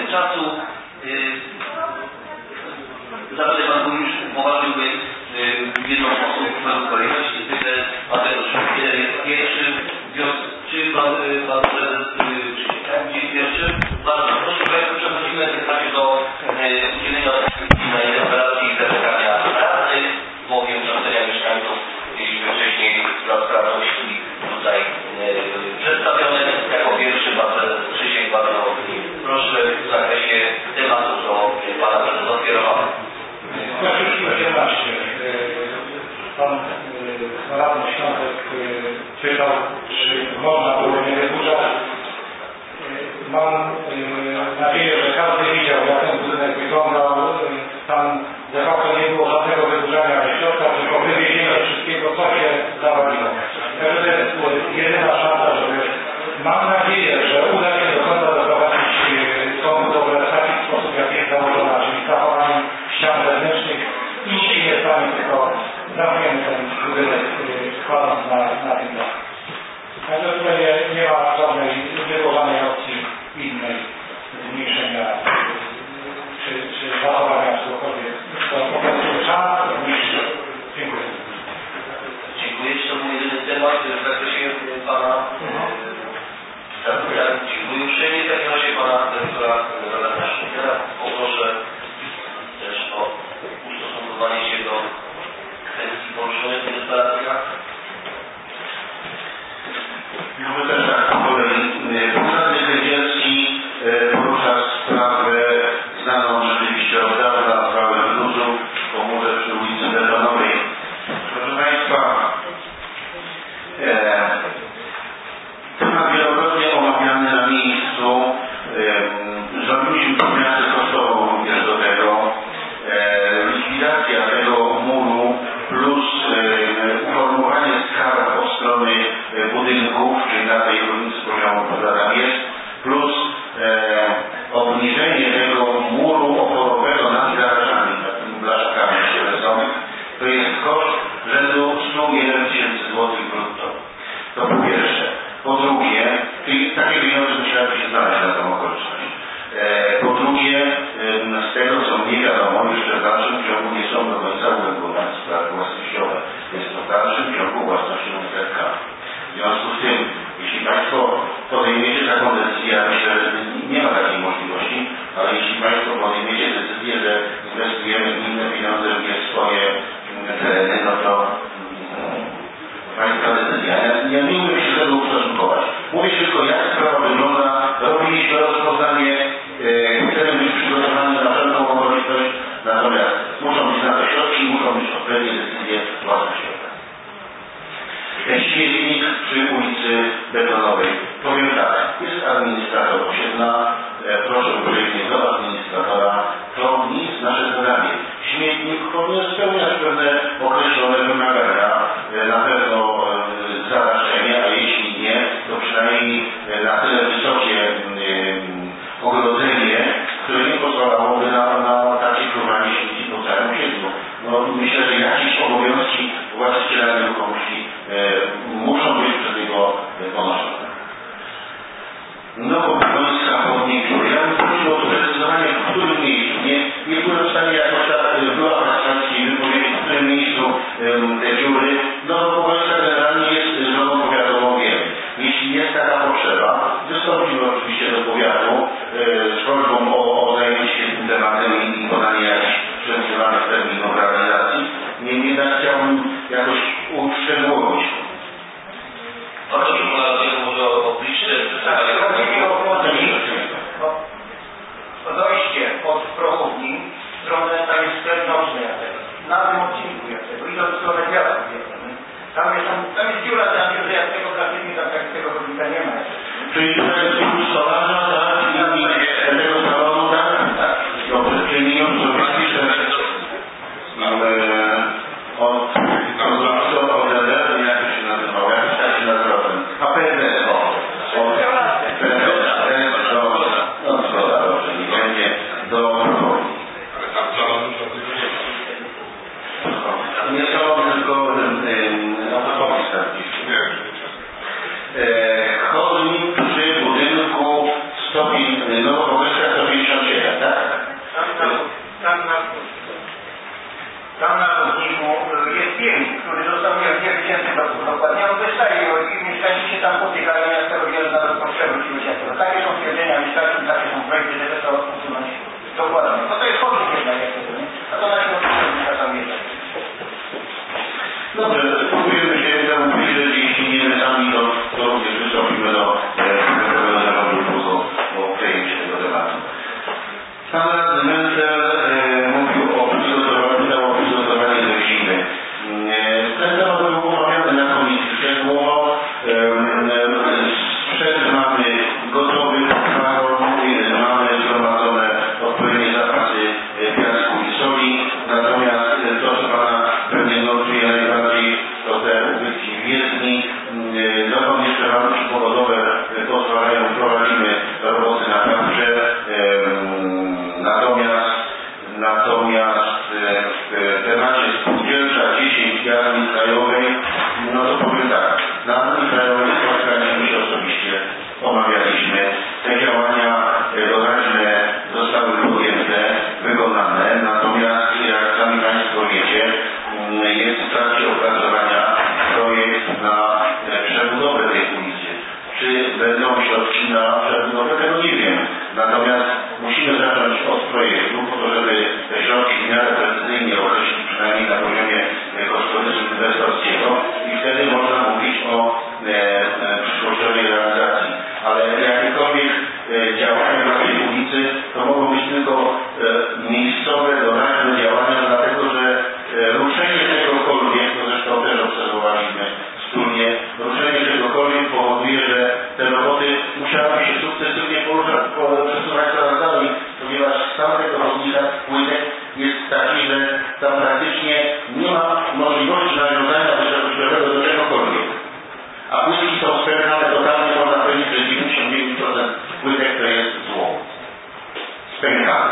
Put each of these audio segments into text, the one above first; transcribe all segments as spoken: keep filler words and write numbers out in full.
czasu zapewne Pan Burmistrz upoważniłby jedną osobę według kolejności, zwykle Mateusz Szumkiel jest pierwszy. Czy Pan Prezes będzie pierwszy? Bardzo proszę, Państwo, przechodzimy w zasadzie do udzielenia innej operacji i zaczekania radnych, bowiem żądania mieszkańców mieliśmy wcześniej dla sprawności tutaj przedstawione. Jako pierwszy Pan Prezes Krzysiek, bardzo proszę w zakresie tematu do Pana Prezesa skierowany. osiemnaście. Pan radny Świątek pytał, czy można było nie wydłużać. Mam nadzieję, że każdy widział, jak ten budynek wyglądał. Tam de facto nie było żadnego wydłużania ze środka, tylko wywiezienie wszystkiego, co się zawaliło. Także to jest jedyna szansa, żeby... Mam nadzieję, że uda się do końca doprowadzić tą budowlę w taki sposób, jak jest założona, czyli zachowaniem ścian wewnętrznych i nic się nie stanie, tylko zamkniemy ten budynek, składając na, na tym dach. Także tutaj nie, nie ma żadnej wywołanej opcji innej zmniejszenia czy, czy zachowania czegokolwiek. To po prostu czas niż. Dziękuję. Dziękuję. Czy to był jedyny temat w zakresie Pana zapytań? Dziękuję uprzejmie. W takim razie Pana Dyrektora Roberta Szumkiela poproszę też o ustosunkowanie się do kwestii poruszonych w instalacjach. Może też tak po kolei. Radny Kręgielski porusza sprawę znaną rzeczywiście od dawna, sprawę wyluzu w komórze przy ulicy Betonowej. Proszę Państwa, e, temat wielokrotnie omawiany na miejscu. E, zrobiliśmy podmianę kosztową również do tego. E, likwidacja tego muru plus e, uformowanie skarb od strony e, budynków, czyli na tej ulicy poziomu, która tam jest, plus e, obniżenie tego muru oporowego nad garażami, nad tymi blaszkami siedzących, to jest koszt rzędu sto jeden tysięcy złotych brutto. To po pierwsze. Po drugie, czyli takie pieniądze musiały się znaleźć na tą okoliczność. E, po drugie, e, z tego co mnie wiadomo, jeszcze w dalszym ciągu nie są do końca uregulowane sprawy własnościowe. Jest to w dalszym ciągu własności U Z K. W związku z tym, jeśli Państwo podejmiecie taką decyzję, ja myślę, że nie ma takiej możliwości, ale jeśli Państwo podejmiecie decyzję, że inwestujemy inne pieniądze w swoje tereny, no to Państwa decyzja. Ja, ja nie umiem się tego ustosunkować. Mówię tylko, jak sprawa wygląda. Robiliśmy rozpoznanie, e, chcemy być przygotowani na wszelką okoliczność, natomiast muszą być na to środki, muszą być odpowiednie decyzje własnościowe. Śmietnik przy ulicy Betonowej. Powiem tak, jest administrator osiedla, e, proszę uprzejmie do administratora, to nic nasze zadanie. Śmietnik powinien spełniać pewne określone wymagania, e, na pewno e, zadaszenie, a jeśli nie, to przynajmniej e, na tyle wysokie e, ogrodzenie, które nie pozwalałoby na, na takie fruwanie śmieci po całym osiedlu. No, myślę, że jakieś obowiązki właściciela nieruchomości e, muszą być przez niego ponoszone. No, boiska chodniku. Ja bym prosił o sprecyzowanie, w którym miejscu. Nie, nie byłem w stanie jakoś tak była Państwa wypowiedzieć, w którym miejscu um, te dziury. No, bo boiska generalnie jest drogą powiatową, wiem. Jeśli jest taka potrzeba, wystąpimy oczywiście do powiatu e, z prośbą o, o zajęcie się tym tematem i podanie jakichś przewidywanych terminów realizacji. Niemniej jednak chciałbym jakoś uszczegółowić. Bardzo przekonany, może obliczcie dojście od prochowni w stronę, tam jest sklep noczny jak tego, na tym odcinku jak tego, idąc w stronę Białego. Tam jest, tam jest dziura, tam jest jak tego praktycznie, tam jak tego chodnika nie ma. Czyli tutaj jest już stolarza, tak? I tego salonu, tak? Tak. Dobrze, czyli już zobaczcie, że od od O D D, jak to się nazywał, jak to się nazywał ten A P D, o, od P D do, no zgoda, dobrze, nie będzie, do prochowni. Ale tam salon już o tym nie Nie salon, tylko autopolis taki. Chodnik przy budynku stopień, no Nowochowska sto pięćdziesiąt tak? Tam na, tam na, tam na chodniku jest pień, który został nie wiem, tysięcy dolarów dokładnie. On wystaje i mieszkańcy się tam potykają, jak to robią na rozpoczęciu światła. Takie są twierdzenia mieszkańców, takie są projekty, żeby to usunąć dokładnie. No to jest chodnik jednak, jak to nie? A to na środku tam jest. Dobrze, spróbujemy się temu przyjrzeć, jeśli nie my sami, to, to również wystąpimy do Krajowego Zarządu o przejęciu tego tematu. Pan radny Mencel e, mówił o przygotowaniu, o przygotowaniu do zimy. E, ten temat był omawiany na komisji szczegółowo. E, e, sprzęt mamy gotowy, mamy zgromadzone odpowiednie zapasy piasku i soli. Natomiast to, co Pana pewnie notuje najbardziej, to te ubytki w jezdni. Dokąd jeszcze warunki pogodowe pozwalają, prowadzimy roboty naprawcze. Natomiast, natomiast w temacie spółdzielcza dziesięć i Armii Krajowej, no to powiem tak, na Armii Krajowej spotkaliśmy się osobiście, omawialiśmy. Te działania doraźne zostały podjęte, wykonane, natomiast jak sami Państwo wiecie, jest w trakcie opracowania projekt na przebudowę tej ulicy. Czy będą środki na przebudowę? Tego nie wiem. Natomiast musimy zacząć od projektu, po to, żeby te środki w miarę precyzyjnie określić, przynajmniej na poziomie gospodarczym inwestorskiego i wtedy można mówić o e, e, przyszłościowej realizacji. Ale jakiekolwiek e, działania na tej ulicy to mogą być tylko e, miejscowe, doraźne działania, dlatego że e, ruszenie czegokolwiek, to zresztą też obserwowaliśmy wspólnie, ruszenie czegokolwiek powoduje, że te roboty musiały się sukcesywnie poruszać, przesuwać coraz dalej, ponieważ stan tego chodnika płytek jest taki, że tam praktycznie nie ma możliwości nawiązania wysokościowego do czegokolwiek. A płytki są spędzane totalnie, można powiedzieć, że dziewięćdziesiąt dziewięć procent płytek to jest zło. Spękane.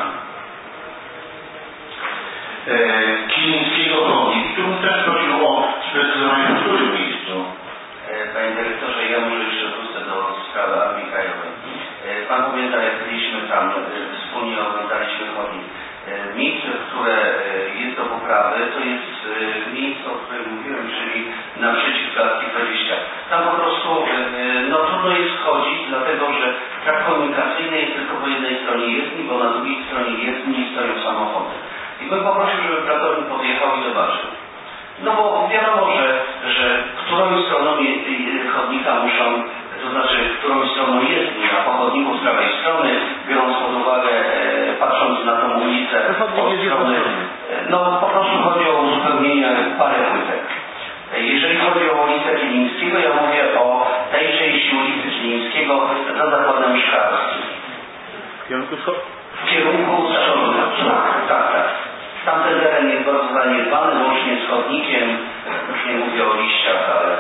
E, Kilińskiego chodnik. Tu też prosił o sprecyzowanie, w którym miejscu. Panie dyrektorze, ja może jeszcze wrócę do sprawy Armii Krajowej. Pan pamięta, jak byliśmy tam, wspólnie oglądaliśmy chodnik. Miejsce, które jest do poprawy, to jest miejsce, o którym mówiłem, czyli naprzeciw klatki dwadzieścia. Tam po prostu no, trudno jest chodzić, dlatego że trakt komunikacyjny jest tylko po jednej stronie jezdni, bo na drugiej stronie jezdni stoją samochody. I bym poprosił, żeby pracownik podjechał i zobaczył. No bo wiadomo, że, że którą stroną chodnika muszą, to znaczy którą stroną jezdni, a po chodniku z prawej strony, biorąc pod uwagę, e, patrząc na tą ulicę od strony, no po prostu chodzi o uzupełnienie parę płytek. Jeżeli chodzi o ulicę Kilińskiego, ja mówię o tej części ulicy Kilińskiego za zakładem szklarskim. W kierunku wschodu? W kierunku wschodu, tak, tak, tak. Tamten teren jest bardzo zaniedbany, łącznie z chodnikiem, już nie mówię o liściach, ale...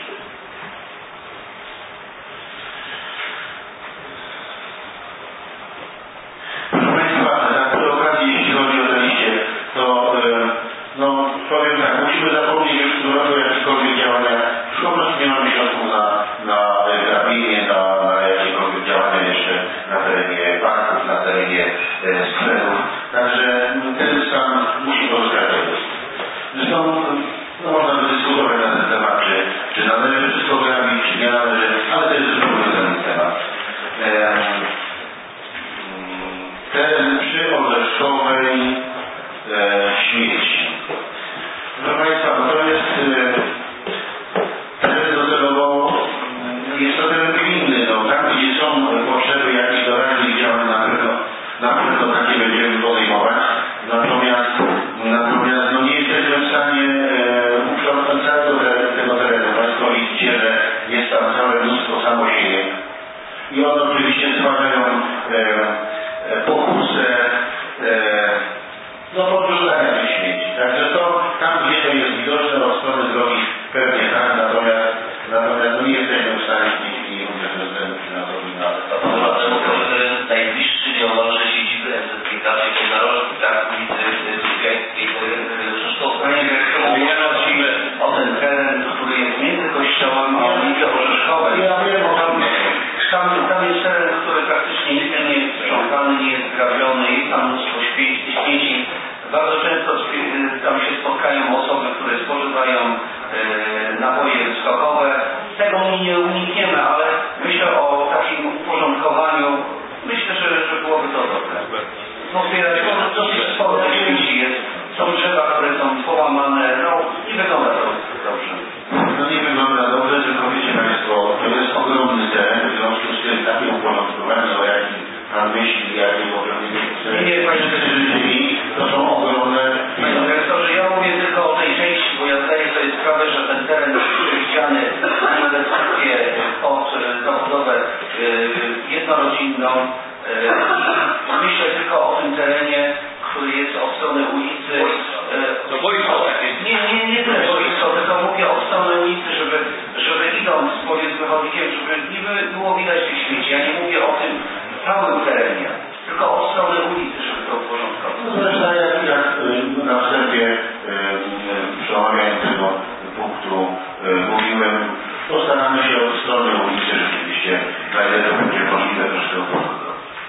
Proszę Państwa, tak przy okazji, jeśli chodzi o te liście, to e, no powiem tak, musimy zapomnieć już w tym roku jakiekolwiek działania, już po prostu nie mamy środków na, na grabienie, na, na jakiekolwiek działania jeszcze na terenie parków, na terenie e, sklepów. Także ten stan musi pozostać. Zresztą no, można by dyskutować na ten temat, czy, czy należy wszystko grabić, czy nie należy, ale to jest zupełnie ten temat. E, teren przy Orzeszkowej e, śmieci. Proszę Państwa, to jest e, teren docelowo, jest to teren gminny, no, tam gdzie są potrzeby jakichś doraźnych działań na pewno, na pewno takie będziemy podejmować. Natomiast, natomiast no, nie jesteśmy w stanie e, uprzątnąć całego tego terenu. Państwo widzicie, że jest tam całe mnóstwo samosiejek. I one oczywiście stwarzają e, e, pokusę e, no, podrzucania tych śmieci. Także to tam, gdzie to jest widoczne od strony drogi, pewnie tak, natomiast, natomiast no, nie jesteśmy w stanie w tej chwili również bez względu finansowym na Dlatego, że najbliższy nieomalże siedziby M Z G K, czyli naroża Bardzo często tam się spotkają osoby, które spożywają napoje skokowe. Tego nie unikniemy, ale myślę o takim uporządkowaniu. Myślę, że, że byłoby to dobre. Pozbierać, bo dosyć sporo tych ludzi jest. Są drzewa, które są połamane, no nie wygląda to dobrze. No nie wygląda dobrze, tylko wiecie Państwo, to jest ogromny teren, w związku z tym takie uporządkowanie, o jakim Pan myśli, jakie w ogóle nie Nie, Panie Prezydencie, to są ogromne... Panie Dyrektorze, ja mówię tylko o tej części, bo ja zdaję sobie sprawę, że ten teren jest przewidziany na inwestycje pod zabudowę jednorodzinną. Myślę tylko o tym terenie, który jest od strony ulicy. To boisko takie. Nie, nie, nie tyle boisko, tylko mówię od strony ulicy, żeby, żeby idąc powiedzmy chodnikiem, żeby nie było widać tych śmieci. Ja nie mówię o tym całym terenie, tylko od strony ulicy, żeby to uporządkować. No zresztą jak, jak na wstępie przy omawianiu tego punktu mówiłem, postaramy się od strony ulicy rzeczywiście, na ile to będzie możliwe, troszkę uporządkować.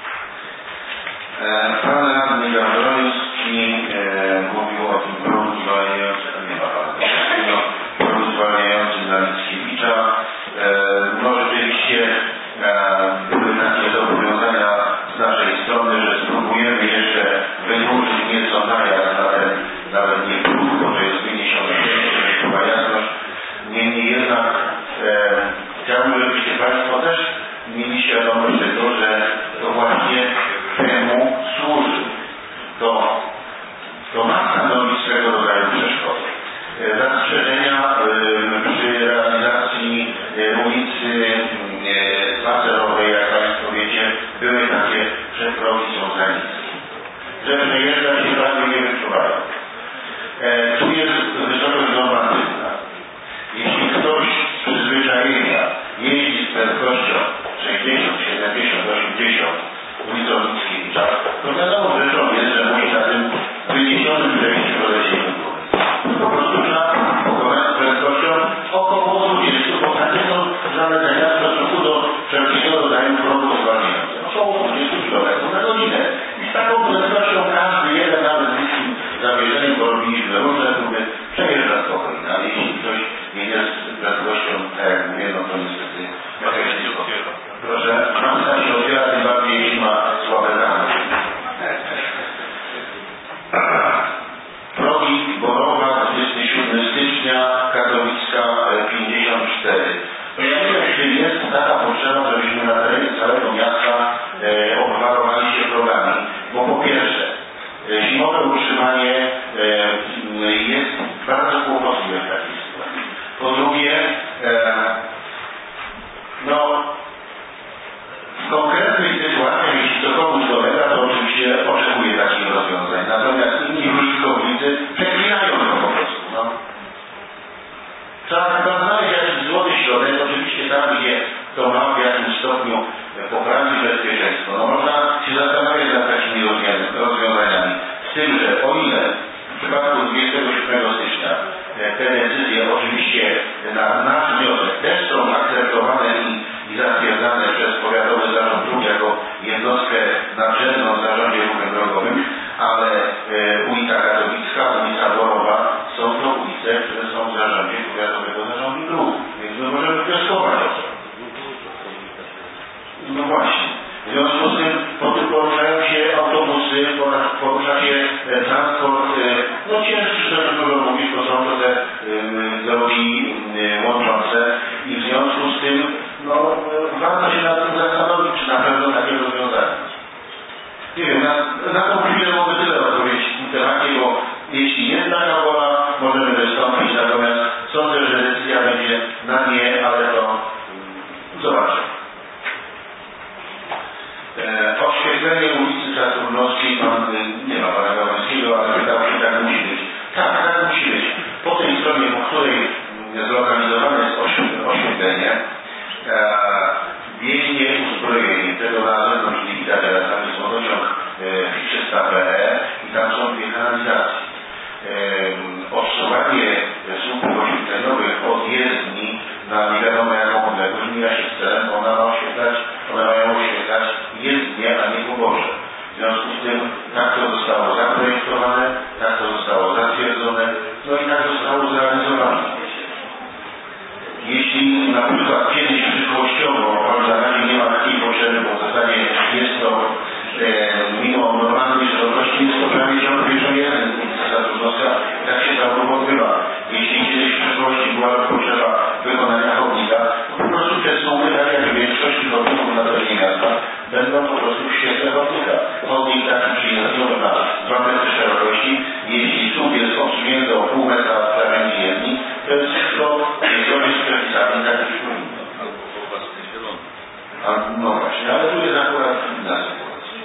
Pan radny Gawroński e, mówił o tym progu zwalniającym, nie ma pana takiego, progu zwalniającym dla Mickiewicza. E, no rzeczywiście e, były takie zobowiązania z naszej strony, że spróbujemy jeszcze wydłużyć nieco najazd na ten, nawet nie próg, bo to jest wyniesione, to chyba jasność. Niemniej jednak e, chciałbym, żebyście Państwo też mieli świadomość tego, że to właśnie temu służy. To, to ma stanowić swego rodzaju przeszkody. Zastrzeżenia przy realizacji ulicy Spacerowej, jak Państwo wiecie, były takie, że progi są za niskie. Że przejeżdża się prawie nie wyczuwają. Tu jest wysokość normatywna. Jeśli ktoś z przyzwyczajenia jeździ z prędkością sześćdziesiąt, siedemdziesiąt, osiemdziesiąt ulicą Mickiewicza, to wiadomo rzeczą jest, że musi na tym wyniesionym przejściu polecieć do góry. Po prostu trzeba pokonać z prędkością około dwudziestu, bo takie są zalecenia w stosunku do wszelkiego rodzaju progów zwalniających. Około dwudziestu kilometrów na godzinę. I z taką prędkością każdy jeden, nawet z niskim zawieszeniem, bo robiliśmy różne próby, przejeżdża spokojnie. Ale jeśli ktoś jedzie z prędkością, tak jak mówię, no to niestety... Proszę, masa się otwiera, tym bardziej jeśli ma słabe dane. Progi Borowa, dwudziestego siódmego stycznia, Katowicka pięćdziesiąt cztery. Ja nie wiem, czy jest taka potrzeba, żebyśmy na terenie całego miasta e, obwarowali się progami, bo po pierwsze, e, zimowe utrzymanie e, jest bardzo kłopotliwe w takiej sytuacji. Po drugie, e, no, w konkretnej sytuacji, jeśli to komuś dolega, to oczywiście oczekuje takich rozwiązań. Natomiast inni użytkownicy przeklinają to po prostu. No. Trzeba chyba znaleźć jakiś złoty środek, oczywiście tam, gdzie to ma w jakimś stopniu poprawić bezpieczeństwo. No, można się zastanawiać nad takimi rozwiązaniami. Z tym, że o ile w przypadku dwudziestego siódmego stycznia te decyzje oczywiście na nasz wniosek też są akceptowane i, i zatwierdzane przez Powiatowy Zarząd Dróg jako jednostkę nadrzędną w zarządzie ruchem drogowym, ale e, ulica Katowicka, ulica Borowa są to ulice, które są w zarządzie Powiatowego Zarządu Dróg, więc my możemy wnioskować o to. No właśnie. W związku z tym po tym poruszają się autobusy, porusza się transport, no ciężki, żeby dużo mówić, bo są to te y, drogi y, łączące i w związku z tym no, warto się nad tym zastanowić, czy na pewno takie rozwiązanie. Nie wiem, na, na tą chwilę mogę tyle odpowiedzieć w tym temacie, bo jeśli jest taka wola, możemy wystąpić, natomiast sądzę, że decyzja będzie na nie, ale to y, zobaczymy. E, oświetlenie ulicy Saturnowskiej, pan nie ma pana Gałęskiego, ale pytał się, tak musi być. Tak, tak musi być. Po tej stronie, po której zlokalizowane jest oświetlenie, e, biegnie uzbrojenie. Tego na zewnątrz nie widać, ale tam jest wodociąg trzysta P E i tam są dwie kanalizacje. E, odsuwanie słupów oświetleniowych od jezdni na nie wiadomo jaką odległość mija się z celem, ona ma oświetlać, one mają oświetlać jezdnie, a nie pobocze. W związku z tym tak to zostało zaprojektowane tak to zostało zatwierdzone, no i tak zostało zrealizowane. Jeśli na przykład kiedyś przyszłościowo, choć na razie nie ma takiej potrzeby, bo w zasadzie jest to e, mimo normalnej szerokości jest to prawie ciągle jeden Zadróżnowska, tak się ta obrót odbywa. Jeśli kiedyś w przyszłości była potrzeba wykonania chodnika, po prostu te sumy, tak jak w większości chodników na terenie miasta, będą po prostu w świetle chodnika. Chodnik taki przyjęty na dwa metry szerokości, jeśli słup jest odsunięty o pół metra od krawędzi jedni, to jest wszystko zgodnie z przepisami, tak jak powinno. A, no właśnie, ale tu jest akurat inna sytuacja.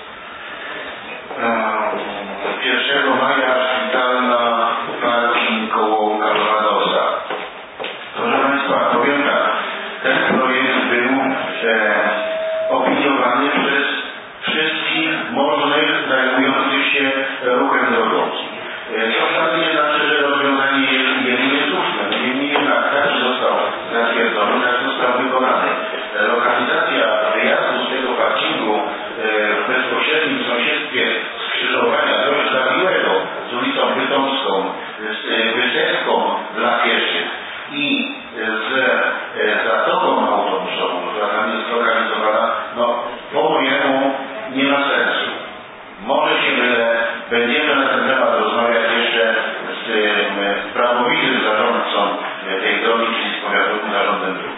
pierwszego maja szpitalna parking koło Karla Nosa. Proszę Państwa, powiem tak, ten projekt był e, opiniowany przez wszystkich możnych zajmujących się ruchem drogowym. To wcale nie znaczy, że rozwiązanie jest jedynie słuszne. Niemniej jednak każdy został zatwierdzony, każdy został wykonany. Lokalizacja wyjazdu z tego parkingu w bezpośrednim sąsiedztwie skrzyżowania drogi Zawiłego z ulicą Bytomską, z wysepką dla pieszych i z zatoką autobusową, która tam jest zlokalizowana, no po mojemu nie ma sensu. Może się mylę, będziemy na ten temat rozmawiać jeszcze z prawowitym zarządcą tej drogi, czyli z powiatowym zarządem dróg.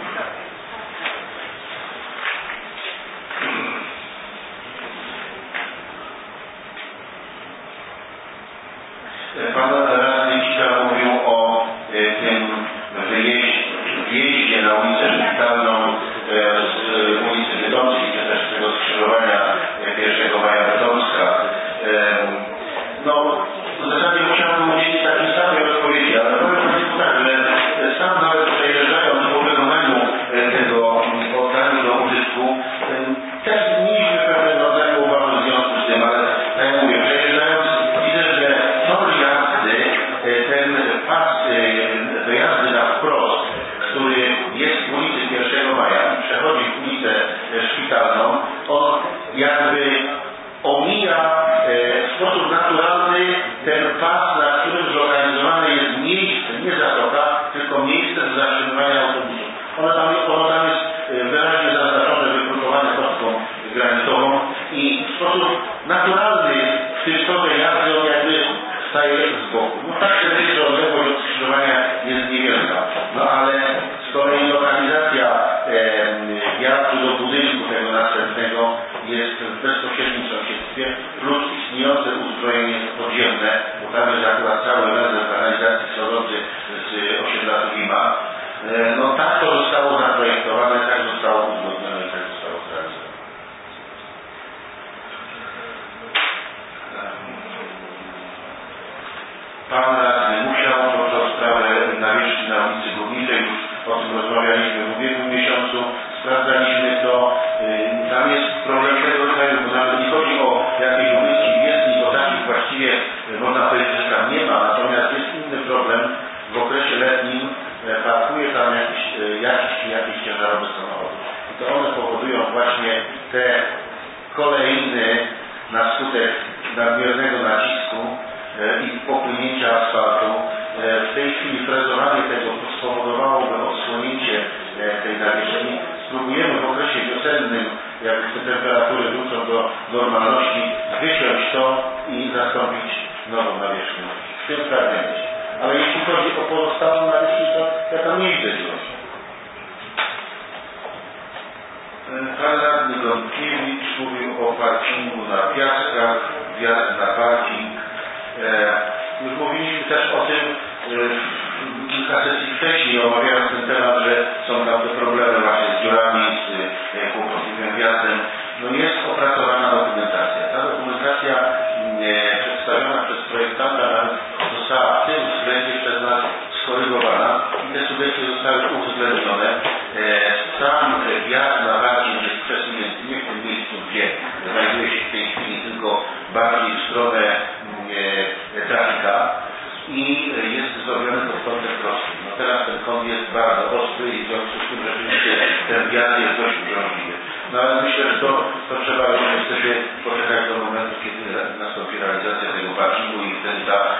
Pan radny Cika mówił o tym wyjeździe, wjeździe na ulicę Szpitalną z ulicy Bytomskiej, czy też z tego skrzyżowania pierwszego maja Bytomska. No, w zasadzie musiałbym udzielić takiej samej odpowiedzi, ale powiem Państwu tak, że sam nawet przejeżdżając po wykonaniu tego oddania do użytku, też mieliśmy pewnego rodzaju obawy w związku z tym, ale tak jak mówię, przejeżdżając widzę, że tor jazdy, ten pas dojazdy na wprost, który jest w ulicy pierwszego maja i przechodzi w ulicę Szpitalną, on jakby omija w sposób naturalny ten pas, na którym zlokalizowane jest miejsce, nie zatoka, tylko miejsce do zatrzymywania autobusów. Ono tam, ono tam jest wyraźnie zaznaczone, wykrukowane kostką granitową i w sposób naturalny w tym torze jazdy on jakby staje z boku. No tak się wydaje, że odległość od skrzyżowania jest niewielka. No ale z kolei lokalizacja e, wjazdu do budynku tego następnego jest w bezpośrednim sąsiedztwie plus istniejące uzbrojenie podziemne, bo tam jest akurat cały węzeł kanalizacji schodzący z osiedla Tuwima. E, no tak to zostało zaprojektowane, tak zostało uzgodnione i tak zostało zrealizowane. Pan radny musiał podczas sprawy nawierzchni na ulicy Górniczej, już o tym rozmawialiśmy w ubiegłym miesiącu, sprawdzaliśmy to, yy, tam jest problem tego rodzaju, bo nawet nie chodzi o jakieś ubytki jezdni, bo takich właściwie yy, można powiedzieć, że tam nie ma, natomiast jest inny problem, w okresie letnim yy, parkuje tam jakiś, yy, jakiś, jakiś ciężarowy samochód. I to one powodują właśnie te kolejny na skutek nadmiernego nacisku i popłynięcia asfaltu. W tej chwili frezowanie tego spowodowałoby odsłonięcie tej nawierzchni. Spróbujemy w okresie wiosennym, jak te temperatury wrócą do normalności, wyciąć to i zastąpić nową nawierzchnię. W tym fragmencie. Ale jeśli chodzi o pozostałą nawierzchnię, to ja tam nie widzę złości. Pan radny Gątkiewicz mówił o parkingu na Piaskach, wjazd na parking. Już mówiliśmy też o tym kilka sesji wcześniej, omawiając ten temat, że są tam te problemy właśnie z dziurami, z kłopotliwym wjazdem. No jest opracowana dokumentacja. Ta dokumentacja przedstawiona przez projektanta nawet została w tym względzie przez nas skorygowana i te sugestie zostały uwzględnione. Sam wjazd na parking jest przesunięty nie w tym miejscu, gdzie znajduje się w tej chwili, tylko bardziej w stronę trafika i jest zrobiony pod kątem prostym. No teraz ten kąt jest bardzo ostry i w związku z tym rzeczywiście ten wjazd jest dość uciążliwy. No ale myślę, że to, to trzeba wtedy poczekać do momentu, kiedy nastąpi realizacja tego parkingu i wtedy ta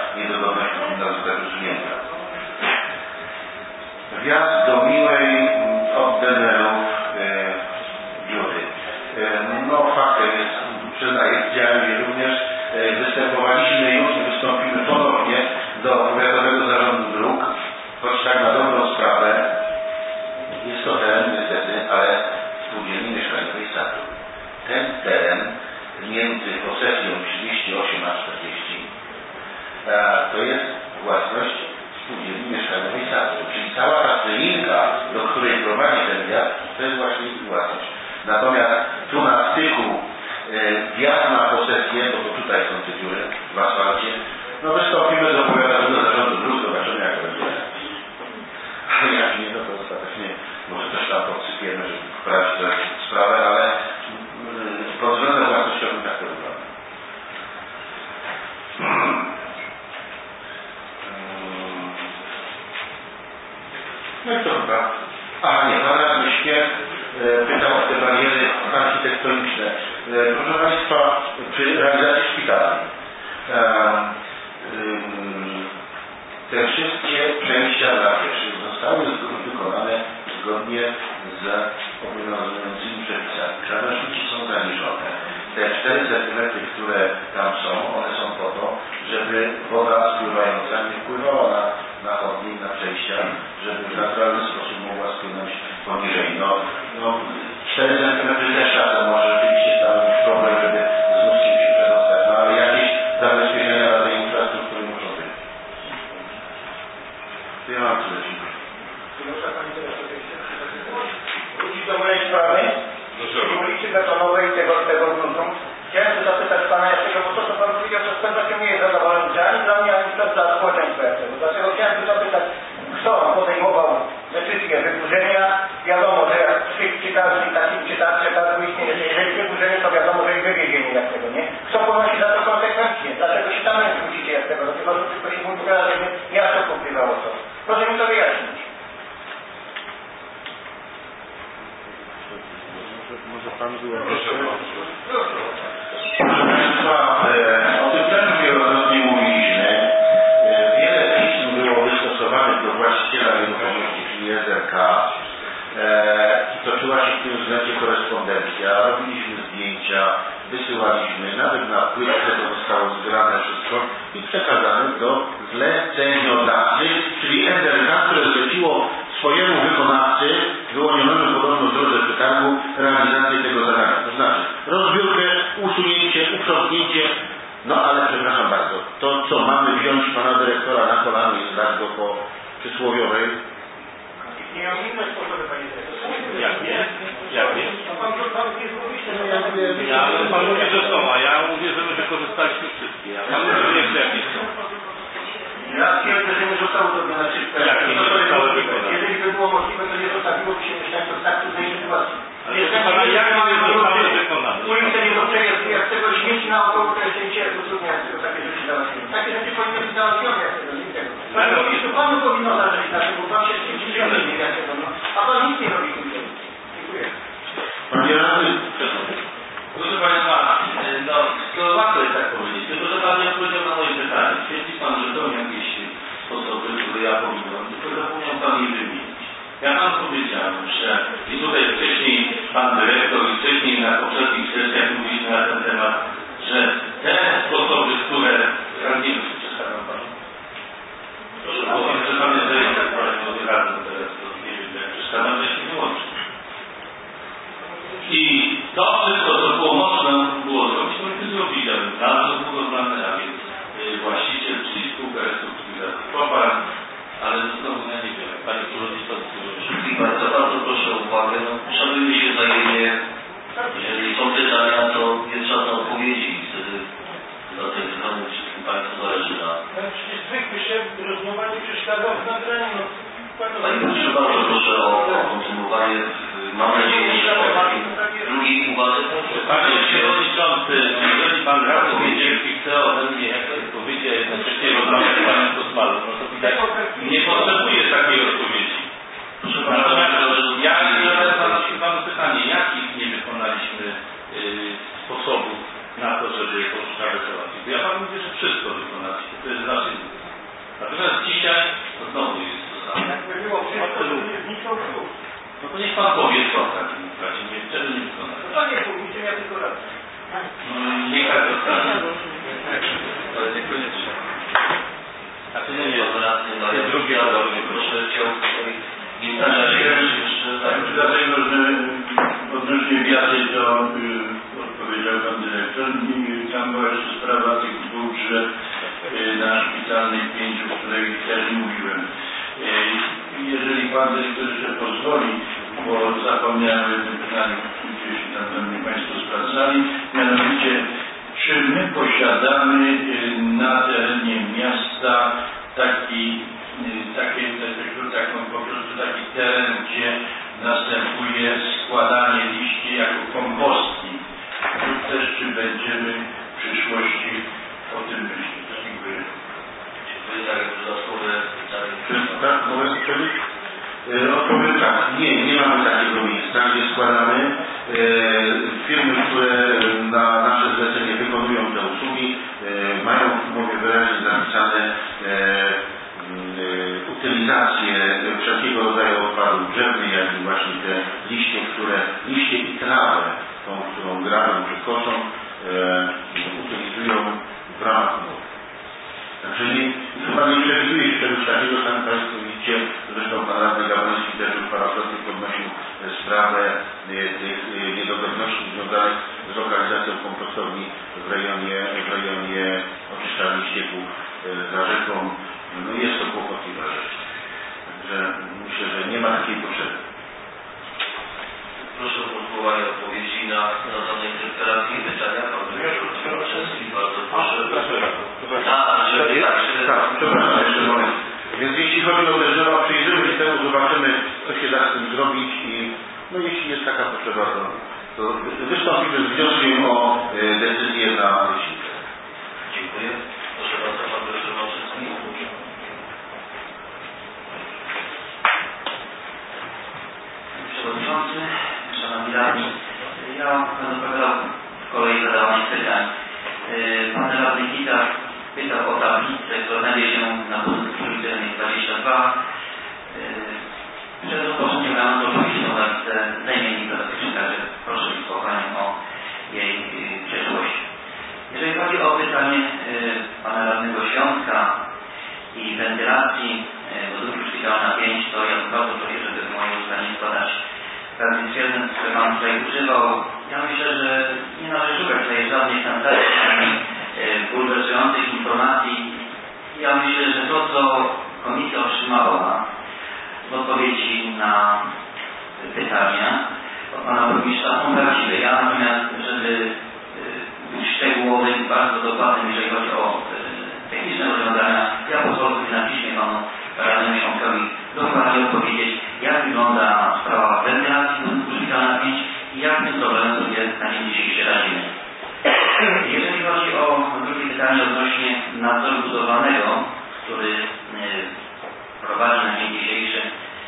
Gwiazd do miłej od denerów dziury. No faktem jest, przyznaję, widziałem je również. Występowaliśmy już i wystąpimy ponownie do Powiatowego Zarządu Dróg, choć tak na dobrą sprawę jest to teren niestety, ale spółdzielni mieszkaniowej Sadu. Ten teren między posesją trzydzieści osiem a czterdzieści to jest własność spółdzielni mieszkaniowej Sadu, czyli cała ta celinka, do której prowadzi ten wjazd, to jest właśnie ich własność. Natomiast tu na styku wjazd na posesję, bo to tutaj są te dziury w asfalcie, no wystąpimy do Powiatowego Zarządu Dróg, zobaczymy jak będzie. Ale jak nie, no to ostatecznie może też tam podsypiemy, żeby poprawić sprawę, ale yy, pod względem własnościowym tak to wygląda. No i to chyba. Aha, nie, pan radny Śpiew pytał o te bariery architektoniczne. Proszę Państwa, przy realizacji szpitala te wszystkie przejścia dla pieszych zostały wykonane zgodnie z obowiązującymi przepisami. Krawężniki są zaniżone. Te cztery centymetry, które tam są, one są po to, żeby woda spływająca nie wpływała na, na chodnik, na przejścia, żeby w naturalny sposób mogła spłynąć poniżej. No, no cztery centymetry też czasem może rzeczywiście stanowić problem, żeby z wózkiem się przedostać, no ale jakieś zabezpieczenia dla tej infrastruktury muszą być. To ja mam tyle. Proszę Pani wrócić do mojej sprawy i ulicy Betonowej tego, tego gruntu. Chciałem się zapytać Pana Jakiego, bo to co Pan powiedział, że spędza się nie jest zadowolony ani dla mnie, ani dla społeczeństwa Jakiego. Dlaczego chciałem się zapytać, kto podejmował decyzję wyburzenia? Wiadomo, że jak przy czytelni takim czytacze przetargu istnieje, że jeżeli wyburzenie, to wiadomo, że i wywiezienie jak tego, nie? Kto ponosi za to konsekwencje? Dlaczego się tam nie zwrócicie jak tego? Dlatego, że tylko się mówi teraz, żeby miasto pokrywało to. Proszę mi to wyjaśnić. Może Pan było proszę. Proszę Państwa, o tym też wielokrotnie mówiliśmy. Wiele pism było wystosowanych do właściciela nieruchomości, czyli S R K. I toczyła się w tym względzie korespondencja. Robiliśmy zdjęcia, wysyłaliśmy, nawet na płytce to zostało zgrane wszystko i przekazane do zleceniodawcy, czyli S R K, które zleciło swojemu wykonawcy, wyłonionemu podobno w drodze przetargu, realizację tego zadania. To znaczy rozbiórkę, usunięcie, uprzątnięcie, no ale przepraszam bardzo, to co mamy wziąć Pana Dyrektora na kolano i zdać go po przysłowiowej? Nie mam inne sposoby, Panie Dyrektorze. Jak nie? Jak nie? Pan jest mówić, Ja, ale Pan mówi, że są, a ja mówię, że my wykorzystaliśmy wszystkie. A Pan mówi, że jeszcze jakieś są. Ja twierdzę, że nie zostało zrobione wszystko. Jak nie zostało wykonane? Jeżeli by było możliwe, to nie zostawiłoby się mieszkańców tak trudnej sytuacji. Ale proszę Pana, jak nie zostały wykonane? Ulice nie do przejazdu, jak tego śmieci na około, to jeszcze nie się utrudnia, jak tego takie rzeczy załatwione. Takie rzeczy powinny być załatwione, jak tego, nie tego. Panie Burmistrzu, Panu powinno zależeć na tym, bo Pan się dzieje, jak tego, no. A Pan nic nie robi tym. Dziękuję. Panie Radny, Proszę Państwa, no to łatwo jest tak powiedzieć, tylko że Pan nie odpowiedział na moje pytanie. Twierdzi Pan, że są jakieś sposoby, które ja powinienem, tylko zapomniał Pan je wymienić. Ja Pan powiedziałem, że i tutaj wcześniej Pan Dyrektor i wcześniej na poprzednich sesjach mówiliśmy na ten temat, że te sposoby, które nie wiem, czy przeszkadzam Panu. Proszę powiedzieć, że Pan jest dyrektor, ale nie odradny teraz, to nie wiem, jak przeszkadzam, że się wyłączy. I to wszystko, co było mocno było zrobić, to myśmy zrobili, a więc nadzór budowlany, a więc yy, właściciel, czyli spółka restrukturyzacji kopalń, ale znowu ja nie wiem, Panie Przewodniczący, i bardzo, bardzo proszę o uwagę, no szanujmy się wzajemnie, jeżeli są pytania, to jest czas na odpowiedzi i wtedy za tej strony wszystkim Państwu zależy na... Przecież zwykły się rozmowa nie przeszkadzał w nagraniu, no. Panie Proszę bardzo proszę o, o kontynuowanie. Mam nadzieję, że o drugiej uwadze. Panie Przewodniczący, jeżeli Pan Radny Wiedzielski chce ode mnie jakąś odpowiedzi, a jednocześnie rozmawiać z Panem Kosmalą, no to widać, nie potrzebuję takiej odpowiedzi. Natomiast ja zadam Panu pytanie, jakich nie wykonaliśmy yy, sposobów na to, żeby to sprawę załatwić? Ja Panu mówię, że wszystko wykonaliśmy, to jest nasz. Natomiast dzisiaj to znowu jest to samo. Gdyby było wszystko, to by zniknął klub. No to niech pan powie co w takim razie, nie, czego nie wykonać. No to nie pójdzie, ja tylko raz. No niech tak zostanie. Ale niekoniecznie. A to nie jest jest drugi albo proszę chciał tutaj nie Tak, jeszcze tak, dlatego, że odnośnie wiary to yy, odpowiedział pan dyrektor. Tam była jeszcze sprawa tych dwóch drzew yy, na szpitalnej pięciu, o której też mówiłem. Yy, jeżeli pan dyrektor jeszcze pozwoli, bo zapomniałem o tym pytaniu, gdzieś tam do mnie państwo sprawdzali, mianowicie czy my posiadamy yy, na terenie miasta taki Takie, taką, po prostu taki teren, gdzie następuje składanie liści jako kompostki. Lub też czy będziemy w przyszłości o tym myśleć. Dziękuję. Dziękuję za dodatkowe pytanie. Tak, mogę odpowiedzieć? Odpowiem tak. Nie, nie mamy takiego miejsca, gdzie składamy. E, firmy, które na nasze zlecenie wykonują te usługi, e, mają w umowie wyraźnie zapisane e, utylizację wszelkiego rodzaju odpadów drzewnych, jak i właśnie te liście, które, liście i trawę, tą, którą grabią czy koszą, e, utylizują w ramach umowy. Także nie, chyba nie przewiduje się czegoś takiego, sami Państwo widzicie, zresztą Pan Radny Gawroński też już parokrotnie podnosił sprawę e, tych e, niedogodności związanych z lokalizacją kompostowni w rejonie, w rejonie oczyszczalni ścieków e, za rzeką. No jest to kłopotliwa rzecz. Także myślę, że nie ma takiej potrzeby. Proszę o podsumowanie odpowiedzi na zadane interpelacje i pytania. Pan dyrektor Wszystkich bardzo proszę. Tak, przepraszam, jeszcze moment. Więc jeśli chodzi o te drzewa, przyjrzymy się temu, zobaczymy, co się da z tym zrobić i no jeśli jest taka potrzeba, to, to wystąpimy z wnioskiem o e, decyzję na leśnicę. Dziękuję. Proszę bardzo, pan dyrektor Malczyński. Przewodniczący, Szanowni Radni, ja będę odpowiadał w kolei zadawanych pytań. Pan radny Kita pytał o tablicę, która znajduje się na budynku przy ulicy dwadzieścia dwa. Przed rozpoczęciem rano oczywiście tą tablicę najmniej bezpiecznie, także proszę mi spokojnie o jej przeszłość. Jeżeli chodzi o pytanie pana radnego Świątka i wentylacji budynku szpitalna pięć, to ja bardzo proszę, żeby w moje usta nie składać pewnych stwierdzeń, które pan tutaj używał. Ja myślę, że nie należy szukać tutaj żadnych sensacji ani bulwersujących informacji. Ja myślę, że to, co komisja otrzymała w odpowiedzi na pytania od pana burmistrza, są prawdziwe. Ja natomiast, żeby być szczegółowy i bardzo dokładnym, jeżeli chodzi o techniczne rozwiązania, ja pozwolę sobie na piśmie panu radnemu Świątkowi dokładnie odpowiedzieć, jak wygląda sprawa wentylacji budynku szpitalna pięć i jak tym problemem sobie na dzień dzisiejszy radzimy. Jeżeli chodzi o drugie pytanie odnośnie nadzoru budowlanego, który prowadzi na dzień dzisiejszy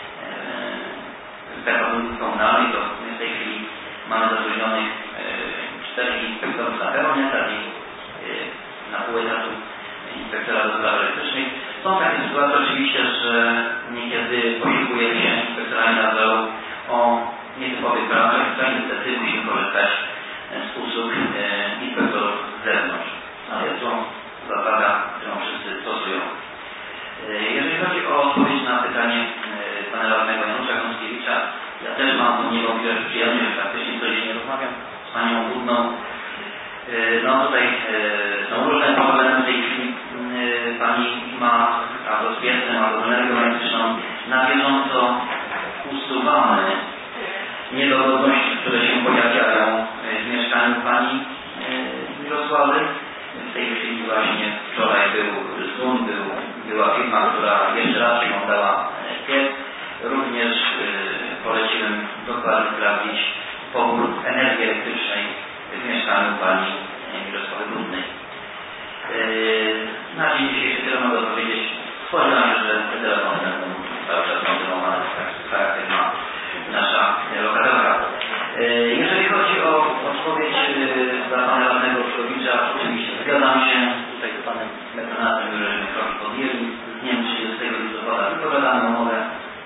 inspektor budynków komunalnych, to my w tej chwili mamy zatrudnionych czterech inspektorów na pełny etat i na pół etatu inspektora do spraw elektrycznych. Są takie sytuacje oczywiście, że niekiedy posiłkujemy się inspektorami nadzoru o nietypowych pracach, to niestety musimy korzystać z usług e, inspektorów z zewnątrz. Ale jest to zasada, którą wszyscy stosują. E, jeżeli chodzi o odpowiedź na pytanie e, pana radnego Janusza Gąskiewicza, ja też mam tą niewątpliwą przyjemność, że faktycznie codziennie rozmawiam z panią Budną. E, no tutaj e, są różne problemy w tej chwili. E, pani ma albo z piecem, albo z energią elektryczną na bieżąco usuwamy niedogodności, które się pojawiają w mieszkaniu pani Mirosławy. W tej chwili właśnie wczoraj był Zun, był, była firma, która jeszcze raz przyglądała piec. Również y, poleciłem dokładnie sprawdzić pobór energii elektrycznej w mieszkaniu pani Mirosławy Brudnej. Yy, na dzień dzisiejszy tyle mogę powiedzieć. Spodziewam się, że te telefony będą cały czas kontynuowane, tak charakter ma nasza lokatorka. Yy, jeżeli chodzi o odpowiedź yy, dla pana radnego Szkowicza, oczywiście zgadzam się tutaj z panem mecenasem, że kroki podjęli z dniem trzydziestego listopada wypowiadamy umowę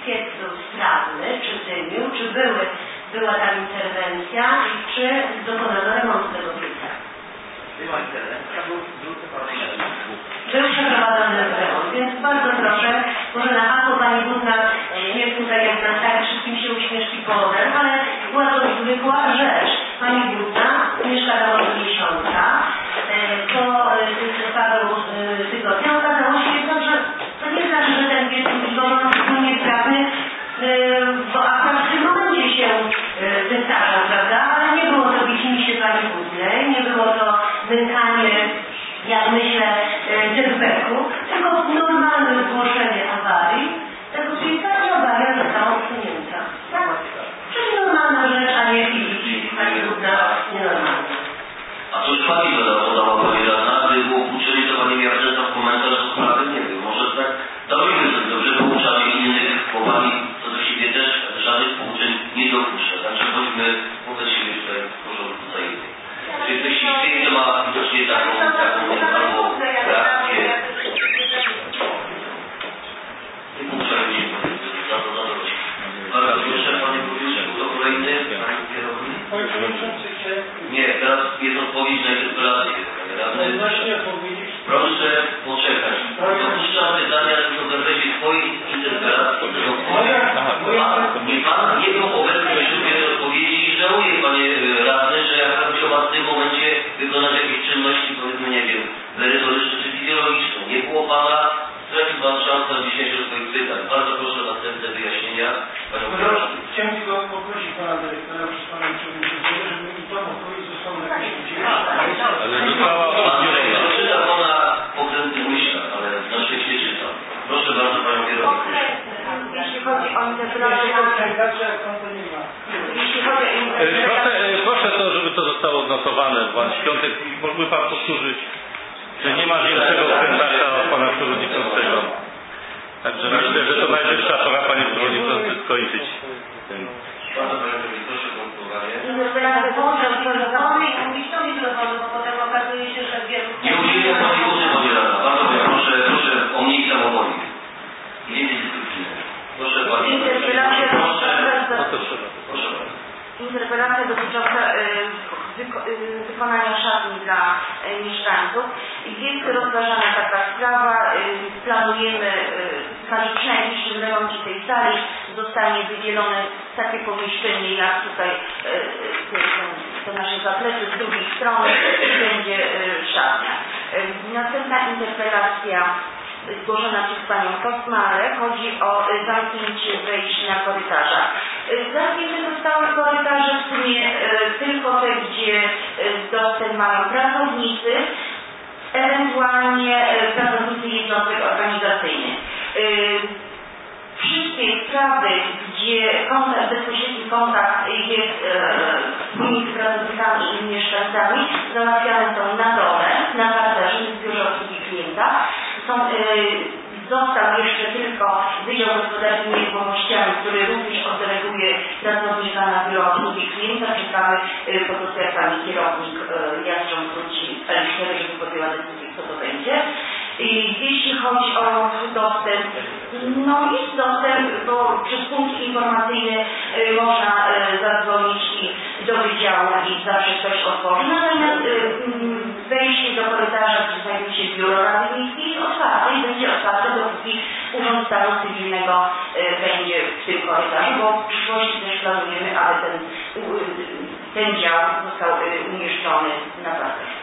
wszystkie sprawne, czy dymił, czy były, była tam interwencja i czy dokonano remontu tego pieca? Była interwencja, był, był Był przeprowadzony remont, więc bardzo proszę, może na hasło Pani Budna jest tutaj jak na tak wszystkim się uśmieszki powodem, ale była to zwykła rzecz. Pani Budna mieszka tam od miesiąca, po paru tygodniach okazało się jednak, że to nie znaczy, że ten pies był niesprawny, bo akurat w tym momencie się wystarza, prawda? Ale nie było to bicimi się Pani Budnej, nie było to nękanie, jak myślę, Cerbeku, tylko normalne zgłoszenie awarii tego pieca i awaria została usunięta. Tak? Czyli normalna rzecz, a nie widzi Pani Budna nienormalna. A cóż Pani podała Pani Radna, gdy było uczyli, to Pani miała często komentarz o sprawy, nie wiem, może tak dajmy sobie dobrze pouczamy innych, bo Pani co do siebie też żadnych pouczeń nie dopuszcza, także bądźmy wobec siebie tutaj w porządku zajęty. Czy ktoś świetnie ma widocznie taką, taką albo reakcję? Nie pouczajmy się, za to za to. Bardzo proszę Panie Burmistrzu, to kolejny, Pani Kierownik. Nie, teraz jest odpowiedź na interpelację. Proszę poczekać. Dopuszczam pytania tylko w zakresie swojej interpelacji. Nie Pan nie był obecny w udzieleniu odpowiedzi i żałuję, Panie Radny, że ja chciałbym w tym momencie wykonać jakieś czynności, powiedzmy, nie wiem, merytoryczne czy fizjologiczne. Nie było Pana, stracił Pan szansę na dzisiejsze swoich pytań. Bardzo proszę o następne wyjaśnienia. Panią Kierownik. Chciałem tylko poprosić Pana Dyrektora, przez Pana Przewodniczącego, żeby mi Pan odpowiedzieć został na jakieś udzielenie. Ale została Pan czyta Pana pokrętnych myślach, ale na szczęście czytam. Proszę bardzo Panią Kierownik. Jeśli chodzi o interpelację, jeśli chodzi o interpelację, Proszę, proszę to, żeby to zostało odnotowane w Pan Świątek. Mógłby Pan powtórzyć, że nie ma większego komentarza od Pana Przewodniczącego. Także myślę, że to najwyższa pora, Panie Przewodniczący, skończyć ten. Bardzo Panią Kierownik, proszę o kontynuowanie. interpelację włączę w telefony i mówić to mikrofonu, bo potem okazuje się, że wielu... Nie udzieliłem Pani głosu, Pani Radna. Bardzo proszę, proszę o mniej samowoli. I więcej dyscypliny. Proszę Pani. Interpelacja dotycząca... Proszę bardzo. Interpelacja dotycząca wyko wykonania szatni dla mieszkańców. Jest rozważana taka sprawa. Planujemy, w najbliższym remoncie tej sali zostanie wydzielone takie pomieszczenie, jak tutaj to nasze zaplecze z drugiej strony będzie szatnia. Następna interpelacja zgłoszona przez Panią Kosmalę chodzi o zamknięcie wejść na korytarzach. Zamknięte zostały korytarze w sumie tylko te, gdzie dostęp mają pracownicy, ewentualnie pracownicy jednostek organizacyjnych. Wszystkie sprawy, gdzie kontakt, bezpośredni kontakt jest między pracownikami i mieszkańcami, załatwiane są na dole, na parterze, w biurze obsługi klienta. Są, yy, został jeszcze tylko Wydział Gospodarki Nieruchomościami, który również oddeleguje pracownika na biuro obsługi klienta. Czekamy yy, po prostu jak Pani kierownik yy, Jastrząb wróci z Eliszery, żeby podjęła decyzję, co to będzie. I jeśli chodzi o dostęp, no jest dostęp, bo przez punkt informacyjny y, można y, zadzwonić i do wydziału i zawsze ktoś otworzy. Natomiast y, wejście do korytarza, gdzie znajduje się biuro Rady Miejskiej, jest otwarte i będzie otwarte, dopóki Urząd Stanu Cywilnego y, będzie w tym korytarzu, bo w przyszłości też planujemy, aby ten, y, ten dział został y, umieszczony na parterze.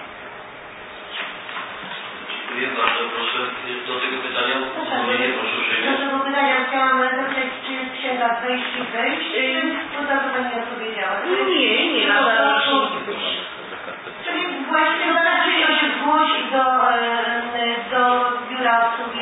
Dziękuję bardzo. Proszę do tego pytania uzupełnienie, proszę uprzejmie. Do tego pytania chciałam zapytać, czy jest księga wejść i wejść, bo za to Pani odpowiedziała. Nie, nie ma żadnych. Czyli właściwie wystarczy się zgłosić do, do biura obsługi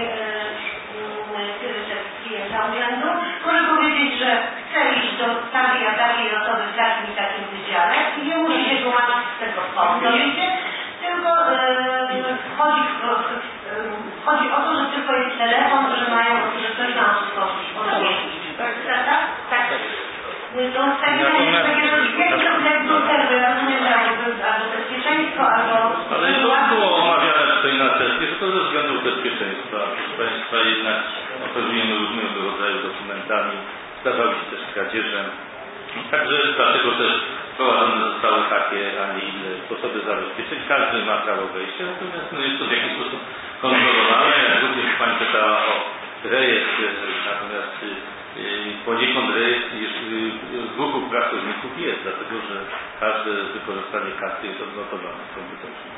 klienta urzędu. Może powiedzieć, że chce iść do takiej a takiej osoby w takim i takim wydziale i nie musi się tłumaczyć z tego powodu. Tylko yy, chodzi, yy, chodzi o to, że tylko jest telefon, że mają, że ktoś ma odpowiedzieć. Tak, tak? Tak. To w takim razie, jak był serwer, rozumiem, że albo bezpieczeństwo, albo... Ale to było omawiane tutaj na sesji, że to ze względów bezpieczeństwa. Proszę Państwa, jednak oferujemy różnego rodzaju dokumenty. dokumentami, zdarzały się też kradzieże. Także dlatego też wprowadzone zostały takie, a nie inne sposoby zabezpieczeń. Każdy ma prawo wejścia, natomiast no, jest to w jakiś sposób kontrolowane, jak również Pani pytała o rejestr, natomiast poniekąd rejestr ruchu pracowników jest, dlatego że każde wykorzystanie karty jest odnotowane w komputerze.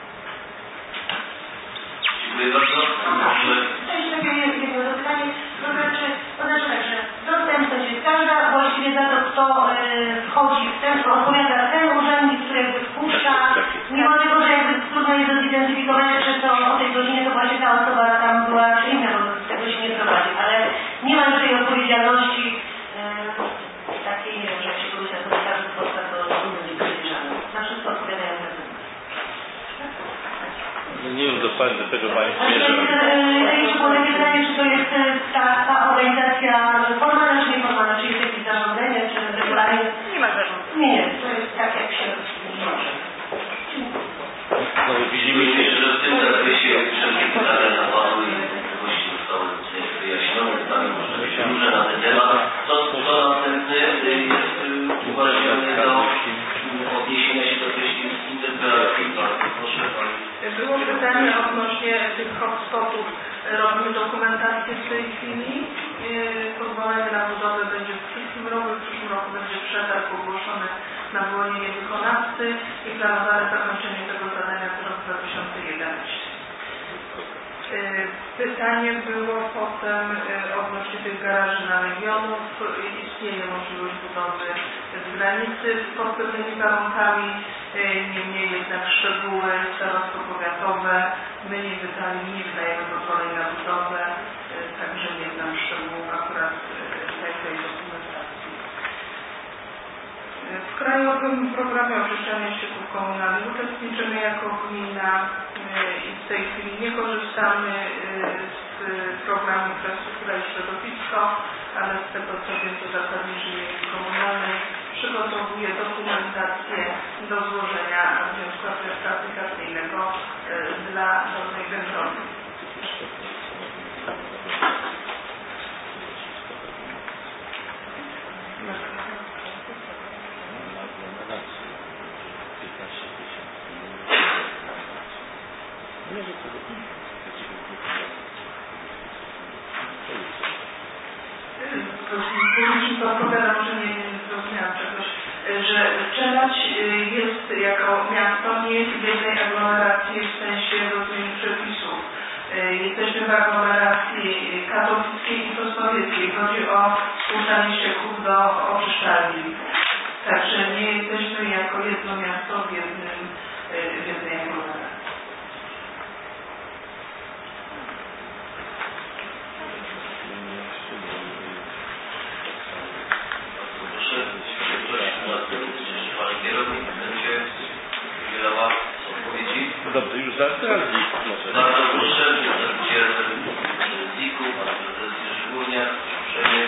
Dziękuję bardzo. Proszę. Cześć, takie jedno zapytanie. To znaczy, to znaczy tak, że dostępność jest każda, właściwie za to, kto y, wchodzi w ten, odpowiada ten urzędnik, który jakby wpuszcza, mimo tego, że jakby trudno jest do zidentyfikowania, że to o tej godzinie to właśnie ta osoba tam była czy inna, bo tego się nie prowadzi, ale nie ma już tej odpowiedzialności y, takiej, nie wiem, że jak się kogoś na komentarzu spotka, to nie będzie przeliczane. Na wszystko odpowiadają za to. Nie wiem dokładnie do tego Pani zmierza. Jeszcze było takie pytanie, czy to jest ta, ta organizacja formalna, czy nieformalna, czy jest jakieś zarządzenie, czy regulamin? Nie ma zarządzenia. Nie, nie, to jest tak, jak się może. No, widzimy się, że w tym zakresie wszelkie pytania zapadły i właściwie zostały wyjaśnione. Pytania można być różne na ten temat. Co, co następne jest uważane do odniesienia się do tej interpelacji. Proszę Pani. Było pytanie odnośnie tych hotspotów. Robimy dokumentację w tej chwili. Pozwolenie na budowę będzie w przyszłym roku. W przyszłym roku będzie przetarg ogłoszony na wyłonienie wykonawcy i planowane zakończenie tego zadania w roku dwa tysiące jedenastym. Pytanie było potem odnośnie tych garaży na Legionów. Istnieje możliwość budowy w granicy pod pewnymi warunkami, niemniej jednak szczegóły starostwo powiatowe, my nie wydali, nie wydajemy pozwoleń na budowę, także nie znam szczegółów akurat tej, tej dokumentacji. W Krajowym Programie Oczyszczania Ścieków Komunalnych uczestniczymy jako gmina i w tej chwili nie korzystamy z programu Infrastruktura i Środowisko, ale z tego co wiem, to Zakład Inżynierii Komunalnej przygotowuje dokumentację do złożenia wniosku aplikacyjnego dla Dolnej Wędrowni. To odpowiadam, że nie zrozumiałam czegoś, że Czeladź jest jako miasto, nie jest w jednej aglomeracji w sensie rozumienia przepisów. Jesteśmy w aglomeracji katowickiej i sosnowieckiej. Chodzi o spuszczanie ścieków do oczyszczalni. Także nie jesteśmy jako jedno miasto w, jednym, w jednej aglomeracji. Dobrze, już zaraz może. Bardzo proszę, przedstawiciel Z I K-u, pan prezes Jerzy Górniak, uprzejmie.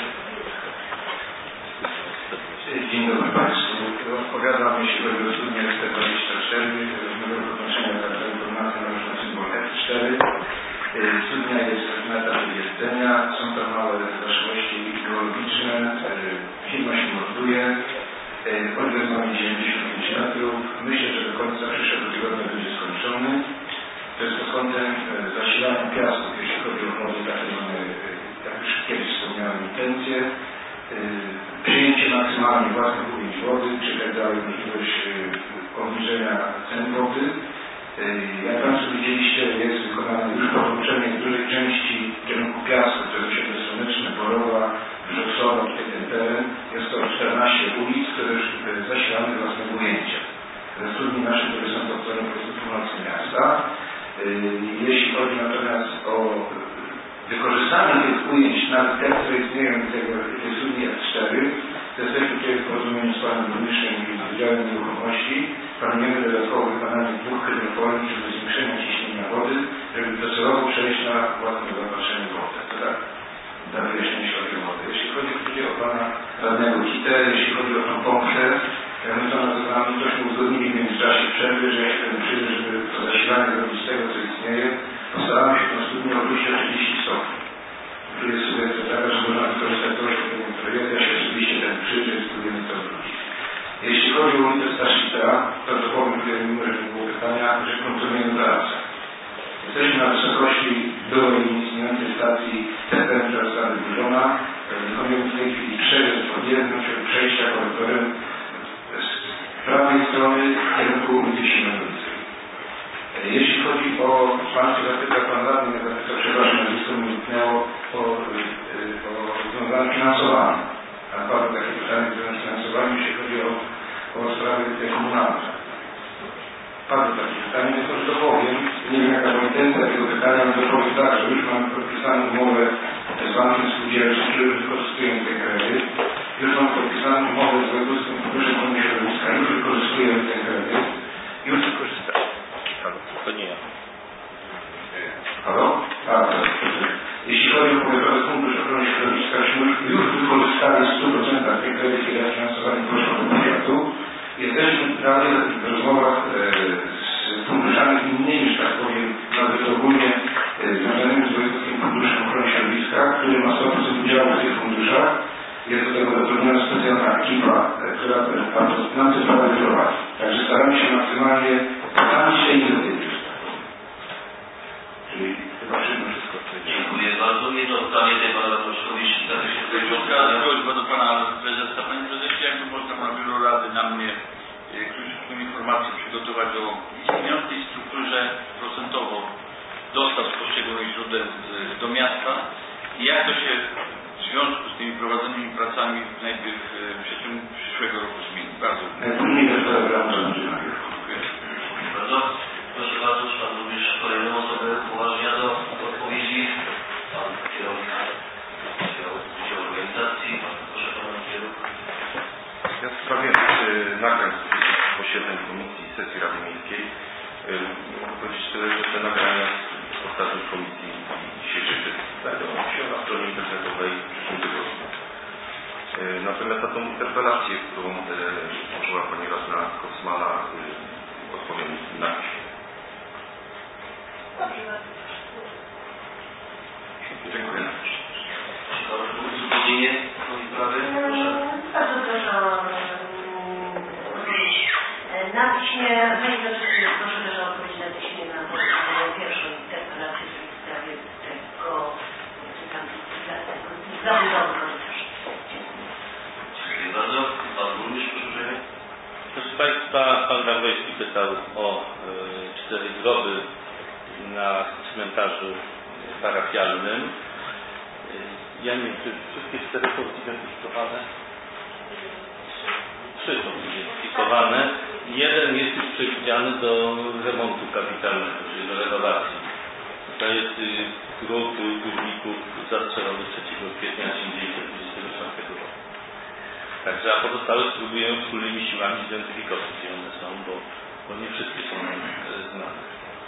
Dzień dobry Państwu. Odpowiadam, jeśli chodzi o studnię S T dwadzieścia cztery, nowego odnoszenia za informację należną symbol F cztery. Studnia jest na etapie jedzenia, są tam małe zaszłości geologiczne, firma się morduje. Odwiód mamy dziewięćdziesiąt pięć metrów. Myślę, że do końca przyszłego tygodnia będzie skończony. To jest pod kątem zasilania piasków, jeśli chodzi o wody, takie mamy, jak już kiedyś wspomniałem, intencje. Przyjęcie maksymalnie własnych ujęć wody, czy tak dalej, możliwość obniżenia cen wody. Jak Państwo widzieliście, jest wykonane już podłączenie dużej części w kierunku piasku, to jest osiedle Słoneczne, Borowa, Brzosowa, tutaj ten teren. Jest to czternaście ulic, które już zasilamy własnego ujęcia. Studni nasze, które są pod stroną północy miasta. Jeśli chodzi natomiast o wykorzystanie tych ujęć, nawet te, które istnieją w tej studni F cztery, to jesteśmy tutaj w porozumieniu z Panem Burmistrzem i z Wydziałem Nieruchomości. Planujemy dodatkowo wykonanie dwóch hydrofolii, żeby zwiększenia ciśnienia wody, żeby docelowo przejść na własne zaopatrzenie wody. To tak dla wyjaśnienia środki wody. Jeśli chodzi tutaj o Pana radnego Kitę, jeśli chodzi o tą pompkę, my to nazywamy, tośmy uzgodnili w międzyczasie przerwy, że jeśli ten przyjdzie, żeby to zasilanie zrobić z tego, co istnieje, postaramy się tą studnię obrócić o trzydzieści stopni. Tu jest sugestia taka, że można wykorzystać to, że dysponujemy w tej chwili trzech, pod jednym się przejścia korytorem z prawej strony w kierunku Wsi Mędrowskiej. Jeśli chodzi o, pan się zapyta, pan radny mnie zapytał, przepraszam, nazwisko mi umknęło, o, o związane finansowanie. Tam padło takie pytanie związane z finansowaniem, jeśli chodzi o, o sprawy komunalne. Padło takie pytanie, więc może to powiem. Nie wiem jaka była intencja tego pytania, ale to powiem tak, że już mamy podpisaną umowę z Bankiem Spółdzielczym, który już wykorzystujemy ten kredyt. Już mamy podpisaną umowę z Wojewódzkim Funduszem Ochrony Środowiska, już wykorzystujemy ten kredyt. Już wykorzystamy. To nie ja. Halo? A, jeśli chodzi o Powiatowy Fundusz Ochrony Środowiska, już wykorzystali w stu procentach tej kredyty dla finansowania kosztów powiatu. Jesteśmy dalej w rozmowach e, z funduszami innymi, że tak powiem, nawet ogólnie e, związanymi z Wojewódzkim Funduszem Ochrony Środowiska, który ma sto procent udziału w tych funduszach. Jest do tego zatrudniona specjalna ekipa, e, która nam te sprawy prowadzi. Także staramy się maksymalnie sami się inwestycji. Czyli chyba wszystko. Dziękuję bardzo. Jedno pytanie tej pana Radoszowi, tak się tutaj prośba do pana prezesa. Panie prezesie, jakby można na biuro rady na mnie króciutką informację przygotować o istniejącej strukturze procentowo dostaw z poszczególnych źródeł do miasta i jak to się w związku z tymi prowadzonymi pracami najpierw przed przyszłego roku zmieni. Bardzo dziękuję. Bardzo. Proszę bardzo, czy pan również kolejną osobę uważnia do odpowiedzi. Pan kierownik Wydziału Organizacji. Proszę pana kierownika. Ja w sprawie nagrań z posiedzeń Komisji i Sesji Rady Miejskiej mogę powiedzieć tyle, że te nagrania z ostatniej komisji dzisiejszej sesji znajdują się na stronie internetowej w przyszłym tygodniu. Natomiast na tą interpelację, którą złożyła pani radna Kocmana, odpowiem na piśmie. Dziękuję. Uzupełnienie tej sprawy? Bardzo proszę o odpowiedź na piśmie. Panie prezesie, proszę też o odpowiedź na piśmie na pierwszą interpelację w sprawie tego zabudowy korytarza. Dziękuję bardzo. Pan burmistrz, proszę uprzejmie. Proszę Państwa, pan Ramwejski pytał o y, cztery groby na cmentarzu parafialnym. Y, ja nie wiem, czy wszystkie cztery są zidentyfikowane? Trzy są zidentyfikowane. Jeden jest już przewidziany do remontu kapitalnego, czyli do renowacji. To jest y, grób górników zastrzelonych trzeciego kwietnia tysiąc dziewięćset dwudziestego czwartego roku. Także a pozostałe spróbujemy wspólnymi siłami zidentyfikować, gdzie one są, bo, bo nie wszystkie są nam znane.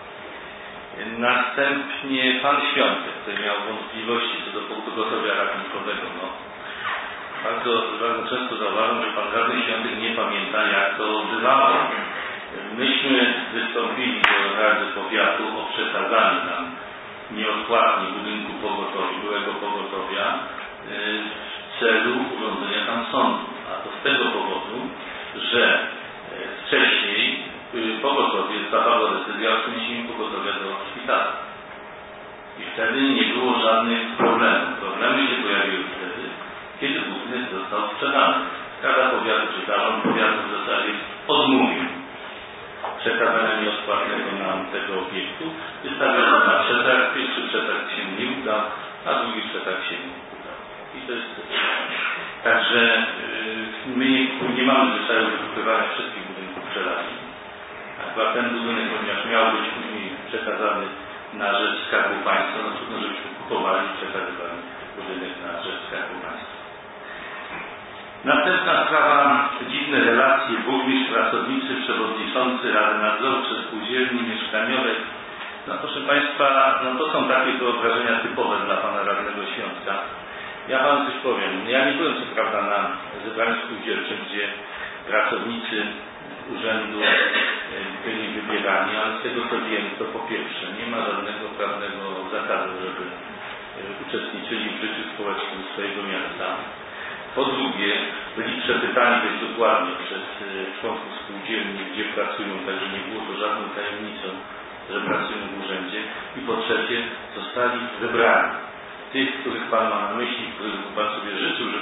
Następnie pan Świątek, który miał wątpliwości co do pogotowia ratunkowego. No, bardzo, bardzo często zauważam, że pan radny Świątek nie pamięta, jak to bywało. Myśmy wystąpili do Rady Powiatu o przekazanie nam nieodpłatnie budynku pogotowia, byłego pogotowia w celu urządzenia tam sądu. A to z tego powodu, że wcześniej pogotowie zapadła decyzja o przeniesieniu pogotowia do szpitala. I wtedy nie było żadnych problemów. Problemy się pojawiły wtedy, kiedy budynek został sprzedany. Rada Powiatu czy Zarząd Powiatu w zasadzie odmówił przekazania nieodpłatnego nam tego obiektu. Wystawiono na przetarg, pierwszy przetarg się nie udał, a drugi przetarg się nie udał. I to jest Także yy, my nie, nie mamy zwyczaju wykupywania wszystkich budynków przelali. Akurat ten budynek, ponieważ miał być później przekazany na rzecz Skarbu Państwa, no trudno, żebyśmy kupowali i przekazywali budynek na rzecz Skarbu Państwa. Następna sprawa, dziwne relacje, burmistrz, pracownicy, przewodniczący Rady Nadzorczej Spółdzielni Mieszkaniowej. No proszę Państwa, no to są takie wyobrażenia typowe dla Pana Radnego Świątka. Ja Panu coś powiem. Ja nie byłem co prawda na zebraniu spółdzielczym, gdzie pracownicy urzędu byli wybierani, ale z tego co wiem, to po pierwsze nie ma żadnego prawnego zakazu, żeby uczestniczyli w życiu społecznym swojego miasta. Po drugie, byli przepytani dość dokładnie przez członków spółdzielni, gdzie pracują, także nie było to żadną tajemnicą, że pracują w urzędzie. I po trzecie, zostali wybrani. Tych, których Pan ma na myśli, których Pan sobie życzył, żeby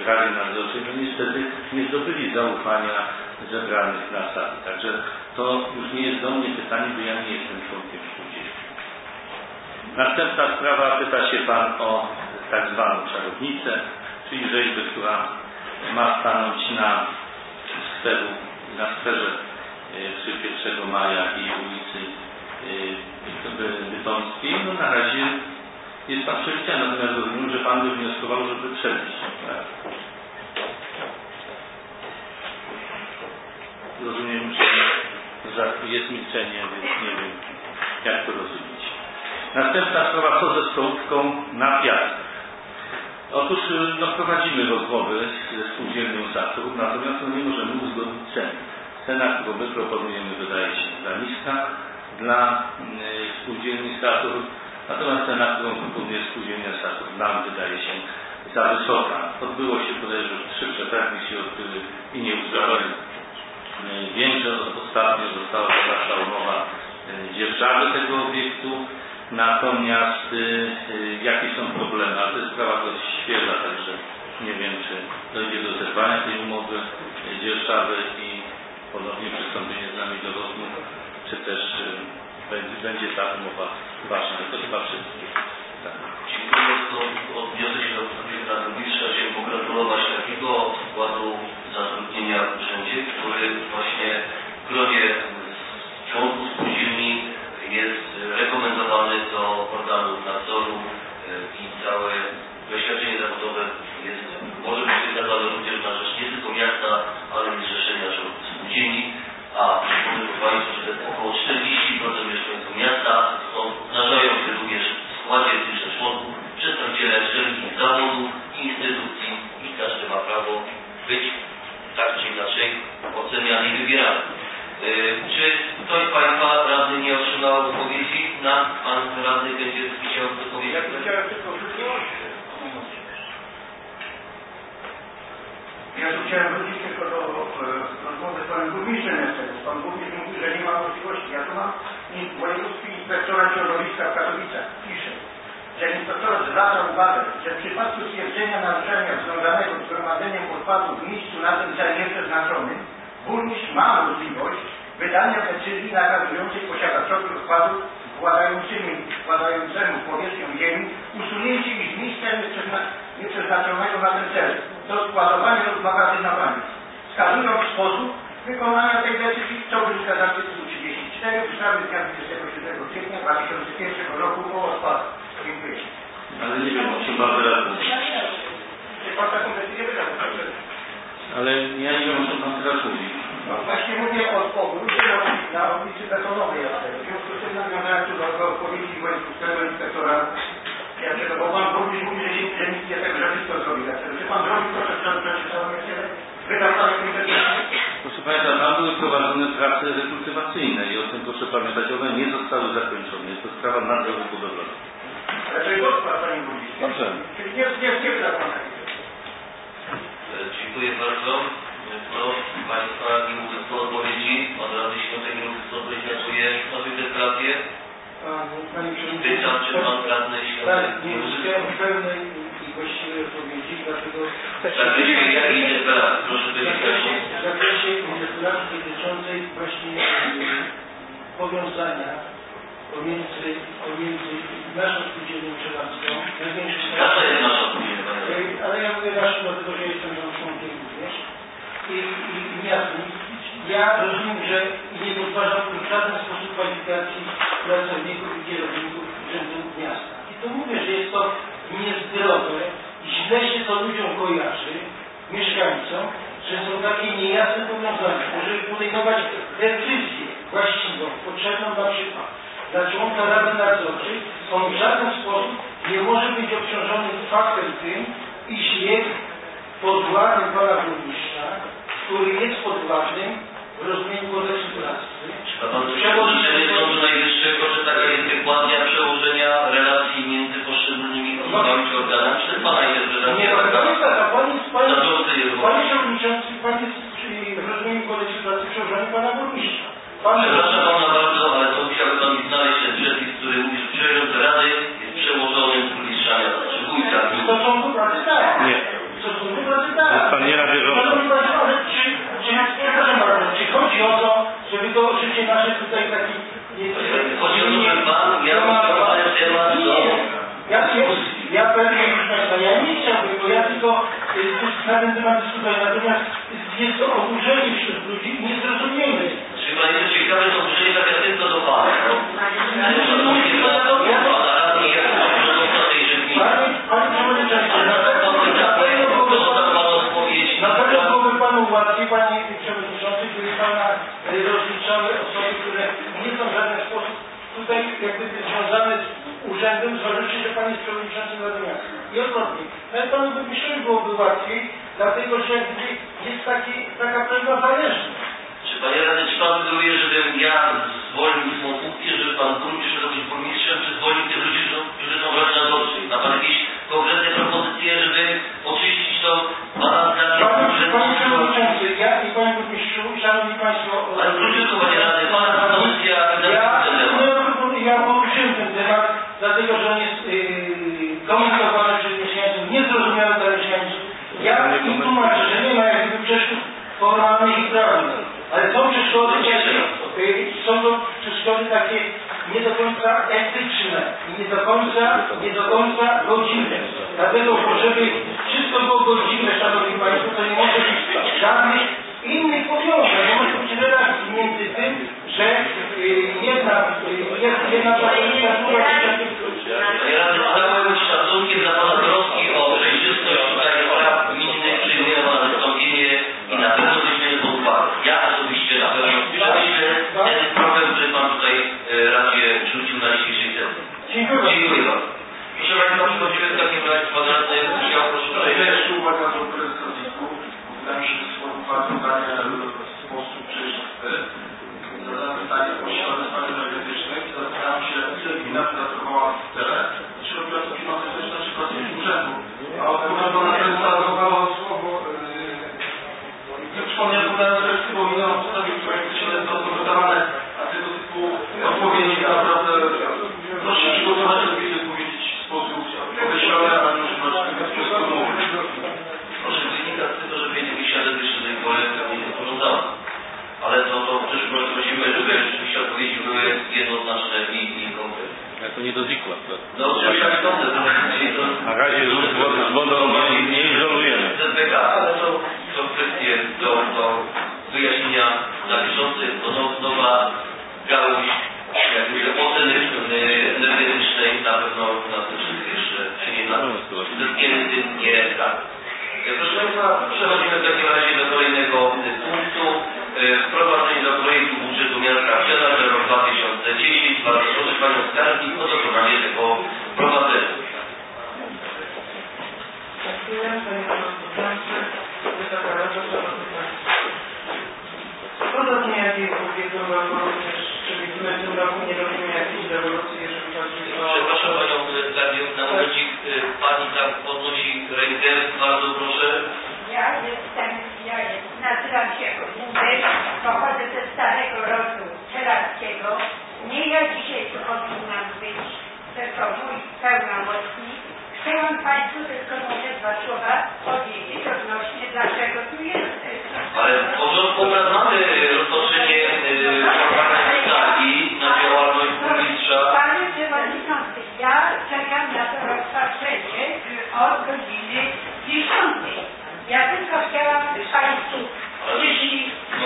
Radzie Nadzorczej, no niestety nie zdobyli zaufania zebranych na sali. Także to już nie jest do mnie pytanie, bo ja nie jestem członkiem spółdzielni. Następna sprawa, pyta się Pan o tak zwaną czarownicę, czyli rzeźbę, która ma stanąć na skweru, na skwerze przy pierwszego maja i ulicy Bytomskiej. No na razie jest Pan przewidziany, natomiast rozumiem, że Pan by wnioskował, żeby przebić. Tak? Rozumiem, że jest milczenie, więc nie wiem, jak to rozumieć. Następna sprawa, co ze stołówką na Piastach. Otóż no, prowadzimy rozmowy ze spółdzielnią Saturn, natomiast no, nie możemy uzgodnić ceny. Cena, którą my proponujemy, wydaje się za niska dla y, spółdzielni Saturn, natomiast cena, którą proponuje spółdzielnia Saturn, nam wydaje się za wysoka. Odbyło się bodajże już trzy przetargi się odbyły i nie uznały. Wiem, że ostatnio została zawarta umowa dzierżawy tego obiektu, natomiast y, y, jakie są problemy, ale to jest sprawa dość świeża, także nie wiem, czy dojdzie do zerwania tej umowy y, dzierżawy i ponownie przystąpienie z nami do rozmów, czy też y, będzie, będzie ta umowa ważna. To chyba wszystkie. Tak. Dziękuję bardzo. Odniosę się do odpowiedzi na burmistrza. Chciałem pogratulować takiego składu zatrudnienia w urzędzie, który właśnie w gronie członków spółdzielni jest rekomendowany do organów nadzoru i całe doświadczenie zawodowe jest, może być wykazane również na rzecz nie tylko miasta, ale i zrzeszenia spółdzielni, a przypomnę Państwu, że około czterdzieści procent mieszkańców miasta zdarzają się również w składzie tychże członków przedstawiciele wszelkich zawodów i instytucji i każdy ma prawo być tak czy inaczej oceniany i wybierany. Czy ktoś z Państwa radny nie otrzymał odpowiedzi na Pan radny będzie chciał odpowiedzieć? Ja chciałem tylko Ja tu chciałem wrócić tylko do rozmowy z Panem Burmistrzem Miastego. Pan Burmistrz mówi, że nie ma możliwości. Ja tu mam wojewódzki inspektorat środowiska w Katowicach. Pisze, że inspektorat zwraca uwagę, że w przypadku stwierdzenia naruszenia związanego z gromadzeniem odpadów w miejscu na ten cel nieprzeznaczonym, burmistrz ma możliwość wydania decyzji nakazującej posiadaczowi odpadów wkładającemu powierzchnię ziemi usunięcie ich z miejsca nieprzeznaczonego na ten cel do składowania lub magazynowania, wskazując sposób wykonania tej decyzji, co wynika z artykułu trzydzieści cztery ustawy z dnia dwudziestego siódmego kwietnia dwa tysiące pierwszego roku o odpadach. Dziękuję. Ale nie wiem, o czym Pan wyraził. Pan taką decyzję wydał. Ale ja nie wiem, o czym Pan teraz mówi. No właśnie mówię o ogródzie na ulicy Betonowej. W związku z tym nawiązałem tu do odpowiedzi wojewódzkiego inspektora. Ja tego, bo Pan burmistrz mówi, że, się, że nic nie tego, że wszystko zrobi. Czy Pan zrobił to, że przeczytałem jeszcze? Wydał Pan jakąś decyzję? Proszę Państwa, tam były prowadzone prace rekultywacyjne i o tym proszę pamiętać, one nie zostały zakończone. Jest to sprawa nadzoru budowlanego. Ale to jest odpad, Panie Burmistrzu. Dobrze. Czyli nie, nie, nie wyda Pan. Dziękuję bardzo. Kto z Państwa nie mógł do odpowiedzi? Pan Radny Świątek nie mógł do odpowiedzi na swoje nowe deklaracje? Panie Przewodniczący, Pytam, czy Pan Radny Świątek nie uzyskałem pełnej i właściwej odpowiedzi, dlatego w zakresie jakiej deklaracji? Proszę powiedzieć. w zakresie deklaracji dotyczącej właśnie powiązania pomiędzy, pomiędzy naszą spółdzielnią przeważną, największą Jaka jest nasza spółdzielnia? ale ja mówię naszą, dlatego że jestem tam członkiem również i, i, i miastem. Ja rozumiem, że nie podważam w żaden sposób kwalifikacji pracowników i kierowników urzędu miasta. I to mówię, że jest to niezdrowe, źle się to ludziom kojarzy, mieszkańcom, że są takie niejasne powiązania. Żeby podejmować decyzję właściwą, potrzebną na przykład dla członka Rady Nadzorczej, on w żaden sposób nie może być obciążony faktem tym, iż jest podwładnym pana burmistrza, który jest podwładnym w rozumieniu kodeksu pracy. A Pan przewodniczący Sądu Najwyższego, że taka jest wykładnia przełożenia relacji między poszczególnymi osobami czy organami? Czy to jest Pana interpretacja? Nie, Pan jest taka, Pan jest, Pan jest, Panie Przewodniczący, Pan jest w rozumieniu kodeksu pracy przełożony pana burmistrza. Przepraszam Pana bardzo, ale to musiałby Pan mi znaleźć ten przepis, który mówi, że przewodniczący Rady jest przełożonym burmistrza miasta, czy wójta. W stosunku pracy tak. Nie. W stosunku pracy tak. tylko y, na ten temat dyskutować, natomiast jest to oburzenie wśród ludzi i niezrozumienie. Czy Panie to ciekawe, to oburzenie tak jak tylko do Pana. Szacunkiem dla Pana radni, jak to tej żywności. Panie Przewodniczący, na pewno byłoby Panu łatwiej, Panie Przewodniczący, gdyby Pana rozliczały osoby, które nie są w żaden sposób tutaj jak gdyby związane z urzędem, zważywszy, że Pan jest Przewodniczącym Rady Miasta. I odwrotnie. Ale Panu myślę, że byłoby łatwiej, dlatego że jest taki, taka pewna zależność. Czy Panie Radny, czy Pan sugeruje, żebym ja zwolnił swoją funkcję, żeby Pan Burmistrz szedł być burmistrzem, czy zwolnił tych ludzi, którzy są w Radzie Nadzorczej? Ma Pan jakieś konkretne propozycje, żeby oczyścić to balansami? Panie Przewodniczący, ja i Panie Burmistrzu, Szanowni Państwo... Ale króciutko, Panie Radny, Pana propozycja... Ja, ja poruszyłem ten temat, dlatego że on jest yy, komentowany przez mieszkańców, niezrozumiały dla mieszkańców. Ja im tłumaczę, że nie ma jak gdyby przeszkód formalnych i prawnych, ale są przeszkody takie, yy, są to przeszkody takie nie do końca etyczne i nie do końca, nie do końca godziwe. Dlatego, żeby wszystko było godziwe, Szanowni Państwo, to nie może być żadnych innych powiązań, nie może być relacji między tym, że yy, jedna, yy, jedna pracownika, druga Panie Radny, z całym szacunkiem dla Pana troski o przejrzystość tutaj spraw gminnych przyjmuję Pana wystąpienie i na pewno weźmiemy pod uwagę. Ja osobiście na pewno przemyślę ten problem, który Pan tutaj e, Radzie rzucił na dzisiejszej sesji. Dziękuję. Dziękuję bardzo. Proszę Państwa, przechodzimy w takim razie Pan Radny. Ja proszę uprzejmie. Jeszcze uwaga do prezesa Z I K-u. Wydaje mi się, że sformułować pytanie w sposób przejrzysty. Zadałem pytanie o środę spraw energetycznych i zastanawiam się, ile gmina pracowała w cele, czy robiła to firma fizyczna, czy pracownik urzędu. A odpowiedź pana prezesa zachowało słowo nie przypomniałem, podałem zresztą, bo minęło w podstawie projektu siedem procent wydawane, a tego typu odpowiedzi naprawdę proszę się przygotować, żeby się powiedzieć w sposób określony, a nie używać tego sposobu. Proszę, wynika z tego, że pieniądze świadek jeszcze do tej pory nie rozporządzano. Ale to, to też prosimy, żeby rzeczywiście odpowiedzi były jednoznaczne i, i konkretne. Jak to nie do Z I K-u. No oczywiście jak sądzę, to na razie z wodą nie izolujemy. Z P K, ale to są kwestie do, do wyjaśnienia na bieżąco. To nowa gałąź jakby oceny energetycznej na pewno na tym jeszcze się nie da. Dotkniemy tym nie tak. Proszę Państwa, przechodzimy w takim razie do kolejnego punktu. Wprowadzenie do projektu budżetu miasta Wsiana na rok dwa tysiące dziesięć. Bardzo proszę Panią Skarbnik o dokonanie tego prowadzenia. Dziękuję Panie Przewodniczący, Wysoka Rado, Szanowni Państwo. Podobnie jak i w ubiegłym roku również, czyli w tym roku nie robimy jakiejś rewolucji, jeżeli chodzi o... Przepraszam Panią Skarbnik, na momencik Pani tak podnosi rękę, bardzo proszę. Ja jestem, ja jest, nazywam się Wódek, pochodzę ze starego rodu czeladskiego. Nie ja dzisiaj tu powinnam być, tylko mój pełnomocnik. Chciałam Państwu tylko może dwa słowa powiedzieć odnośnie dlaczego tu jestem. Ale w porządku obrad mamy rozpoczęcie formalnej skargi na działalność burmistrza. Panie Przewodniczący, ja czekam na to rozpatrzenie od godziny dziesiątej. Ja tylko chciałam Państwu przyszli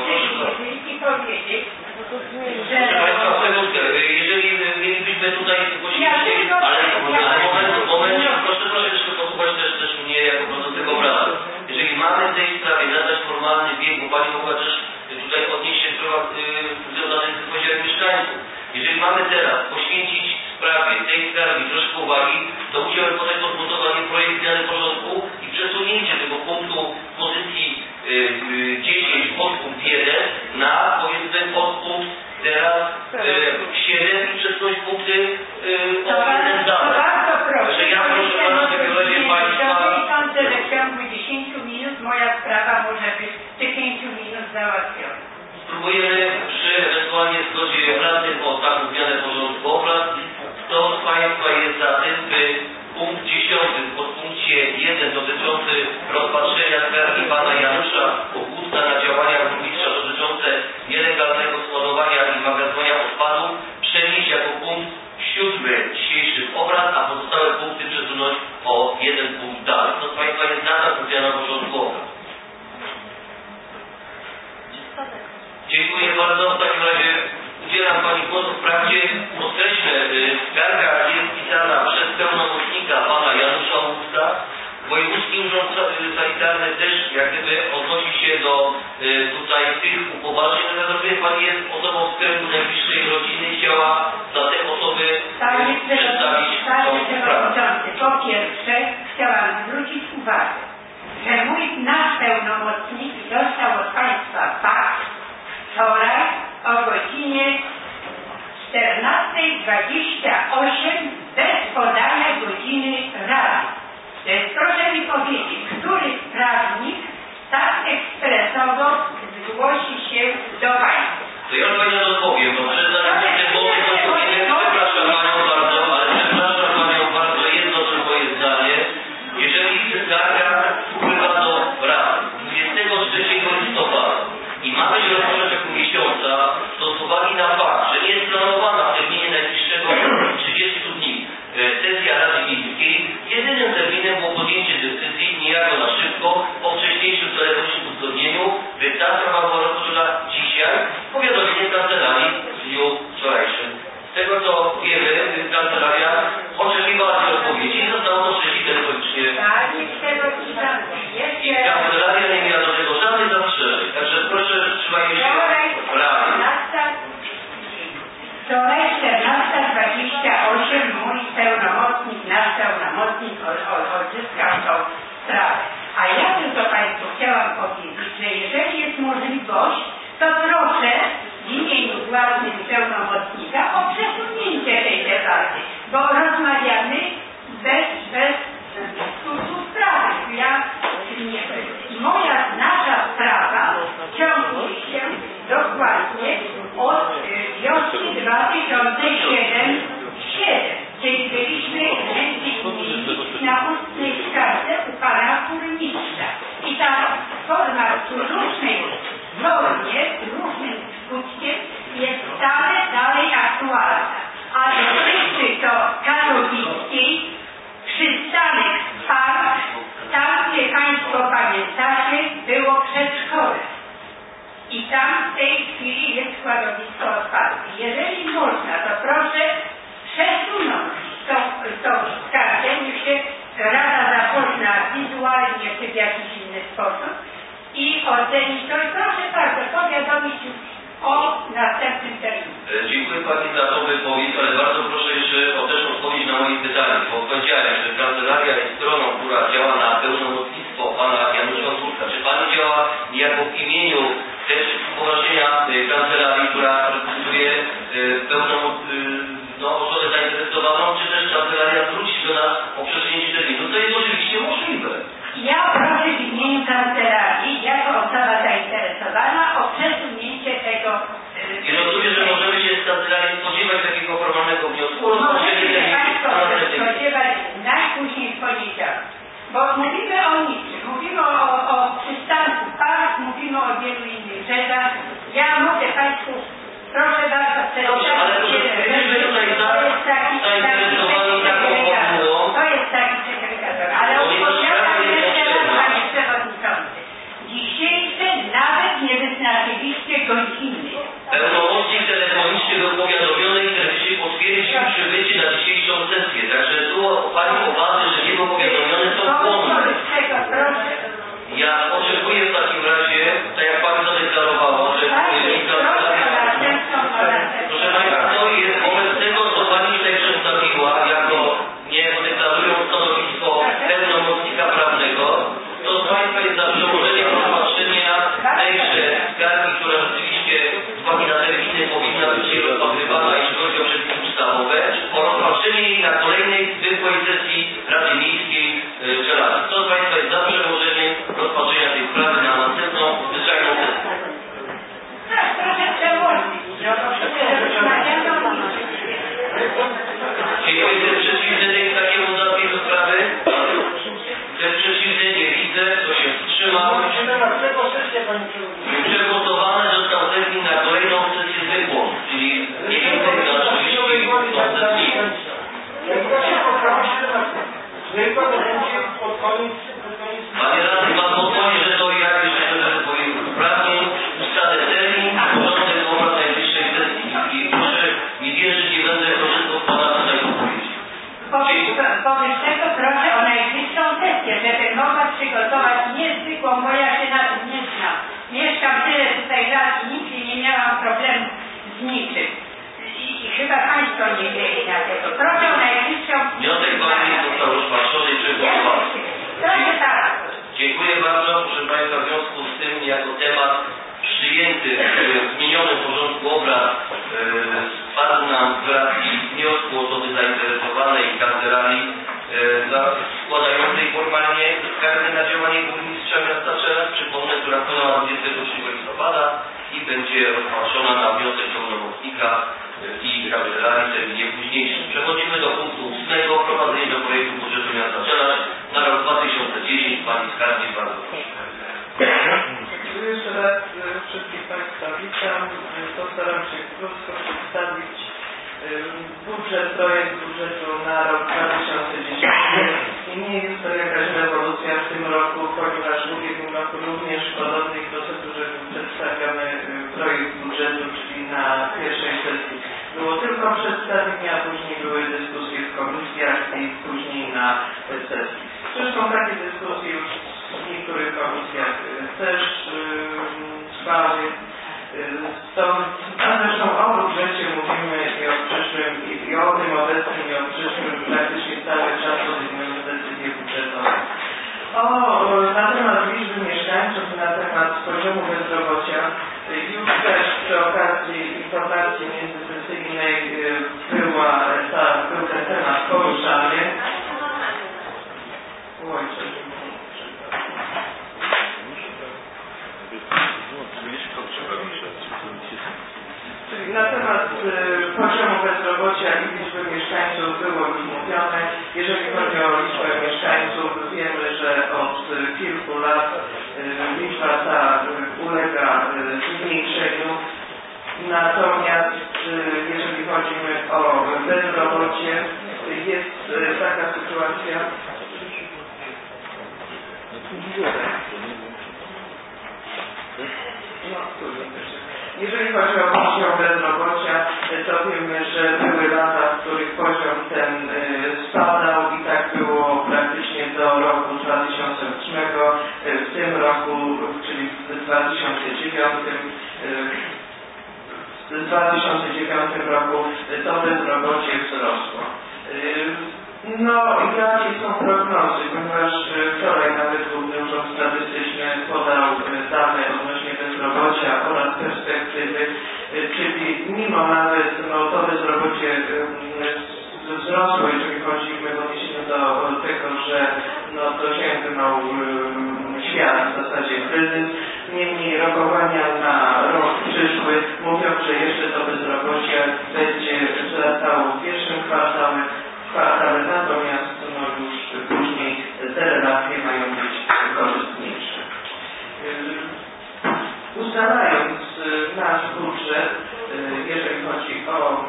i powiedzieć, że... Proszę Państwa, sekundkę, jeżeli mielibyśmy tutaj właściwie, ale, ale moment, moment, proszę, proszę jeszcze posłuchać też, też mnie jako prowadzącego obrad. Jeżeli mamy w tej sprawie zadać formalny bieg, bo Pani mogła też tutaj odnieść się do spraw związanych z podziałem mieszkańców. Jeżeli mamy teraz poświęcić sprawie tej skargi troszkę uwagi, to musimy podać podbudowanie projekt zmiany porządku i przesunięcie tego punktu z pozycji y, dziesięć podpunkt jeden na powiedzmy podpunkt teraz y, siedem i przesunąć punkty y, o jeden dalej. Także ja proszę Pana w takim razie Państwa... Sądzę, że w ciągu dziesięciu minut moja sprawa może być w tych pięciu minut załatwiona. Spróbujemy przy ewentualnie zgodzie radnych o taką zmianę porządku obrad. Kto z Państwa jest za tym, by punkt dziesiąty w podpunkcie jeden dotyczący rozpatrzenia skargi Pana Janusza Ogłuska na działania burmistrza dotyczące nielegalnego składowania i magazynowania odpadów przenieść jako punkt siódmy dzisiejszych obrad, a pozostałe punkty przesunąć o jeden punkt dalej. Kto z Państwa jest za Wojewódzki Urząd Sanitarny też jak gdyby odnosi się do y, tutaj tych upoważnień, natomiast Pani jest osobą z kręgu najbliższej rodziny i chciała za te osoby Panie y, przedstawić tą sprawę. Po pierwsze chciałam zwrócić uwagę, że mój nasz pełnomocnik dostał od Państwa fakt wczoraj o godzinie czternasta dwadzieścia osiem bez podania godziny rady. Proszę mi powiedzieć, który prawnik tak ekspresowo zgłosi się do Państwa? To ja Pani odpowiem, bo przed zanim te głowy odpowiemy, przepraszam Panią bardzo, ale przepraszam Panią bardzo, jedno tylko jest zdanie. Jeżeli skarga wpływa do Rady dwudziestego trzeciego listopada i ma być rozpoczęta w ciągu miesiąca, to z uwagi na fakt, że nie jest planowana w terminie najbliższego trzydziestu dni sesja Rady Miejskiej, jedynym terminem było podjęcie decyzji niejako na szybko po wcześniejszym telefonicznym uzgodnieniu, by ta sprawa była rozpoczęta dzisiaj, powiadomienie kancelarii w dniu wczorajszym. Z tego co wiemy, kancelaria oczekiwała tej odpowiedzi i zostało to wcześniej telefonicznie. I kancelaria nie miała do tego żadnych zastrzeżeń. Także proszę, trzymajmy się prawa. Wczoraj czternasta dwadzieścia osiem mój pełnomocnik, nasz pełnomocnik odzyskał tą sprawę. A ja tylko Państwu chciałam powiedzieć, że jeżeli jest możliwość, to proszę w imieniu własnym pełnomocnika o przesunięcie tej debaty, bo rozmawiamy bez, bez dyskusji sprawy. Ja, nie, moja, nasza sprawa ciągnie się dokładnie od wioski dwa tysiące siedem siedem, czyli byliśmy między innymi na ustnej skarce u pana burmistrza. I ta forma w różnej formie, różnym skutkiem jest stale dalej aktualna. A dotyczy to katowickiej, przystanek park, tam gdzie Państwo pamiętacie, było przedszkole. I tam w tej chwili jest składowisko odpadów. Jeżeli można, to proszę przesunąć tą, tą skargę, niech się Rada zapozna wizualnie czy w jakiś inny sposób i oceni to. I proszę bardzo powiadomić o następnym terminie. Dziękuję Pani za tą wypowiedź, ale bardzo proszę jeszcze o też odpowiedź na moje pytanie, bo powiedziałem, że kancelaria jest stroną, która działa na pełnomocnictwo Pana Janusza Turka. Czy Pani działa niejako w imieniu też upoważnienia kancelarii, która reprezentuje pełną no, osobę zainteresowaną, czy też kancelaria wróci do nas o przesunięcie terminu? To jest oczywiście możliwe. Ja proszę w imieniu kancelarii, jako osoba zainteresowana, o przesunięcie tego... I rozumiem, że możemy się z kancelarii spodziewać takiego formalnego wniosku. Możemy się Państwo spodziewać najpóźniej w poniedziałek. Bo mówimy o niczym. Mówimy o, o przystanku park, mówimy o wielu innych rzeczach. Ja mogę Państwu, proszę bardzo, Dobrze, ale proszę powiedzieć, że tutaj zainteresowani taką formułą. To jest taki sekretarz, ale odpowiadam jeszcze raz, Panie Przewodniczący. Dzisiejsze nawet nie wyznaczyliście godziny. Pełnomocnik telefonicznie był powiadomiony i serdecznie potwierdził przybycie na dzisiejszą sesję. Także tu Pani obawy, że nie był powiadomiony, są błędne. Ja oczekuję w takim razie, tak jak Pani zadeklarowała, że proszę Państwa, to jest wobec tego, co Pani tutaj przedstawiła, jako niejako deklarują stanowisko pełnomocnika prawnego, to z Państwa jest za przełożenie rozpatrzenia tejże skargi, która rzeczywiście z uwagi na terminy powinna być rozpatrywana, jeśli chodzi o przepisy ustawowe, o rozpatrzenie jej na kolejnej zwykłej sesji Rady Miejskiej w Żelazie. Co z Państwa jest za przełożeniem rozpatrzenia tej sprawy na następną zwyczajną sesję? Tak, proszę przełożyć. Czy jest przeciwne takiemu zapisu sprawy? To jest przeciwne, nie widzę, kto się wstrzymał. Przegłosowany został termin na kolejną sesję zwykłą, czyli nie więcej na trzydzieści dni. Panie radny, Pan pozwoli, że to jak, że prawnie ustalę termin, porządek obrad najbliższej sesji. I proszę mi wierzyć, nie będę korzystał z Pana tutaj odpowiedzi. Wobec tego proszę o najbliższą sesję, żeby zwykłą, bo ja się na tym nie znam. Mieszkam tyle tutaj lat i nigdy nie miałam problemu z niczym. I, i chyba Państwo nie mieli na tego. Proszę o najbliższą... Wniosek Pani został rozpatrzony i przegłosowany. Proszę tak. Dziękuję bardzo. Proszę Państwa, w związku z tym jako temat przyjęty w zmienionym porządku obrad e, spadł nam w relacji wniosku osoby zainteresowanej kancelarii e, składającej formalnie skargę na działanie burmistrza miasta Czelet, przypomnę, która wpłynęła dwudziestego trzeciego listopada i będzie rozpatrzona na wniosek pełnomocnika e, i kancelarii w terminie późniejszym. Przechodzimy do punktu ósmego. Wprowadzenie do projektu budżetu miasta Czelet na rok dwa tysiące dziesięć. Pani skarbnik, bardzo proszę. Jeszcze raz wszystkich Państwa witam. Postaram się krótko przedstawić budżet, projekt budżetu na rok dwa tysiące dziesiąty. I nie jest to jakaś rewolucja w tym roku, ponieważ w ubiegłym roku również w podobnej procedurze był przedstawiony projekt budżetu, czyli na pierwszej sesji było tylko przedstawienie, a później były dyskusje w komisjach i później na sesji. Zresztą takie dyskusje już w niektórych komisjach też yy, trwały. Stąd, a zresztą o budżecie mówimy i o przyszłym, i, i o tym obecnym, i o przyszłym praktycznie cały czas podejmując decyzje budżetowe. O, na temat liczby mieszkańców, na temat poziomu bezrobocia, już też przy okazji informacji międzysesyjnej była ta, był ten temat poruszany. Ojcze, Czyli na temat y, poziomu bezrobocia i liczby mieszkańców było już mówione. Jeżeli chodzi o liczbę mieszkańców, wiemy, że od y, kilku lat y, liczba ta y, ulega y, zmniejszeniu. Natomiast y, jeżeli chodzi o bezrobocie, y, jest y, taka sytuacja. No, jeżeli chodzi o poziom bezrobocia, to wiemy, że były lata, w których poziom ten spadał i tak było praktycznie do roku dwa tysiące ósmego. W tym roku, czyli w dwa tysiące dziewiątym, w dwa tysiące dziewiątym roku to bezrobocie wzrosło. No i jakie są prognozy, ponieważ wczoraj nawet Główny Urząd Statystyczny podał dane odnośnie bezrobocia oraz perspektywy, czyli mimo nawet no, to bezrobocie wzrosło, jeżeli chodzi w odniesieniu do tego, że no, dosięgnął świat w zasadzie kryzys, niemniej rokowania na rok przyszły mówią, że jeszcze to bezrobocie będzie wzrastało w pierwszym kwartale, kwartale natomiast no, już później te relacje mają być korzystniejsze. Ustalając nasz budżet, jeżeli chodzi o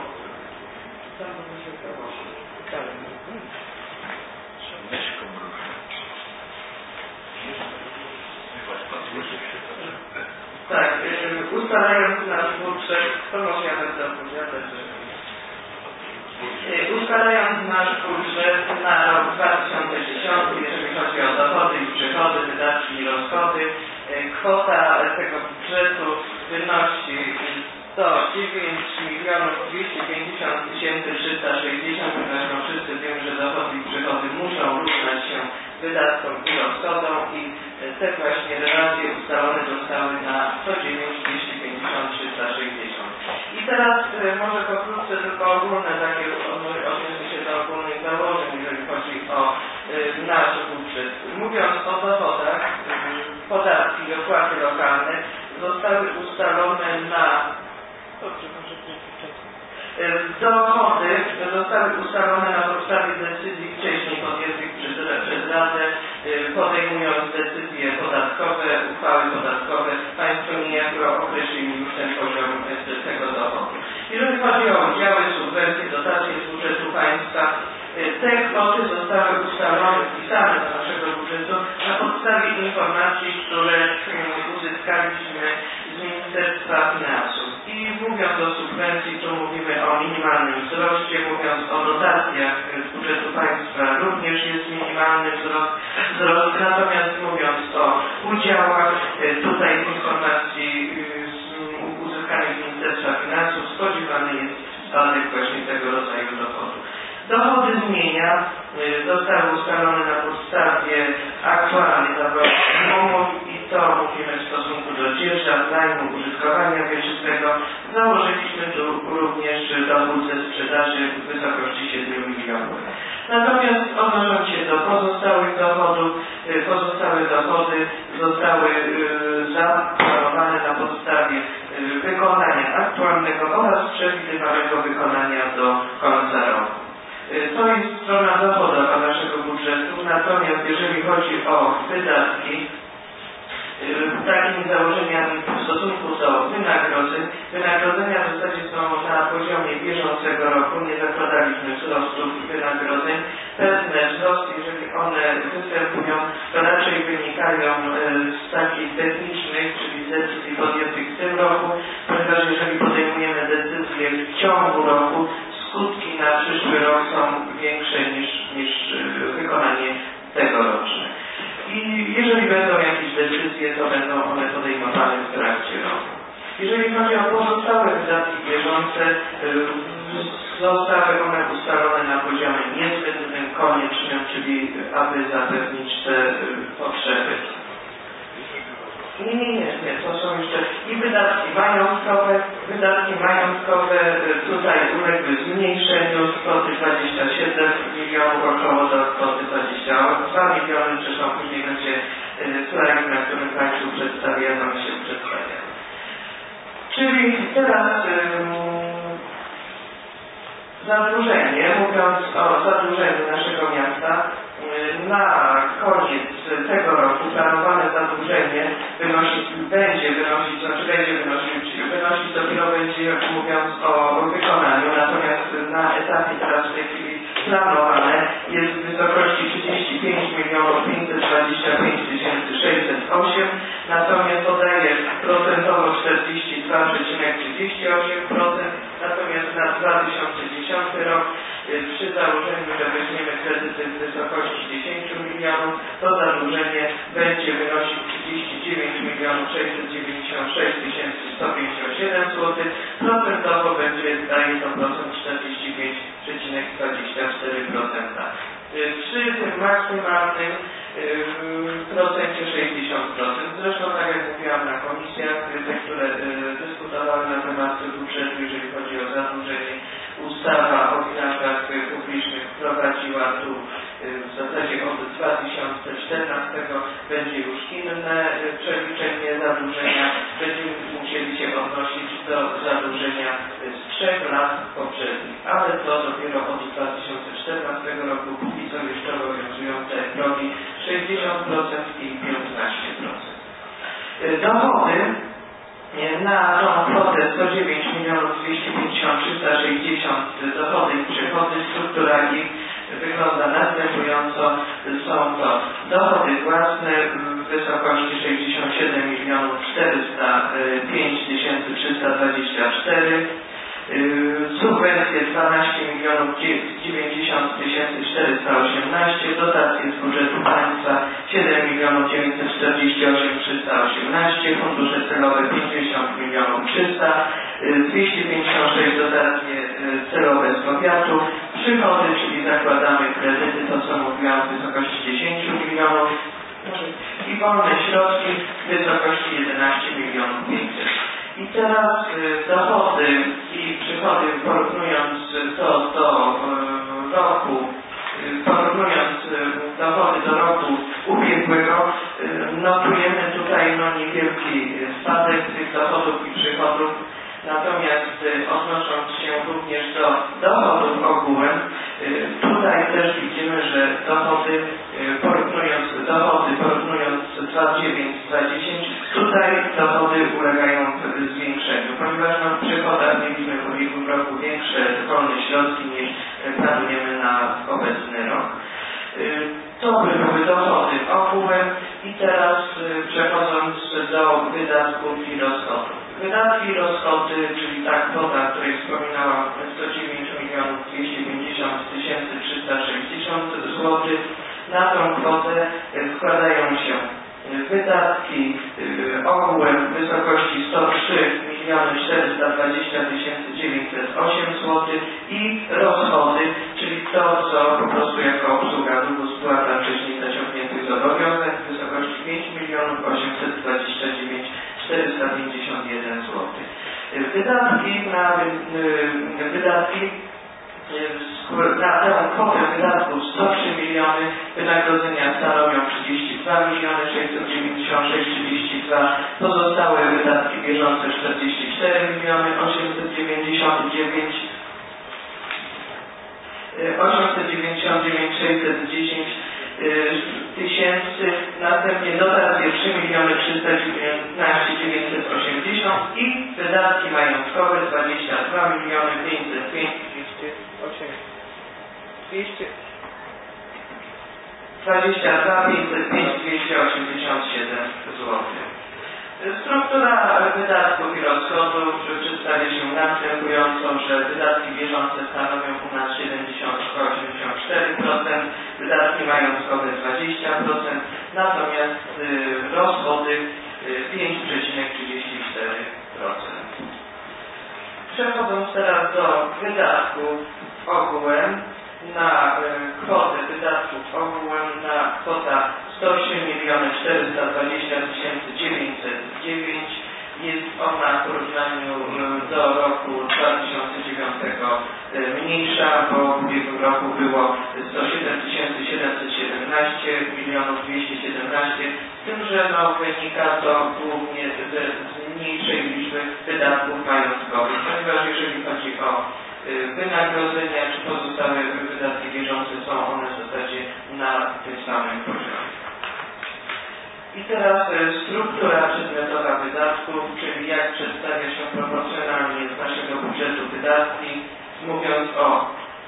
tak, ustalając nasz budżet, to może ja będę opowiadać, że ustalając nasz budżet na rok dwa tysiące dziesiąty, jeżeli chodzi o dochody i przychody, wydatki i rozchody, kwota tego budżetu wynosi sto dziewięć milionów dwieście pięćdziesiąt tysięcy trzysta sześćdziesiąt, ponieważ no wszyscy wiemy, że dochody i przychody muszą równać się wydatkom i rozchodom i te właśnie relacje ustalone zostały na sto dziewięć dwieście pięćdziesiąt trzysta sześćdziesiąt. I teraz może pokrótce tylko ogólne takie odniosę się do ogólnych założeń, jeżeli chodzi o nasz budżet. Mówiąc o dochodach, podatki i opłaty lokalne zostały ustalone na dochody zostały ustalone na podstawie decyzji wcześniej podjętych przez, przez Radę, podejmując decyzje podatkowe, uchwały podatkowe, Państwo niejako określili już ten poziom tego dochodu. Jeżeli chodzi o udziały, subwencje, dotacje z budżetu państwa, te kwoty zostały ustalone, wpisane do naszego budżetu na podstawie informacji, które uzyskaliśmy z Ministerstwa Finansów. I mówiąc o subwencji, tu mówimy o minimalnym wzroście, mówiąc o dotacjach z budżetu państwa również jest minimalny wzrost, wzrost. Natomiast mówiąc o udziałach. Tutaj informacji uzyskanych z Ministerstwa Finansów spodziewany jest spadek właśnie tego rodzaju dochodu. Dochody z mienia zostały ustalone na podstawie aktualnych zawartych umów i to mówimy w stosunku do dzierżaw, najmu, użytkowania wieczystego. Założyliśmy tu również dochód ze sprzedaży w wysokości siedmiu milionów. Natomiast odnosząc się do pozostałych dochodów, pozostałe dochody zostały zaplanowane na podstawie wykonania aktualnego oraz przewidywanego wykonania do końca roku. To jest strona dochodowa naszego budżetu, natomiast jeżeli chodzi o wydatki, takimi założeniami w stosunku do wynagrodzeń, wynagrodzenia w zasadzie są na poziomie bieżącego roku, nie zakładaliśmy wzrostu wynagrodzeń. Pewne wzrosty, jeżeli one występują, to raczej wynikają z takich technicznych, czyli z decyzji podjętych w tym roku, ponieważ jeżeli podejmujemy decyzje w ciągu roku, skutki na przyszły rok są większe niż, niż wykonanie tegoroczne. I jeżeli będą jakieś decyzje, to będą one podejmowane w trakcie roku. Jeżeli chodzi o pozostałe wydatki bieżące, zostały one ustalone na poziomie niezbędnym, koniecznym, czyli aby zapewnić te potrzeby. Nie, nie, nie, nie, to są jeszcze i wydatki majątkowe. Wydatki majątkowe tutaj uległy zmniejszeniu z kwoty dwadzieścia siedem milionów około do kwoty dwadzieścia dwa miliony, zresztą później będzie slajd, na którym Państwu przedstawiano i się przedstawiano. Czyli teraz um, zadłużenie, mówiąc o zadłużeniu naszego miasta, na koniec tego roku planowane zadłużenie wynosi, będzie wynosić, znaczy będzie wynosić, wynosić dopiero będzie, mówiąc o wykonaniu, natomiast na etapie teraz w tej chwili planowane jest w wysokości trzydzieści pięć milionów pięćset dwadzieścia pięć tysięcy sześćset osiem, natomiast podaje procentowo czterdzieści dwa przecinek trzydzieści osiem procent, natomiast na dwa tysiące dziesiąty rok przy założeniu, że weźmiemy kredyty w wysokości dziesięć milionów, to zadłużenie będzie wynosić trzydzieści dziewięć milionów sześćset dziewięćdziesiąt sześć tysięcy sto pięćdziesiąt siedem złotych, procentowo będzie, daje to procent czterdzieści pięć przecinek dwadzieścia cztery procent. Przy tym maksymalnym procencie sześćdziesiąt procent. Zresztą tak jak mówiłam na komisjach, te, które dyskutowały na temat budżetu, jeżeli chodzi o zadłużenie, ustawa o finansach publicznych wprowadziła tu w zasadzie od dwa tysiące czternastego będzie już inne przeliczenie zadłużenia. Będziemy musieli się odnosić do zadłużenia z trzech lat poprzednich, ale to dopiero od dwa tysiące czternastego roku, póki są jeszcze obowiązujące progi sześćdziesiąt procent i piętnaście procent. Dochody na tą kwotę sto dziewięć milionów dwieście pięćdziesiąt tysięcy trzysta sześćdziesiąt dochody i przychody, struktura ich wygląda następująco. Są to dochody własne w wysokości sześćdziesiąt siedem milionów czterysta pięć tysięcy trzysta dwadzieścia cztery, subwencje dwanaście milionów dziewięćdziesiąt tysięcy czterysta osiemnaście, dotacje z budżetu państwa siedem milionów dziewięćset czterdzieści osiem tysięcy trzysta osiemnaście, fundusze celowe pięćdziesiąt milionów trzysta, dwieście pięćdziesiąt sześć dotacje celowe z powiatu, przychody, czyli zakładamy kredyty, to co mówiłam, w wysokości dziesięć milionów i wolne środki w wysokości jedenaście milionów pięćset. I teraz dochody i przychody, porównując to do roku, porównując dochody do roku ubiegłego, notujemy tutaj no, niewielki spadek tych dochodów i przychodów. Natomiast odnosząc się również do dochodów ogółem, tutaj też widzimy, że dochody, porównując dochody, porównując dwa tysiące dziewięć z dwa tysiące dziesięć, tutaj dochody ulegają zwiększeniu, ponieważ no, w przychodach mieliśmy w ubiegłym roku większe wolne środki niż planujemy na obecny rok. To by były dochody ogółem i teraz przechodząc do wydatków i rozchodów. Wydatki i rozchody, czyli ta kwota, o której wspominałam, sto dziewięć milionów dwieście pięćdziesiąt tysięcy trzysta sześćdziesiąt złotych. Na tą kwotę wkładają się Wydatki ogółem w wysokości sto trzy miliony czterysta dwadzieścia tysięcy dziewięćset osiem złotych i rozchody, czyli to, co po prostu jako obsługa długu spłata wcześniej zaciągniętych zobowiązań w wysokości pięć milionów osiemset dwadzieścia dziewięć tysięcy czterysta pięćdziesiąt jeden złotych. Wydatki na wydatki na tę kwotę wydatków sto trzy miliony, wynagrodzenia stanowią trzydzieści dwa miliony sześćset dziewięćdziesiąt sześć tysięcy trzydzieści dwa, pozostałe wydatki bieżące czterdzieści cztery miliony osiemset dziewięćdziesiąt dziewięć sześćset dziesięć tysięcy, następnie dotacje trzy miliony trzysta dziewiętnaście tysięcy dziewięćset osiemdziesiąt i wydatki majątkowe dwadzieścia dwa miliony pięćset pięć tysięcy dwadzieścia dwa miliony pięćset pięć tysięcy dwieście osiemdziesiąt siedem złotych. Struktura wydatków i rozchodów przedstawia się następująco, że wydatki bieżące stanowią u nas siedemdziesiąt do osiemdziesięciu czterech procent, wydatki majątkowe dwadzieścia procent, natomiast y, rozchody y, pięć przecinek trzydzieści cztery procent. Przechodząc teraz do wydatków ogółem, na y, kwotę wydatków ogółem na kwota sto trzy miliony czterysta dwadzieścia tysięcy dziewięćset dziewięć. Jest ona w porównaniu do roku dwa tysiące dziewiątego mniejsza, bo w ubiegłym roku było sto siedem tysięcy siedemset siedemnaście milionów dwieście siedemnaście, z tym, że no, wynika to głównie z mniejszej liczby wydatków majątkowych, ponieważ jeżeli chodzi o wynagrodzenia czy pozostałe wydatki bieżące, są one w zasadzie na tym samym poziomie. I teraz struktura przedmiotowa wydatków, czyli jak przedstawia się proporcjonalnie z naszego budżetu wydatki, mówiąc o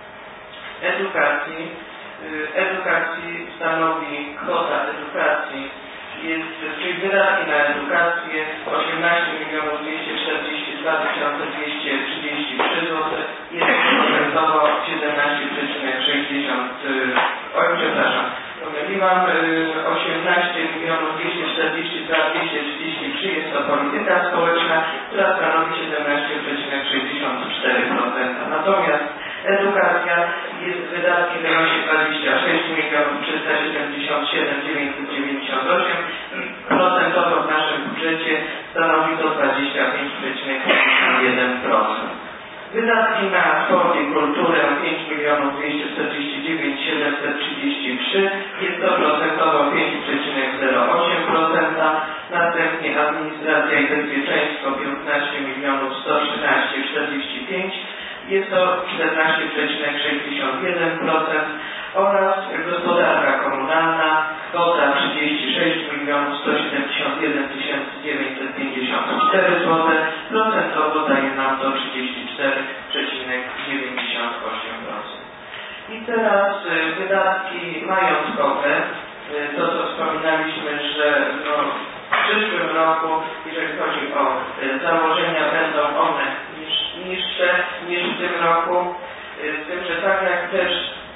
edukacji. Edukacji stanowi kwota edukacji, jest, czyli wydatki na edukację osiemnaście milionów dwieście czterdzieści dwa tysiące dwieście trzydzieści trzy złote, jest procentowo siedemnaście przecinek sześćdziesiąt, oj przepraszam, pomyliłam, osiemnaście milionów dwieście czterdzieści dwa tysiące dwieście trzydzieści trzy, jest to polityka społeczna, która stanowi siedemnaście przecinek sześćdziesiąt cztery procent. Natomiast edukacja jest wydatki wynosi dwadzieścia sześć milionów trzysta siedemdziesiąt siedem tysięcy dziewięćset dziewięćdziesiąt osiem i procentowo w naszym budżecie stanowi to dwadzieścia pięć przecinek jeden procent. Wydatki na sport i kulturę pięć milionów dwieście czterdzieści dziewięć tysięcy siedemset trzydzieści trzy, jest to procentowo pięć przecinek zero osiem procent. Następnie administracja i bezpieczeństwo piętnaście milionów sto trzynaście tysięcy czterdzieści pięć, jest to czternaście przecinek sześćdziesiąt jeden procent oraz gospodarka komunalna kwota trzydzieści sześć milionów sto siedemdziesiąt jeden tysięcy dziewięćset pięćdziesiąt cztery złote, procentowo daje nam to trzydzieści cztery przecinek dziewięćdziesiąt osiem procent. I teraz wydatki majątkowe, to co wspominaliśmy, że no, w przyszłym roku, jeżeli chodzi o założenia, będą one niż, niższe niż w tym roku, z tym, że tak jak też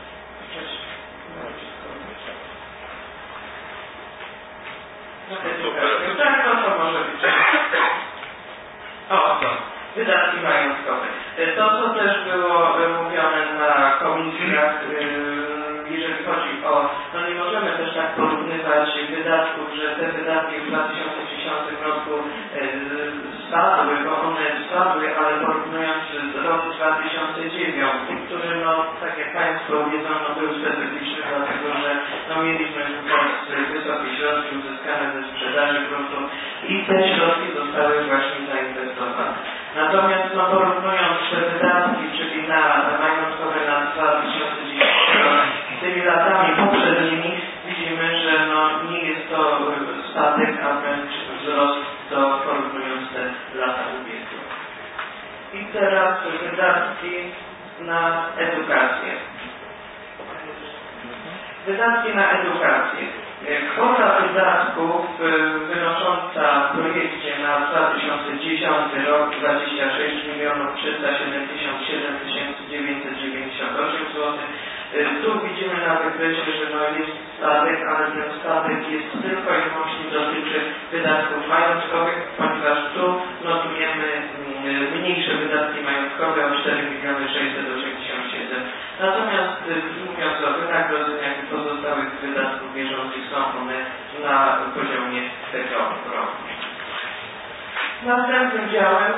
tak, no to może być. O, to. Wydatki majątkowe. To, co też było mówione na komisjach, jeżeli chodzi o, no nie możemy też tak porównywać wydatków, że te wydatki w dwa tysiące dziesiątym roku spadły, bo one spadły, ale porównując z roku dwa tysiące dziewiątym, który, no tak jak Państwo wiedzą, no był specyficzny, dlatego że no mieliśmy wysokie środki uzyskane ze sprzedaży gruntu i te środki zostały właśnie zainwestowane. Natomiast no, porównując te wydatki, czyli na majątkowe na dwa tysiące dziesiąty rok z tymi latami poprzednimi, widzimy, że no, nie jest to spadek, a wręcz wzrost do porównując te lata ubiegłe. I teraz wydatki na edukację. Wydatki na edukację. Kwota wydatków wynosząca w projekcie na dwa tysiące dziesiąty rok dwadzieścia sześć milionów trzysta siedemdziesiąt siedem tysięcy dziewięćset dziewięćdziesiąt osiem złotych. Tu widzimy na wykresie, że no jest spadek, ale ten spadek jest tylko i wyłącznie wydatków majątkowych, ponieważ tu notujemy mniejsze wydatki majątkowe o cztery miliony sześćset osiemdziesiąt siedem. Natomiast mówiąc o wynagrodzeniach i pozostałych wydatków bieżących, są one na poziomie tego roku. Następnym działem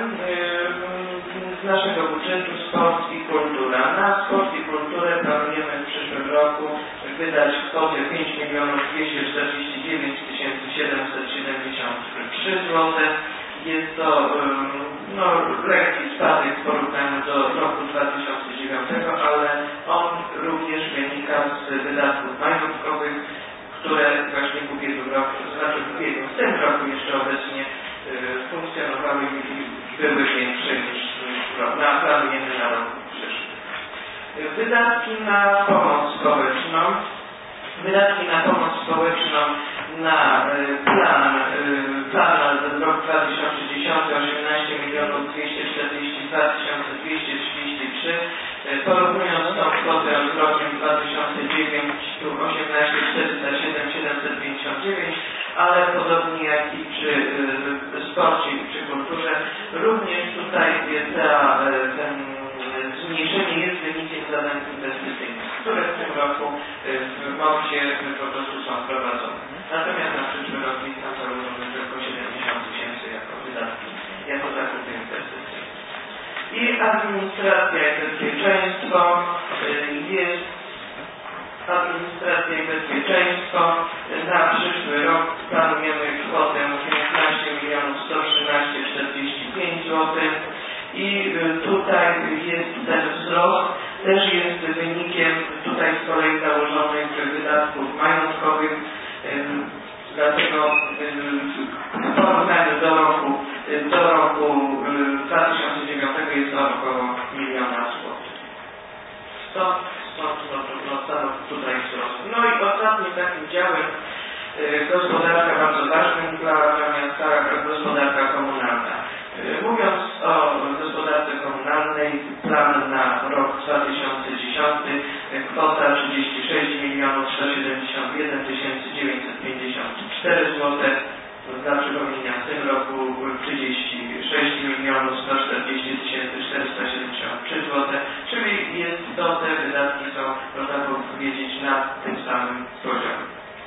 z naszego budżetu sport i kultura. Na sport i kulturę planujemy w przyszłym roku wydać kwotę pięć milionów dwieście czterdzieści dziewięć tysięcy siedemset siedemdziesiąt trzy złote. Jest to no, lekki spadek w porównaniu do roku dwa tysiące dziewiątego, ale on również wynika z wydatków majątkowych, które właśnie w ubiegłym roku, to znaczy w ubiegłym, w tym roku jeszcze obecnie funkcjonowały i były większe niż na, planujemy na rok przyszły. Wydatki na pomoc społeczną. Wydatki na pomoc społeczną na plan, plan na rok dwa tysiące dziesiąty osiemnaście milionów dwieście czterdzieści dwa tysiące dwieście trzydzieści trzy. Porównując tą kwotę z rokiem dwa tysiące dziewiąty osiemnaście czterysta siedem siedemset pięćdziesiąt dziewięć, ale podobnie jak i przy sporcie i przy kulturze, również tutaj ta, ten zmniejszenie jest wynikiem zadań inwestycyjnych, które w tym roku w MOPS-ie po prostu są prowadzone. Natomiast na przyszły rok jest tam założone tylko siedemdziesiąt tysięcy jako wydatki, jako zakupy inwestycyjne. I administracja i bezpieczeństwo jest administracja i bezpieczeństwo. Na przyszły rok planujemy kwotę piętnaście milionów sto trzynaście czterdzieści pięć złotych i tutaj jest ten wzrost, też jest wynikiem tutaj z kolei założonych wydatków majątkowych, dlatego w porównaniu do roku, do roku dwa tysiące dziewiątego jest to około miliona złotych. Stąd, stąd no, no, tutaj wzrost. No i ostatnim takim działem gospodarka, bardzo ważnym dla miasta, gospodarka komunalna. Mówiąc o gospodarce komunalnej, plan na rok dwa tysiące dziesiąty, kwota trzydzieści sześć milionów sto siedemdziesiąt jeden tysięcy dziewięćset pięćdziesiąt cztery złote. Dla przypomnienia, w tym roku trzydzieści sześć milionów sto czterdzieści tysięcy czterysta siedemdziesiąt trzy złote, czyli jest to, te wydatki są, można powiedzieć, na tym samym poziomie.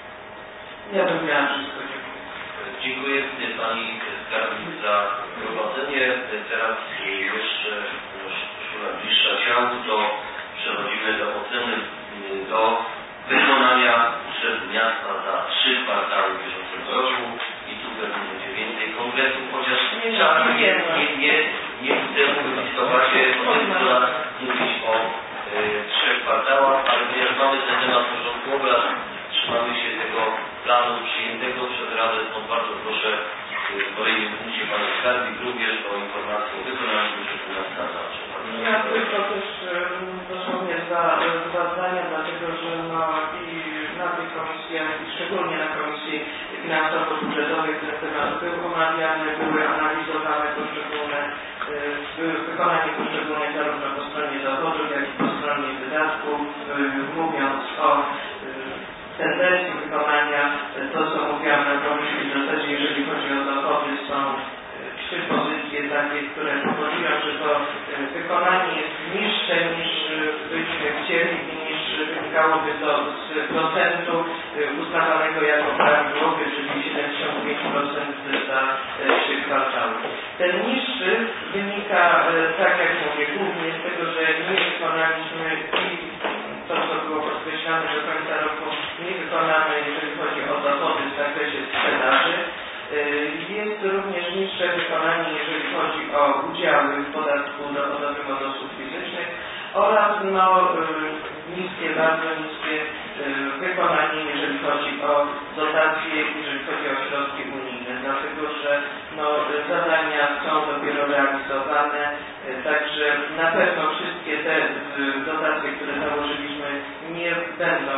Ja bym miała wszystko. Dziękuję Pani Skarbnik za prowadzenie. Teraz jeszcze najbliższa ciąg, to przechodzimy do oceny, do wykonania budżetu miasta za trzy kwartały bieżącego roku i tu pewnie będzie więcej konkretów, chociaż nie nie, nie, nie, nie chcę mówić o bazie mówić o e, trzech kwartałach, ale ponieważ mamy ten temat w porządku obrad, trzymamy się tego planu przyjętego przez Radę, to bardzo proszę w kolejnym punkcie Pana Skarbnik również o informację o wykonaniu budżetu miasta za trzy kwartały. Ja tylko też dosłownie za dwa zdania, dlatego że no, i na tej komisji, i szczególnie na Komisji Finansowo-Budżetowej ten temat był omawiany, były analizowane poszczególne, wykonanie poszczególne zarówno po stronie dochodów, jak i po stronie wydatków, mówiąc o tendencji wykonania, to co mówiłam na komisji, w zasadzie jeżeli chodzi o dochody, są trzy pozycje takie, które powodują, że to wykonanie jest niższe niż byśmy chcieli i niż wynikałoby to z procentu uznawanego jako prawidłowy, czyli siedemdziesiąt pięć procent za trzy kwartały. Ten niższy wynika, tak jak mówię, głównie z tego, że nie wykonaliśmy i to, co było podkreślane, że do końca roku nie wykonamy, jeżeli chodzi o dochody w zakresie sprzedaży. Jest również niższe wykonanie, jeżeli chodzi o udziały w podatku dochodowym od osób fizycznych oraz no, niskie, bardzo niskie wykonanie, jeżeli chodzi o dotacje, jeżeli chodzi o środki unijne, dlatego że no, zadania są dopiero realizowane, także na pewno wszystkie te dotacje, które założyliśmy, nie będą,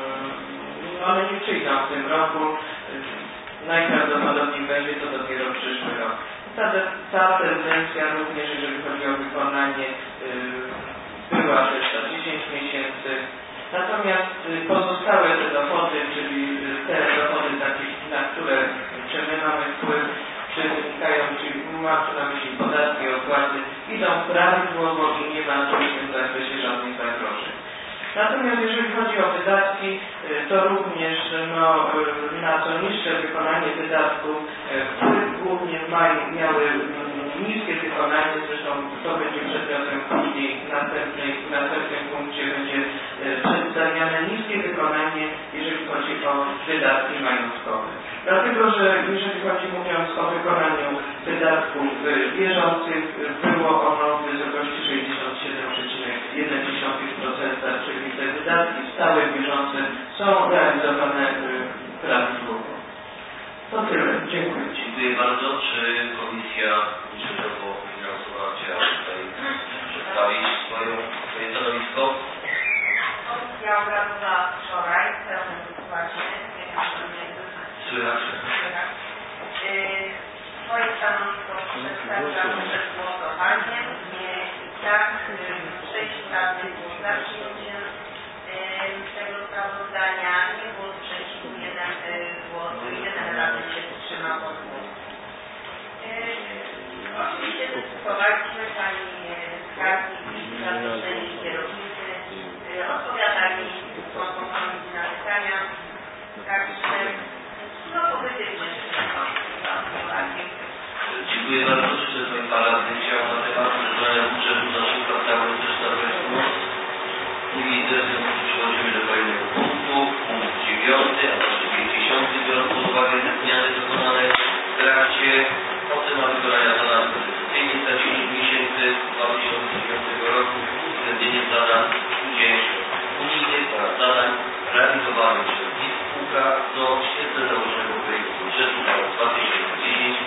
one nie przyjdą w tym roku. Najprawdopodobniej będzie to dopiero przyszły rok. Ta, ta tendencja również, jeżeli chodzi o wykonanie, yy, była też za dziesięć miesięcy. Natomiast yy, pozostałe te dochody, czyli te dochody takie, na które idą prawidłowo i nie ma w tym zakresie żadnych zagrożeń. Natomiast jeżeli chodzi o wydatki, to również no, na to niższe wykonanie wydatków wpływ głównie mają, miały niskie wykonanie, zresztą to będzie przedmiotem później w następnej, w następnym punkcie będzie przedstawiane niskie wykonanie, jeżeli chodzi o wydatki majątkowe. Dlatego, że jeżeli chodzi, mówiąc o wykonaniu wydatków bieżących, było ono w wysokości sześćdziesiąt siedem przecinek jeden procent, czyli te wydatki stałe bieżące są realizowane prawidłowo. To tyle. Dziękuję. Dziękuję bardzo. Czy Komisja Budżetowo-Finansowa chciała tutaj przedstawić swoją, swoje stanowisko? Komisja obradowała wczoraj w pełnym składzie. Słychać. Swoje stanowisko przedstawiłam przed głosowaniem. Tak, sześć radnych było za przyjęciem tego sprawozdania, nie było sprzeciwu, jeden głos, jeden radny się wstrzymał od głosu. Oczywiście dyskutowaliśmy, pani skarbnik i zaproszeni kierownicy odpowiadali członkom komisji na pytania, także no pozytywnie się. Dziękuję bardzo. Czy ten pan radny chciał na temat wykonania budżetu naszego cały też zabrać głos? Nie widzę, w związku z przechodzimy do kolejnego punktu. Punkt dziewiąty, a właściwie dziesiąty, biorąc pod uwagę zmiany dokonane w trakcie ocena wykonania zadań konstytucyjnych za dziesięć miesięcy dwa tysiące dziewiątego roku, uwzględnienie zadań studiów unijnych oraz zadań realizowanych przez W I P spółka do świetle założonego projektu budżetu na rok dwa tysiące dziesiąty.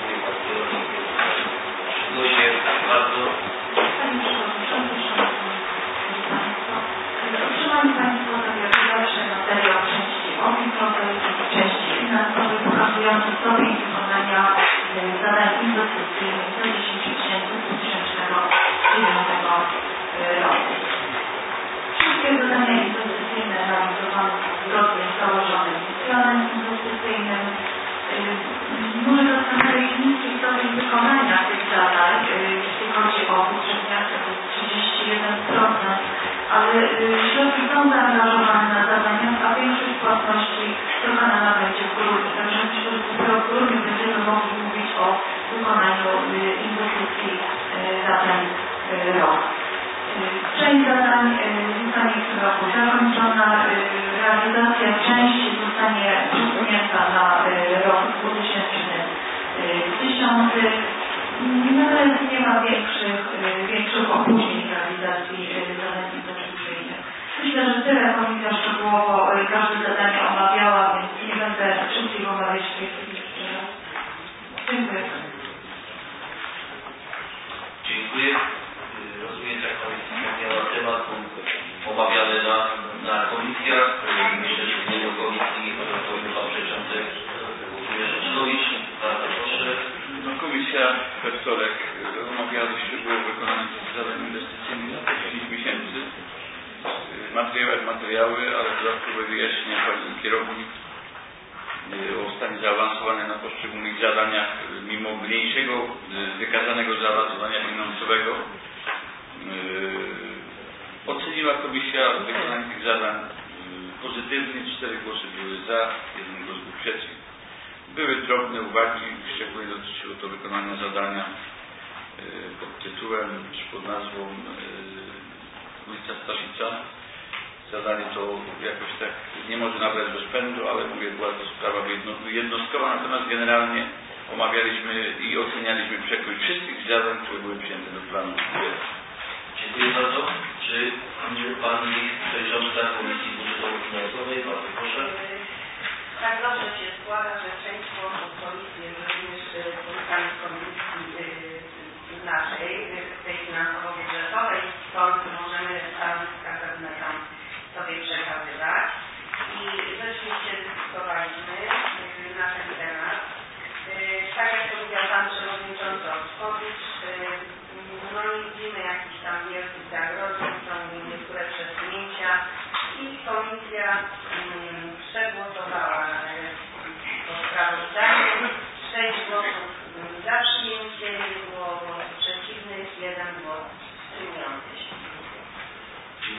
Głosie, bardzo. Panie Przewodniczący, Szanowni Państwo, otrzymali Państwo tak jak zawsze materiał w części opisowej i w części finansowej pokazujący stopień wykonania zadań inwestycyjnych za dziesięć miesięcy dwa tysiące dziewiątego roku. Wszystkie zadania inwestycyjne realizowane zgodnie z założonym planem inwestycyjnym. Może zastanawiać niski stopień wykonania tych zadań, jeśli chodzi o budżet miasta, to jest trzydzieści jeden procent, ale środki są zaangażowane na zadania, a większość płatności dokonana będzie w grudniu. Także myślę, że dopiero w grudniu będziemy mogli mówić o wykonaniu inwestycji za ten rok. Część zadań zostanie w tym roku zakończona, realizacja części zostanie przesunięta na rok dwa tysiące dziesiąty. Natomiast nie ma większych, większych opóźnień w realizacji zadań inwestycyjnych. Myślę, że tyle komisja szczegółowo każde zadanie omawiała, więc nie będę szybciej omawiać w tej chwili jeszcze raz. Dziękuję. Dziękuję. Rozumiem, że komisja miała temat omawiany na, na komisjach. Myślę, że w imieniu komisji powinien pan przewodniczący Włodzimierz Czyżowicz. Bardzo proszę. No, komisja we wtorek omawiała dość szczegółowo wykonanie zadań inwestycyjnych na dziesięć miesięcy. Materiały jak materiały, ale dodatkowe wyjaśnienia pani kierownik o stanie zaawansowania na poszczególnych zadaniach, mimo mniejszego wykazanego zaawansowania finansowego. Yy, oceniła komisja wykonanie tych zadań yy, pozytywnie, cztery głosy były za, jeden głos był przeciw. Były drobne uwagi, szczególnie dotyczyło to wykonania zadania yy, pod tytułem czy pod nazwą yy, ulica Staszica. Zadanie to jakoś tak nie może nabrać rozpędu, ale mówię, była to sprawa jedno, jednostkowa, natomiast generalnie omawialiśmy i ocenialiśmy przekrój wszystkich zadań, które były przyjęte do planu. Dziękuję bardzo. Czy pani przewodnicząca Komisji Budżetowo-Finansowej, bardzo proszę. Tak dobrze się składa, że część członków komisji jest również członkami komisji naszej, tej finansowo-budżetowej, stąd możemy stanowiska pewne tam sobie przekazywać. I rzeczywiście dyskutowaliśmy na ten temat. Tak jak powiedział pan przewodniczący Oczkowicz, no nie widzimy jakichś tam wielkich zagrożeń, są niektóre przesunięcia i komisja um, przegłosowała to sprawozdanie. Sześć głosów za przyjęciem, nie było głosów przeciwnych, jeden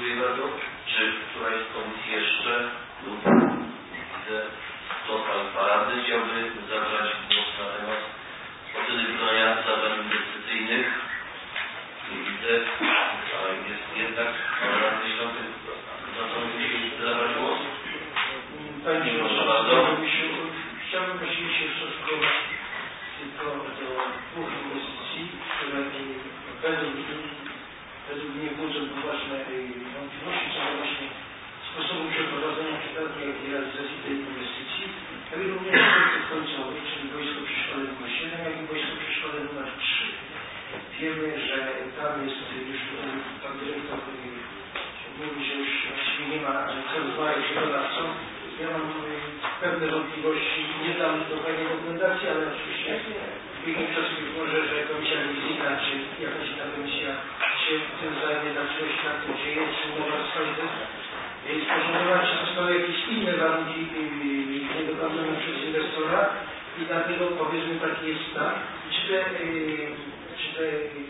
Dziękuję bardzo. Czy któraś z komisji jeszcze lub widzę, kto z Państwa radnych chciałby zabrać głos na temat oceny wykonania zadań inwestycyjnych? Nie widzę, ale jest jednak pan radny Świątek zastanowił się zabrać głos. Panie Proszę bardzo. Chciałbym właściwie się ustosunkować tylko do dwóch inwestycji, które według, według mnie budzą poważne wątpliwości co do właśnie sposobu przeprowadzenia przetargu i realizacji tej inwestycji, jak i również aspektów końcowych, czyli wojsko przy szkole numer siedem, jak i wojsko przy szkole numer trzy. Wiemy, że tam jest już pan dyrektor mówi, że już właściwie nie ma co rozmawiać z wykonawcą. Ja mam pewne wątpliwości, nie dam dokładnej dokumentacji, ale oczywiście w biegiem czasu być może, że komisja rewizyjna, czy jakaś inna komisja się tym zajmie, dlaczego się tak to dzieje, czy umowa zostaje sporządzona, czy zostały jakieś inne warunki niedokonane przez inwestora i dlatego powiedzmy taki jest stan. Czy te, czy te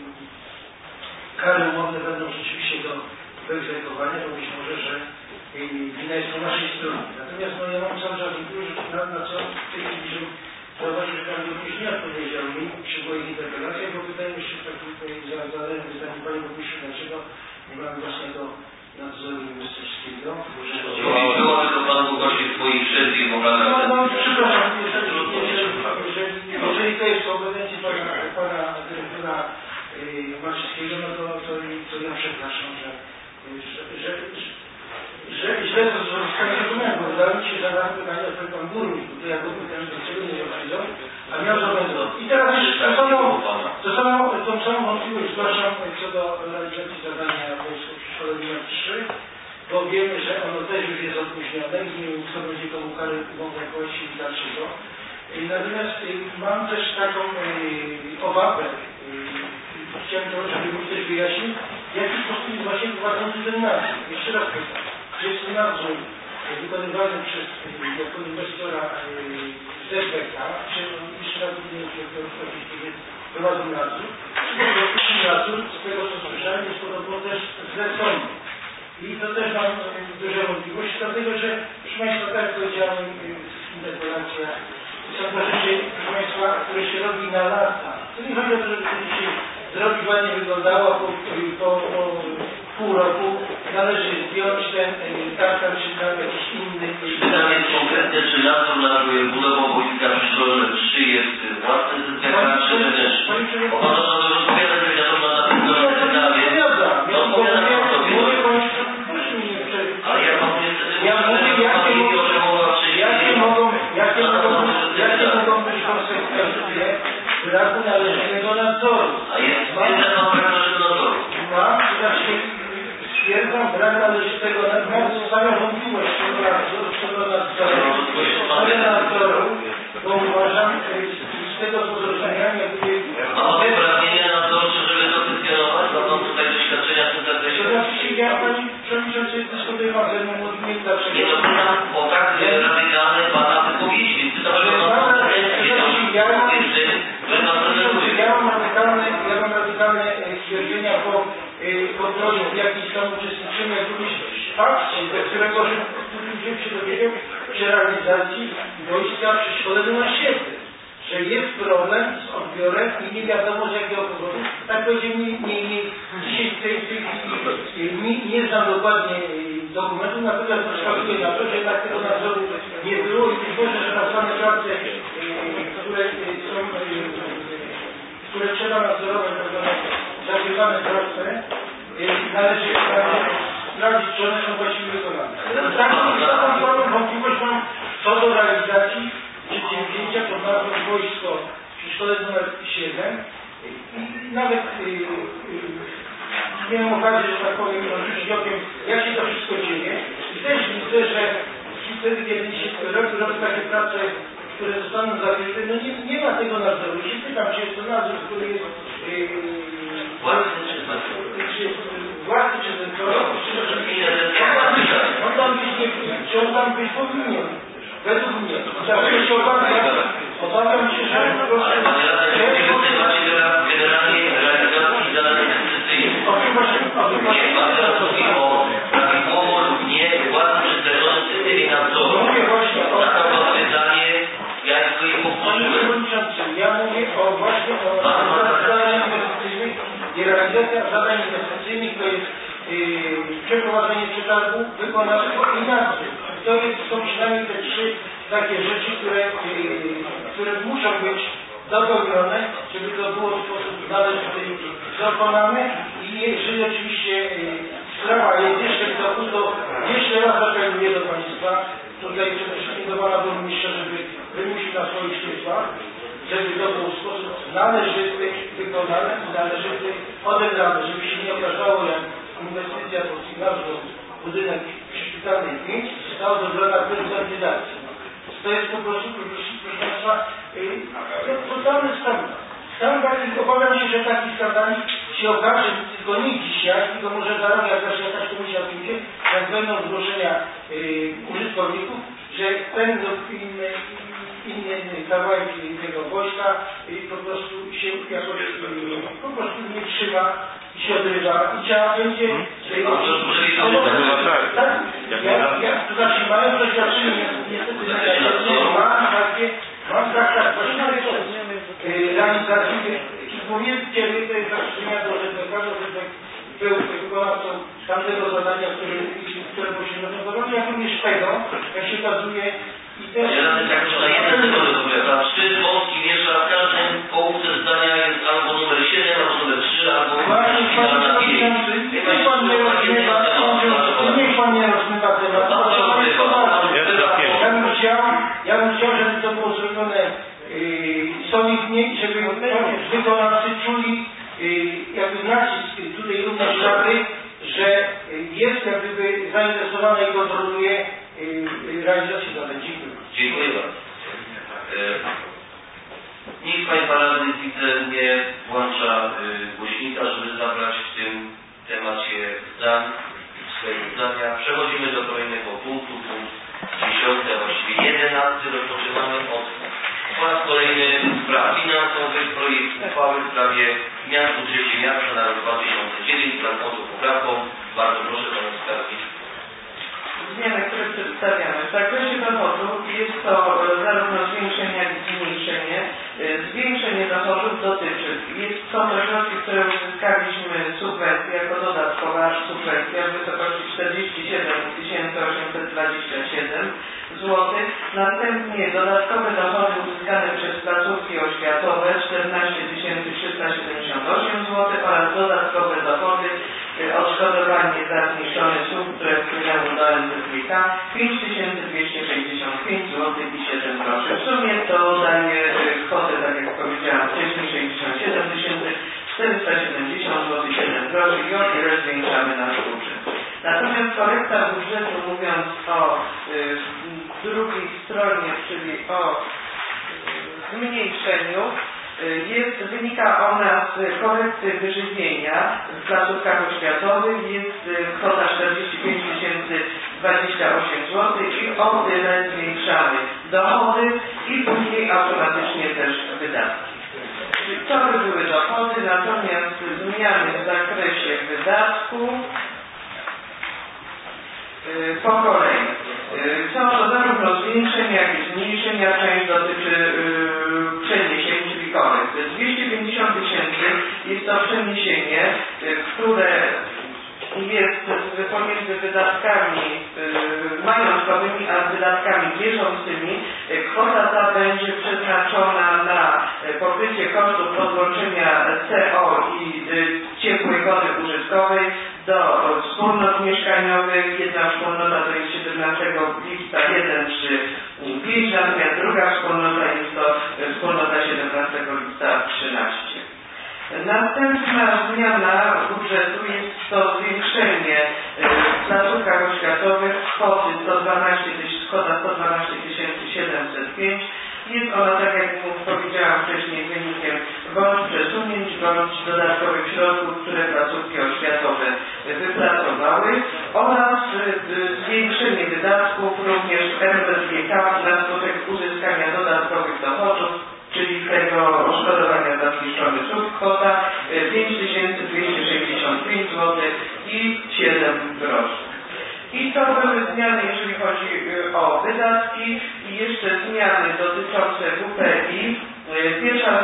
kary umowne będą rzeczywiście do wyegzekwowania, bo być może, że wina jest po naszej stronie. Natomiast no, ja mam cały czas wątpliwość, na, na co w tej chwili, że zauważył, że Pan również nie odpowiedział mi przy moich interpelacjach, bo wydaje mi się, że tak zadałem pytanie Panie Burmistrzu, dlaczego nie mamy własnego nadzoru inwestorskiego. Było tylko Pan Bogosił w swoich wszelkich obradach. No, no, przepraszam, jeżeli, jeżeli, jeżeli, jeżeli to jest kompetencji Pana, pana dyrektora yy, Marczyńskiego, no to, to, to ja przepraszam, że że, że, że źle to zostanie rozumiane, bo wydaje mi się, że na pytanie odpowiedział Pan Burmistrz, bo to ja go pytałem, dlaczego nie odpowiedział, a miał zobowiązać. I teraz jeszcze to samo, to samo, tą samą wątpliwość zgłaszam co do realizacji zadania wojsko przy szkole numer trzy, bo wiemy, że ono też już jest opóźnione i nie wiem, kto będzie komu karę umowę płacił i dlaczego. Natomiast mam też taką yy, obawę, yy, chciałem to, żeby mi ktoś wyjaśnił, w jaki sposób jest właśnie prowadzony ten nadzór. Jeszcze raz pytam, czy jest to nadzór wykonywany przez jako inwestora z S B K, czy jeszcze raz nie wiem, jak prowadzą nadzór, czy po prostu nadzór, z tego co słyszałem, jest podobno też zlecony. I to też mam duże wątpliwości, dlatego że, proszę Państwa, tak jak powiedziałem w interpelacjach, są to rzeczy, proszę Państwa, które się robi na lata. To nie chodzi o to, żeby to dzisiaj zrobić ładnie wyglądało, po, po, po pół roku należy zdjąć ten tartan, czy tam jakiś inny. Pytanie jest konkretne, czy nadzór nad budową boiska przy szkole trzy jest własny z S B K, czy też? Bo Pan to sobie rozpowiada, że wiadomo na tym, co czytamy. No odpowiadam Pan sobie. Ale ja Pan niestety ja mówię, jakie mogą, jakie mogą, jakie mogą być konsekwencje braku należytego nadzoru. A jest stwierdzam Pan brak należytego nadzoru. Mam, to znaczy stwierdzam brak należytego nadzoru, samą wątpliwość co do nadzoru, bo uważam z tego co zrozumiałem, jakby... Ma Pan uprawnienia nadzorcze, żeby to dyskutować? Ma Pan tutaj doświadczenia w tym zakresie? To znaczy, ja Pani Przewodniczący dyskutowałem ze mną od mnie dlaczego... Nie, no pytam o tak radykalne Pana wypowiedzi, więc pytam, czy Pan kompetencje do stwierdzeń, które Pan prezentuje. Ja mam radykalne, ja mam radykalne stwierdzenia po kontroli, w jakiej tam uczestniczymy, jak również fakcie, do którego ludzie się dowiedział przy realizacji wojska przy szkole numer siedem, że jest problem z odbiorem i nie wiadomo z jakiego powodu. Tak powiedział mi, nie, nie, dzisiaj w tej chwili nie, nie znam dokładnie dokumentu, natomiast wskazuje na to, że jednak tego nadzoru nie było i być może, że na same prace, które są, które trzeba nadzorować, zakrywane prace, należy sprawdzić, czy one są właściwie wykonane. Taką wątpliwość mam co do realizacji przedsięwzięcia pod nazwą Wojsko przy szkole numer siedem. I nawet yy, yy, miałem okazję, że tak powiem, rzucić okiem, jak się to wszystko dzieje. I też widzę, że wtedy, kiedy się robi, robi takie prace, które zostaną zakryte, no nie, nie ma tego nadzoru. I się pytam, czy jest to nadzór, który jest yy, własny czy własny, czy ten to, on tam być nie, czy on tam być powinien. Według mnie. Dlatego się obawiam, obawiam się, że po prostu... Ale Panie Radny, generalnie realizacji zadań inwestycyjnych. O tym właśnie... Nie, Pan teraz mówi o Ja mówię o właśnie o zadaniach inwestycyjnych i realizacja zadań inwestycyjnych to jest yy, przeprowadzenie przetargu, wykonawstwo i nadzór. To jest, są przynajmniej te trzy takie rzeczy, które, yy, które muszą być dopełnione, żeby to było w sposób należyty dokonane i jeżeli oczywiście yy, sprawa jest jeszcze w toku, to jeszcze raz apeluję do Państwa, tutaj przede wszystkim do Pana Burmistrza, żeby wymusił na swoich służbach, żeby to było w sposób należyty wykonany i należyty odebrany, żeby się nie okazało, jak inwestycja pod nazwą budynek przy Szpitalnej pięć została dobrana bez kandydacji. To jest po prostu, proszę Państwa, yy, totalny skandal. Skandal i obawiam się, że taki skandal się okaże tylko nie dzisiaj, tylko może za rok, jak jakaś komisja pójdzie, jak będą zgłoszenia yy, użytkowników, że ten inny, inny kawałek tego wojska yy, po prostu się jakoś yy, po prostu nie trzyma i się odrywa i trzeba będzie... Yy, tak, ja, ja, to znaczy mają doświadczenie niestety negatywne, mam takie, mam tak, tak, właśnie realizacji i powiedzcie, to jest zastrzeżenia do R P K, że R P K był wykonawcą tamtego zadania, które, które musimy wykonać, jak również tego, jak się okazuje i też... Ja nawet jak na jednym tygodniu opowiadam, szczyt wąski miesza w każdym połówce zdania jest albo numer siedem, albo numer trzy, albo Właśnie, Panie Przewodniczący, niech Pan nie rozmywa, niech Pan nie rozmywa tematu. Ja bym chciał, ja bym chciał, żeby to było zrobione solidnie i żeby wykonawcy czuli jakby nacisk tutaj również Rady, że jest jak gdyby zainteresowana i kontroluje realizację zadań. Dziękuję. Dziękuję bardzo. Nikt z Państwa radnych widzę nie włącza głośnika, żeby zabrać w tym temacie zdań, swojego zdania. Przechodzimy do kolejnego punktu, punkt dziesiąty, a właściwie jedenasty. Rozpoczynamy od po raz kolejny spraw finansowych, projekt uchwały w sprawie zmian w budżecie miasta na rok dwa tysiące dziewięć wraz z poprawką. Bardzo proszę Panią Skarbnik. Zmiany, które przedstawiamy. W zakresie dochodu jest to zarówno zwiększenie, jak i zmniejszenie. Zwiększenie dochodów dotyczy, jest, są to środki, które uzyskaliśmy subwencję jako dodatkowa subwencja w wysokości czterdzieści siedem tysięcy osiemset dwadzieścia siedem złotych. Następnie dodatkowe dochody uzyskane przez placówki oświatowe czternaście tysięcy trzysta siedemdziesiąt osiem złotych oraz dodatkowe dochody odszkodowanie za zniszczony słup, które wpłynęło do N Z G K pięć tysięcy dwieście sześćdziesiąt pięć złotych i siedem groszy. W sumie to daje kwotę, tak jak powiedziałam wcześniej, sześćdziesiąt siedem tysięcy czterysta siedemdziesiąt złotych i siedem groszy i o tyle zwiększamy nasz budżet. Natomiast korekta budżetu, mówiąc o y, drugiej stronie, czyli o y, zmniejszeniu, Jest, wynika ona z korekty wyżywienia w placówkach oświatowych, jest kwota czterdzieści pięć tysięcy dwadzieścia osiem złotych i o tyle zwiększamy dochody i później automatycznie też wydatki. To by były dochody, natomiast zmiany w zakresie wydatków po kolei. Są to zarówno zwiększenia, jak i zmniejszenia. Część dotyczy yy, przeniesień, czyli korekt. dwieście pięćdziesiąt tysięcy jest to przeniesienie, yy, które jest pomiędzy wydatkami yy, majątkowymi a wydatkami bieżącymi. Kwota ta będzie przeznaczona na pokrycie kosztów podłączenia C O i yy, ciepłej wody użytkowej do wspólnot mieszkaniowych. Jedna wspólnota to jest siedemnastego lipca jeden trzy pięć, natomiast druga wspólnota jest to wspólnota siedemnastego lipca trzynaście. Następna zmiana budżetu jest to zwiększenie w placówkach oświatowych kwoty sto dwanaście tysięcy siedemset pięć. Jest ona, tak jak powiedziałam wcześniej, wynikiem bądź przesunięć, bądź dodatkowych środków, które placówki oświatowe wypracowały, oraz zwiększenie wydatków również M Z G K na skutek uzyskania dodatkowych dochodów, czyli tego odszkodowania za zniszczony słup, kwota pięć tysięcy dwieście sześćdziesiąt pięć złotych i siedem groszy. I to były zmiany, jeżeli chodzi o wydatki i jeszcze zmiany dotyczące W P I. Pierwsza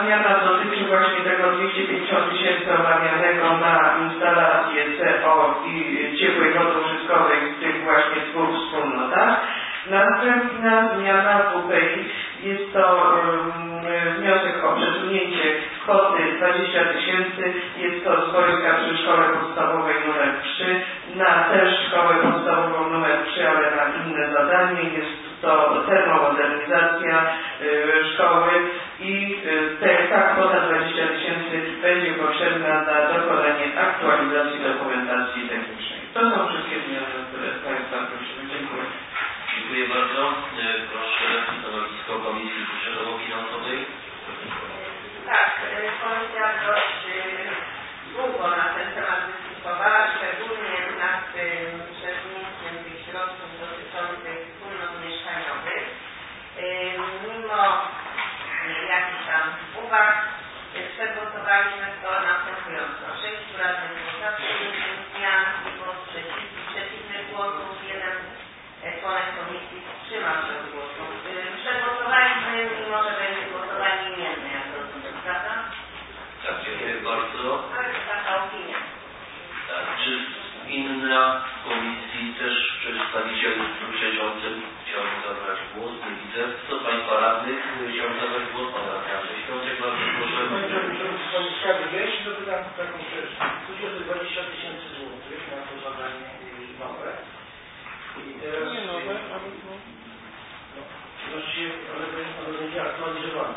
dwieście pięćdziesiąt tysięcy omawianego na instalację C O i ciepłej wody użytkowej w tych właśnie dwóch wspólnotach. Następna zmiana w W P I jest to um, wniosek o przesunięcie kwoty dwadzieścia tysięcy, jest to zbiórka przy szkole podstawowej numer trzy, na też szkołę podstawową numer trzy, ale na inne zadanie. Jest to termomodernizacja y, szkoły i y, te, ta kwota dwadzieścia tysięcy będzie potrzebna na dokonanie aktualizacji dokumentacji technicznej. To są wszystkie zmiany, które Państwa prosimy. Dziękuję. Dziękuję bardzo. Proszę stanowisko Komisji Budżetowo-Finansowej. Tak, Komisja dość długo na ten temat dyskutowała, szczególnie nad tym przesunięciem tych środków dotyczących wspólnot mieszkaniowych. Mimo jakichś tam uwag przegłosowaliśmy to następująco. Sześciu radnych było za przyjęciem zmian i było przeciwnych głosów. Jeden członek komisji wstrzymał się od głosu. Przegłosowaliśmy, mimo że będzie głosowanie imienne, jak rozumiem, prawda? Tak, dziękuję bardzo. Ale to taka opinia. Tak, czy inna komisji też przedstawiciel przewodniczący chciałby zabrać głos? Nie widzę. Kto z Państwa radnych chciałby zabrać głos? Pan radny Świątek, bardzo proszę. Panie Skarbie, ja jeszcze dopytam taką rzecz. Chodzi o te dwadzieścia tysięcy złotych na to zadanie nowe. I teraz... Nie nowe, ale no. No, właściwie, ale ono będzie aktualizowane.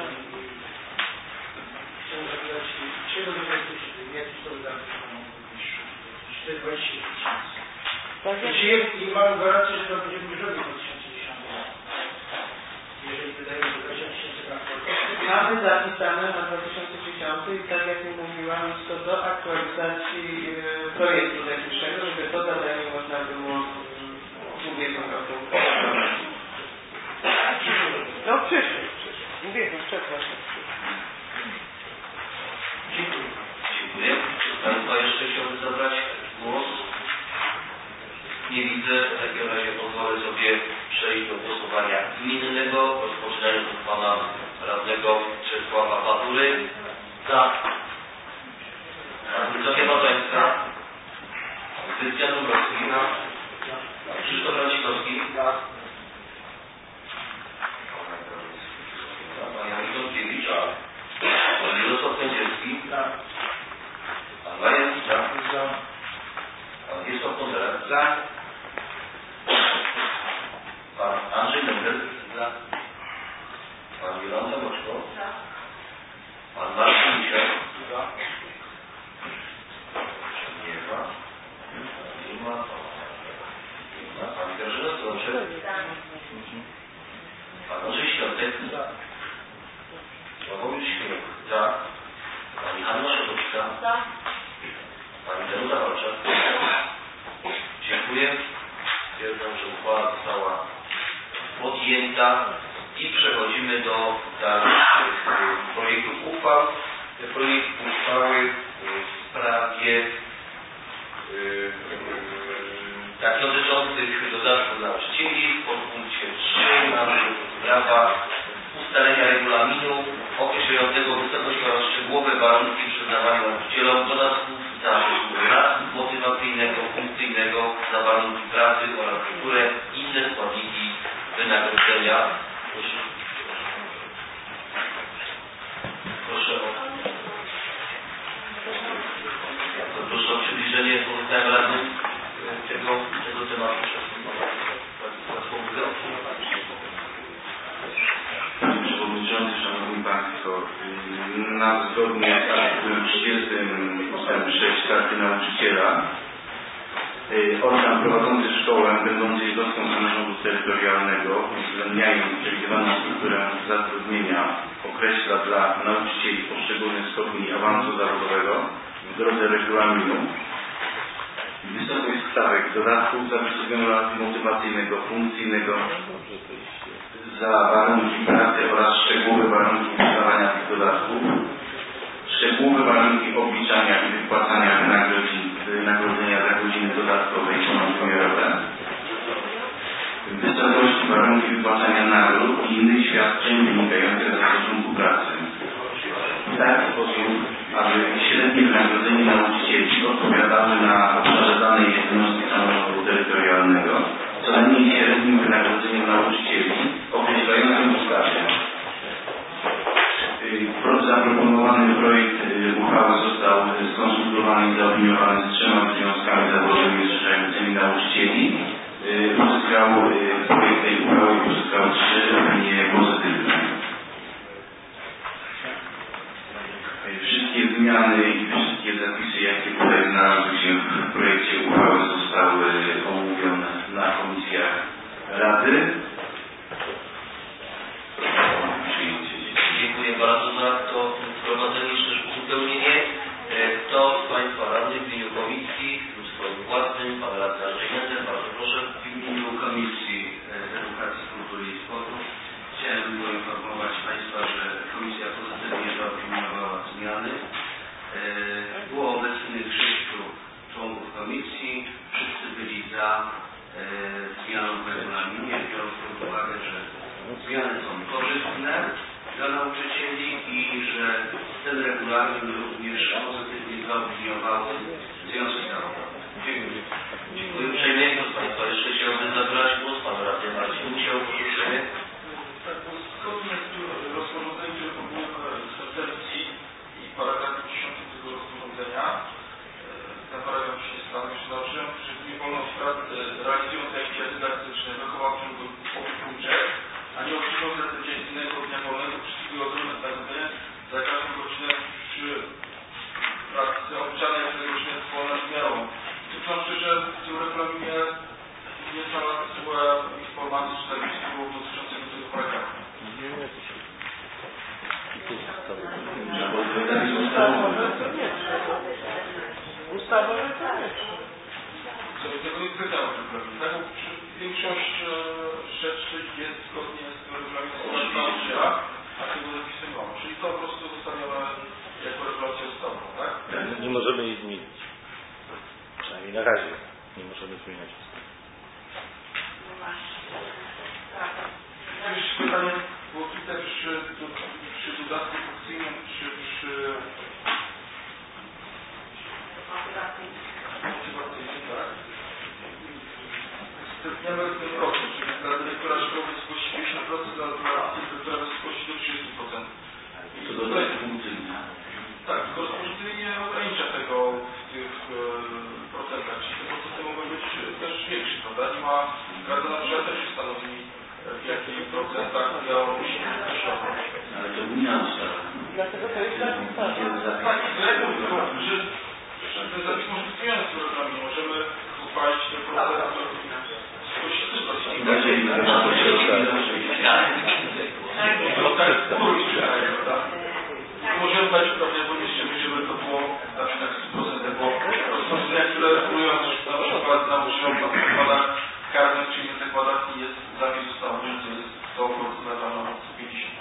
Chcę zapytać, czego dotyczy, jaki to wydatek te dwadzieścia tysięcy. Czy jest i mamy gwarancję, że to będzie w grudniu dwa tysiące dziesiątym? Jeżeli wydajemy dwadzieścia tysięcy na kwotę. Mamy zapisane na dwa tysiące dziesiąty i tak jak mówiłam, jest to do aktualizacji y, projektu technicznego, żeby to zadanie można było w ubiegłym roku. No przyszły, przyszły. W ubiegłym, przepraszam. Dziękuję. Dziękuję. Czy Państwa jeszcze chciałby zabrać głos? Nie widzę. W takim razie pozwolę sobie przejść do głosowania gminnego, rozpoczynając od Pana radnego Czesława Badury. Za. Co nie ma Państwa? Krystian Dąbrowski. Krzysztof Racikowski. Pan Jan Gąkiewicz. Pan Mirosław Kędzierski. Pan Marian Za. Pan Wiesław Konrad. Za. Pan Andrzej Mendel. Za. Pan Jolanta Moczko. Za. Pan Marcin Misiak. Za. Nie ma. Nie ma. Nie ma. Pani Grażyna Strączek. Za. Pan Andrzej Świątek. Za. Sławomir Śmiech. Za. Pani Anna Szedowska. Za. Pani Danuta Walczak. Dziękuję. Stwierdzam, że uchwała została podjęta i przechodzimy do dalszych projektów uchwał. Projekt uchwały w sprawie tak, dotyczących dodatku dla nauczycieli. W podpunkcie trzy mamy sprawa ustalenia regulaminu określającego wysokość oraz szczegółowe warunki przyznawania nauczycielom dodatków za rad motywacyjnego, funkcyjnego, za warunki pracy oraz niektóre inne składniki wynagrodzenia. Proszę, proszę o proszę o przybliżenie pozostałym radnym tego, tego tematu przez Panie Przewodniczący, Szanowni Państwo, na zgodnie z artykułem trzydziestym ustęp sześć Karty Nauczyciela organ prowadzący szkołę będący jednostką samorządu terytorialnego, uwzględniając przewidywaną strukturę zatrudnienia, określa dla nauczycieli poszczególnych stopni awansu zawodowego w drodze regulaminu wysokość stawek dodatków za wysługę lat motywacyjnego, funkcyjnego, za warunki pracy oraz szczegółowe warunki przyznawania tych dodatków, szczegółowe warunki obliczania i wypłacania wynagrodzenia za godziny dodatkowe i ponadwymiarowe, wysokości warunki wypłacania nagród i innych świadczeń wynikających ze stosunku pracy. W taki sposób Zaproponowany projekt uchwały został skonsultowany i zaopiniowany z trzema związkami zawodowymi zrzeszającymi nauczycieli. Uzyskał, projekt tej uchwały uzyskał trzy opinie pozytywne. Wszystkie zmiany i wszystkie zapisy, jakie tutaj znalazły się w projekcie uchwały, zostały omówione na komisjach Rady. Dziękuję bardzo za to wprowadzenie, jeszcze uzupełnienie. Kto z Państwa radnych w imieniu komisji lub swoim własnym, Pan radny Andrzej Mędzel, bardzo proszę. W imieniu Komisji Edukacji, Kultury i Sportu chciałem poinformować Państwa, że Komisja pozytywnie zaopiniowała zmiany. Było obecnych sześciu członków Komisji, wszyscy byli za zmianą w regulaminie, biorąc pod uwagę, że zmiany są korzystne dla nauczycieli i że ten regulamin również pozytywnie zaopiniowały związki zawodowe. Dziękuję. Dziękuję uprzejmie. Kto z Państwa jeszcze chciałby zabrać głos? Pan radny Marcin Musiał, proszę uprzejmie. Tak, bo zgodnie z tym rozporządzeniem, które powołujemy z sentencji i paragrafem dziesiątym tego rozporządzenia, ten paragraf się stanowi, że nauczycielom, którzy nie wolność pracy realizują zajęcia dydaktyczne, wychowawcze lub opiekuńcze, a nie otrzymują zlecenia innego dnia wolnego, przysługuje odrobinę wynagrodzenia za każdą godzinę przy pracy obliczanej jako godzinę wolna z miarą. Przyznam szczerze, w tym regulaminie nie znalazłem informacji, czy zapisu było dotyczącego tego paragrafu. Ustawowe to nie. Co do tego nie zgadzało w regulaminie. Tak, większość rzeczy jest zgodnie z tym regulaminem nauczyciela, a tego zapisu nie mamy. Czyli to po prostu zostawione jako regulacja ustawową, tak? Nie możemy jej zmienić. Przynajmniej na razie nie możemy zmieniać ustawy. Jeszcze pytanie było tutaj przy, przy dodatku funkcyjnym, czy przy motywacyjnym, tak? Stopniamy w tym roku, czyli dla dyrektora szkoły wysokości pięćdziesiąt procent, dla dyrektora wysokości do trzydziestu procent. To dodatek funkcyjny. Tak, tylko rozporządzenie nie ogranicza tego w tych e, procentach, czyli te procenty mogą być też większe, prawda? Nie ma, Rada Naczelna też stanowi w jakich procentach miało być określone. Ale to gmina ustawa. Dlatego to jest zapis. Tak, ja mówię, że ten zapis może być zmieniony w regulaminie. Możemy uchwalić ten procent możemy dać uprawnienia burmistrza, żeby to było na przykład sto procent, bo rozporządzenia, które regulują na przykład nauczycielom na zakładach karnych czy innych zakładach i jest zapis ustawy, że to jest sto procent na sto pięćdziesiąt.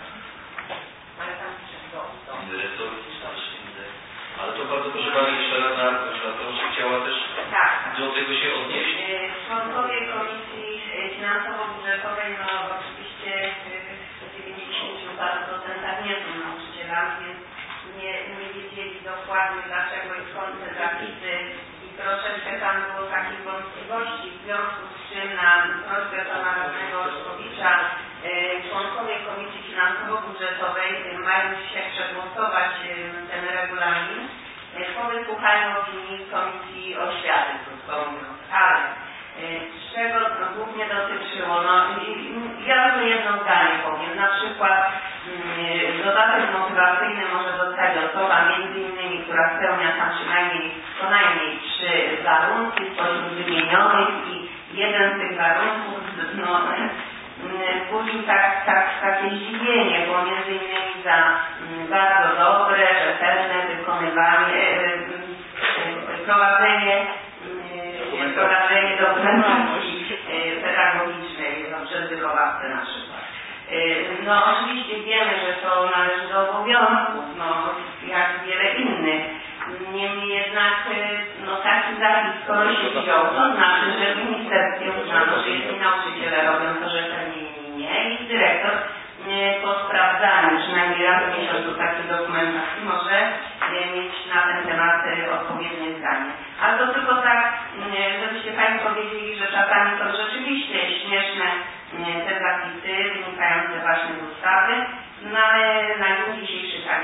Dyrektor ale to bardzo proszę Pani jeszcze raz na proszę chciała też tak. do tego się odnieść. Członkowie Komisji Finansowo-Budżetowej no oczywiście w dziewięćdziesięciu paru procentach nie są nauczycielami, więc nie, nie wiedzieli dokładnie dlaczego i skąd te zapisy i troszeczkę tam było takich wątpliwości, w związku z czym na prośbę Pana Radnego Oczkowicza członkowie Komisji Finansowo-Budżetowej mają się przegłosować ten regulamin po wysłuchaniu opinii Komisji Oświaty, krótko mówiąc, ale z czego to głównie dotyczyło? No, ja tylko jedno zdanie powiem, na przykład dodatek motywacyjny może dostać osoba między innymi, która spełnia tam przynajmniej co najmniej trzy warunki spośród wymienionych i jeden z tych warunków no, budził tak, tak, takie zdziwienie, bo między innymi za bardzo dobre, rzetelne wykonywanie, prowadzenie, prowadzenie dokumentacji pedagogicznej no, przez wychowawcę na przykład. No oczywiście wiemy, że to należy do obowiązków, no jak wiele innych. Niemniej jednak no, taki zapis, skoro się wziął, to znaczy, że w ministerstwie uznano, że jeśli nauczyciele robią to rzetelnie nie i dyrektor po sprawdzaniu, przynajmniej raz w miesiącu takiej dokumentacji może mieć na ten temat odpowiednie zdanie. Ale to tylko tak, żebyście Państwo wiedzieli, że czasami są rzeczywiście śmieszne te zapisy wynikające właśnie z ustawy, no ale na dzień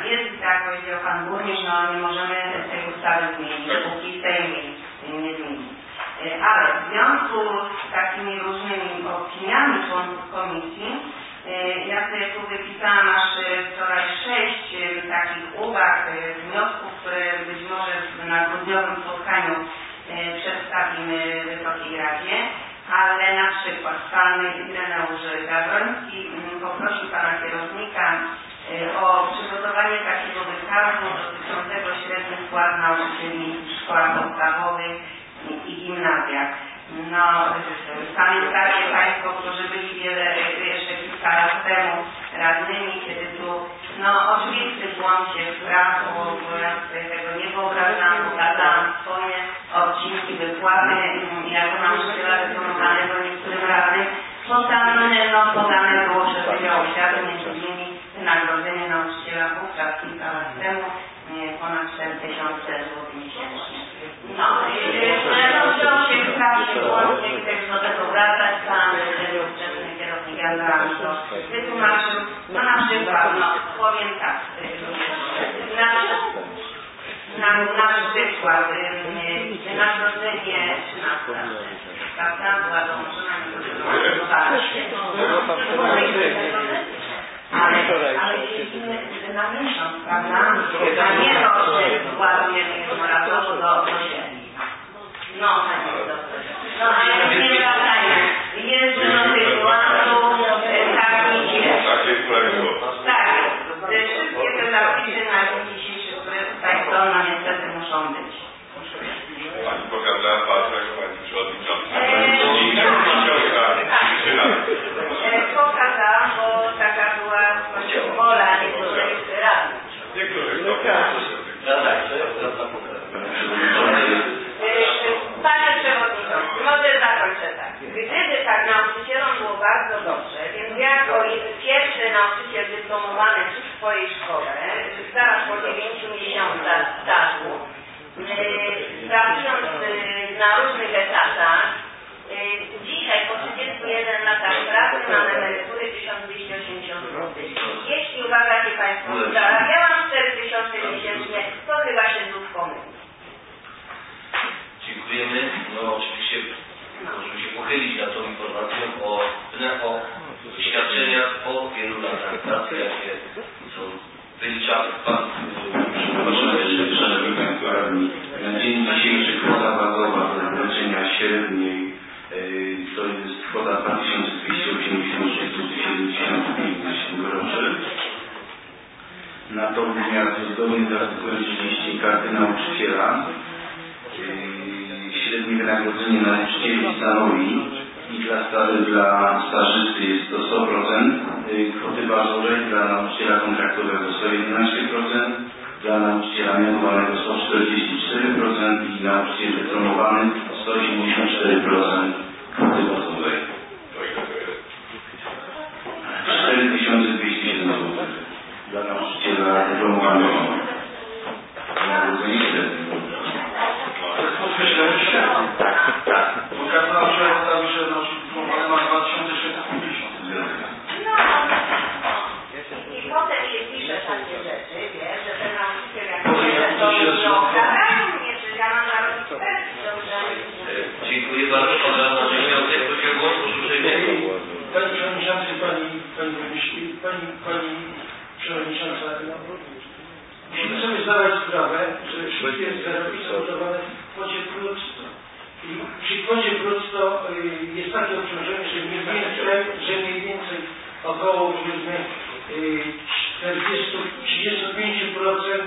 tak jest, tak powiedział Pan Burmistrz, no nie możemy tej ustawy zmienić, póki Sejm nie zmieni. Ale w związku z takimi różnymi opiniami członków komisji, ja sobie tu wypisałam aż wczoraj sześć takich uwag, wniosków, które być może na grudniowym spotkaniu przedstawimy Wysokiej Radzie, ale na przykład Pan Ireneusz Gawroński poprosił Pana Kierownika o przygotowanie takiego wykazu dotyczącego średnich płac nauczycieli w szkołach podstawowych i gimnazjach. No, pamiętacie Państwo, którzy byli wiele, jeszcze kilka lat temu radnymi, kiedy tu no, oczywisty błąd się sprawdził, bo ja sobie tego nie wyobrażam, pokazałam swoje odcinki wypłaty jako nauczyciela dyplomowanego niektórym radnym, bo tam no, podane było przez Wydział Oświaty, między innymi wynagrodzenie nauczyciela wówczas kilka lat temu ponad cztery tysiące złotych miesięcznie. No, udało się wprawdzie błąd, nie chcę już do tego wracać, sam wtedy ówczesny kierownik Jandra mi to wytłumaczył. No na przykład, no powiem tak, na, na, na przykład wynagrodzenie trzynasta, prawda, była dołączona ale, ale jeździmy na miesiąc, prawda? A nie rocznie składujemy jednorazowo do osiedli. No, no ale nie wracajmy. Jest do tych błędów takich jest. Tak, te wszystkie te zapisy na dzień dzisiejszy, które tutaj są, no niestety muszą być. Pani pokazała patrz, jak Pani przewodnicząca. Pokazałam, bo taka była wola niektórych radnych. Panie Przewodniczący, może zakończę tak. Gdyby tak nauczycielom było bardzo dobrze, więc ja jako pierwszy nauczyciel dyplomowany w swojej szkole, zaraz po dziewięciu miesiącach stażu, pracując na różnych etatach, dzisiaj po trzydziestu jeden latach pracy mam emerytury tysiąc dwieście osiemdziesiąt złotych. Jeśli uważacie Państwo, że zarabiałam cztery tysiące miesięcznie, to chyba się znów pomylił. Dziękujemy. No oczywiście możemy się pochylić nad tą informacją o, o świadczeniach po wielu latach pracy, jakie są wyliczane. Pan Szanowni Państwo Radni, na dzień dzisiejszy kwota bazowa do wręczenia średniej to jest kwota dwa tysiące dwieście osiemdziesiąt sześć złotych siedemdziesiąt pięć groszy. Natomiast zgodnie z artykułem trzydzieści karty nauczyciela średnie wynagrodzenie nauczycieli stanowi i dla, dla stażysty jest to sto procent kwoty bazowej, dla nauczyciela kontraktowego sto jedenaście procent, dla nauczyciela mianowanego sto czterdzieści cztery procent i nauczyciel dyplomowany sto osiemdziesiąt cztery procent kwoty bazowej. cztery tysiące dwieście siedem złotych dla nauczyciela dyplomowanego. Wynagrodzenie średnie. Bo każdy nauczyciel postawi, że nauczyciel dyplomowany ma dwa tysiące sześćset pięćdziesiąt. I potem się pisze takie rzeczy, wiesz, że ten nauczyciel jak to nie okradają mnie, czy ja mam narobić pensję, dobrze? Dziękuję bardzo. Pan Wniosek, proszę o głos, usłyszenie. Panie Przewodniczący, Pani, Pani, Pani, Pani Przewodnicząca, musimy sobie zdawać sprawę, że wszystkie zarobki są budowane w kwocie brutto. I przy kwocie brutto jest takie obciążenie, że mniej więcej, że mniej więcej około powiedzmy czterdzieści do trzydziestu pięciu procent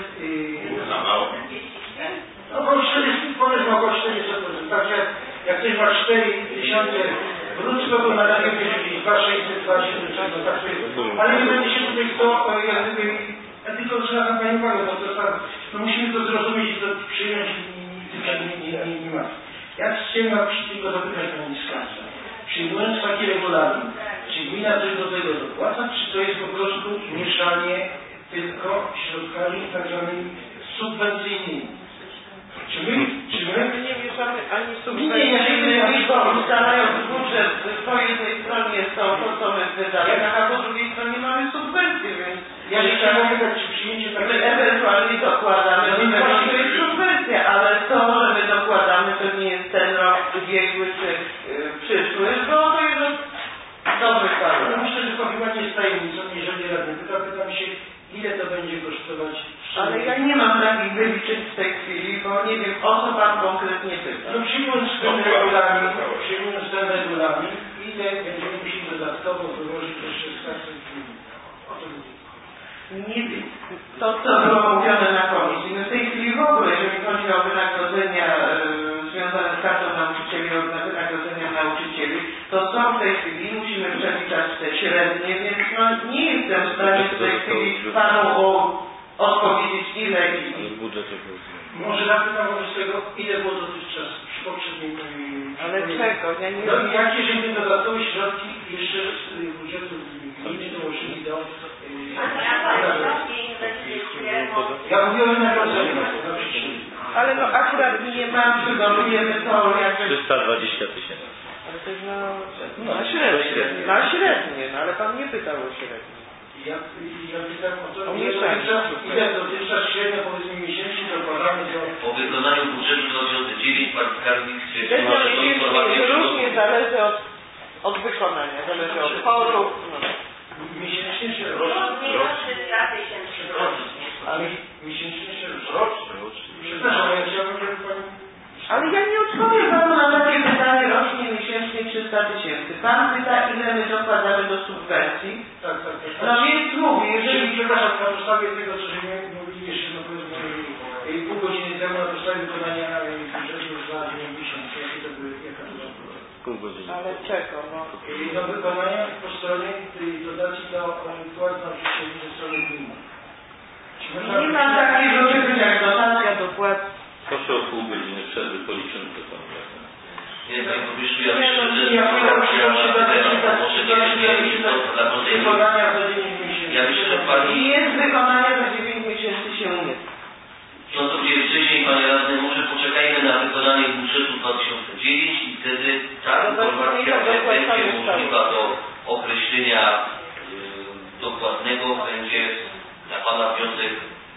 no około czterdziestu powiedzmy około czterdziestu procent. Tak jak, jak ktoś ma cztery tysiące brutto, to na razie będzie dwa tysiące sześćset, dwa tysiące siedemset, tak sobie. Ale nie będzie się tutaj to jak gdyby ja tylko zwracam Pani uwagę, bo to tak, no musimy to zrozumieć i to przyjąć i tym nie, nie, nie, nie ma. Ja chciałem tylko zapytać Pani Skarbca, przyjmując taki regulamin, czy gmina coś do tego dopłaca, czy to jest po prostu mieszanie tylko środkami tak zwanymi subwencyjnymi? Czy my, czy my... My nie mieszamy ani subwencyjnymi, bo ustalając budżet po jednej stronie są to, co my wydajemy, a po drugiej stronie mamy subwencje, więc Ja nie chcę mówić, czy przyjęcie My ewentualnie dokładamy, no to jest subwencja, ale to, że my dokładamy, to nie jest ten rok ubiegły czy yy, przyszły, bo to jest dobry no plan. myślę, że to chyba nie jest tajemnicą, jeżeli radny pyta, pytam się, ile to będzie kosztować. Ale ja nie mam takich wyliczeń w tej chwili, bo nie wiem, o co pan konkretnie pyta. No przyjmując ten regulamin, przyjmując ten regulamin, ile będziemy musieli dodatkowo wyłożyć jeszcze z kasy gminy. O to chodzi. Nie wiem. To, co było mówione na komisji, my w tej chwili w ogóle, jeżeli chodzi o wynagrodzenia e, związane z kartą nauczycieli, o wynagrodzenia nauczycieli, to są w tej chwili, musimy przeliczać te średnie, więc no, nie jestem w stanie w tej chwili panu o, odpowiedzieć ile i... Może zapytam wobec tego, ile było dotychczas przy poprzednim... Ale czego? Ja nie no i jakie żeby dodatkowe środki jeszcze z budżetu gminy dołożyli do... Ja mówiłem o nagrodzeniu. Ale no akurat nie mam, przygotujemy to jakby... trzysta dwadzieścia tysięcy. Ale to jest na, na średnie, na średnie, no ale pan nie pytał o średnie. Ja, ja pytam o to, ile dotychczas, ile dotychczas średnio powiedzmy miesięcznie dokładamy do... Po wykonaniu budżetu dwa tysiące dziewięć pan skarbnik stwierdził, Średnio że to miesięcznie informacja różnie zależy od, od wykonania, zależy od chorób. No. Miesięcznie czy rocznie? trzysta tysięcy rocznie. Ale miesięcznie czy rocznie? Przepraszam, ja chciałbym, żeby pani... Ale ja nie odpowiem panu na takie pytanie rocznie, miesięcznie trzysta tysięcy. Pan pyta, ile my dokładamy do subwencji. Tak, tak, tak. No więc mówię, jeżeli... Przepraszam, na podstawie tego, co żeśmy mówili jeszcze, no powiedzmy, pół godziny temu, na podstawie wykonania budżetu za miesiąc, jakie to były, jaka to była? Pół godziny. Ale czego, no? Do wykonania po stronie tej dotacji do płat nauczycieli ze strony gminy. Nie mam takiego czegoś jak dotacja do płac. Proszę o pół godziny przerwy, policzymy to tam. Nie, panie burmistrzu, ja Nie, myślę, no, że ja ja myślę, że może nie jest to dla kolejnych. Wykonania za dziewięć miesięcy. Ja myślę, że pani... Jest wykonania za dziewięć miesięcy się nie. To, co powiedział wcześniej, panie radny, może poczekajmy na wykonanie budżetu dwa tysiące dziewięć i wtedy ta informacja będzie możliwa do określenia y, dokładnego, będzie na pana wniosek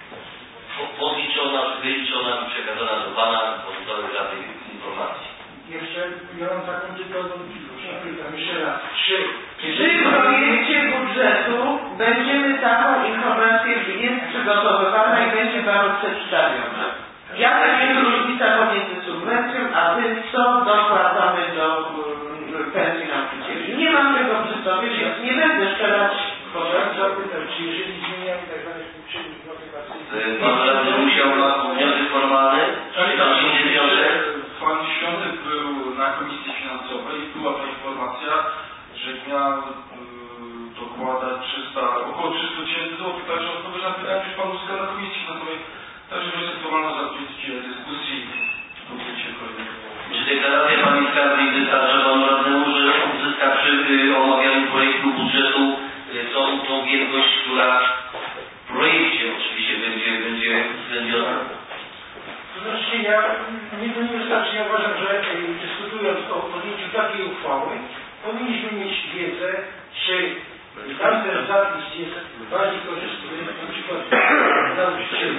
podliczona, wyliczona i przekazana do pana pozostałych dla tej informacji. Jeszcze ja mam taką tylko wątpliwość. Pytam jeszcze raz. Czy Przy projekcie budżetu będziemy taką informację, jest przygotowywana i będzie panu przedstawiona. Jaka jest różnica pomiędzy subwencją, a tym, co dokładamy do um, pensji nauczycieli? Nie mam tego przy sobie, więc nie będę strzelać. Proszę zapytać, czy jeżeli zmieniamy tak zwane współczynnik motywacyjny... Pan radny musiał na wniosek formalny, czy na inny wniosek? Pan Świątek był na Komisji Finansowej i była ta informacja, że miał y, dokładać trzysta, około trzysta tysięcy złotych, także odpowiedź na pytanie, czy Pan uzyskał na Komisji Finansowej. Także wniosek formalny za chwilę dyskusji dotyczy kolejnego. Czy deklaracja pani skarbnik wystarcza panu radnemu, że uzyska przy y, omawianiu projektu budżetu y, tą, tą wielkość, która w projekcie oczywiście będzie, będzie uwzględniona? To znaczy, ja nie to nie wystarczy. Ja uważam, że e, dyskutując o podjęciu takiej uchwały, powinniśmy mieć wiedzę, czy tamten zapis jest bardziej korzystny, na przykład dla nauczycieli,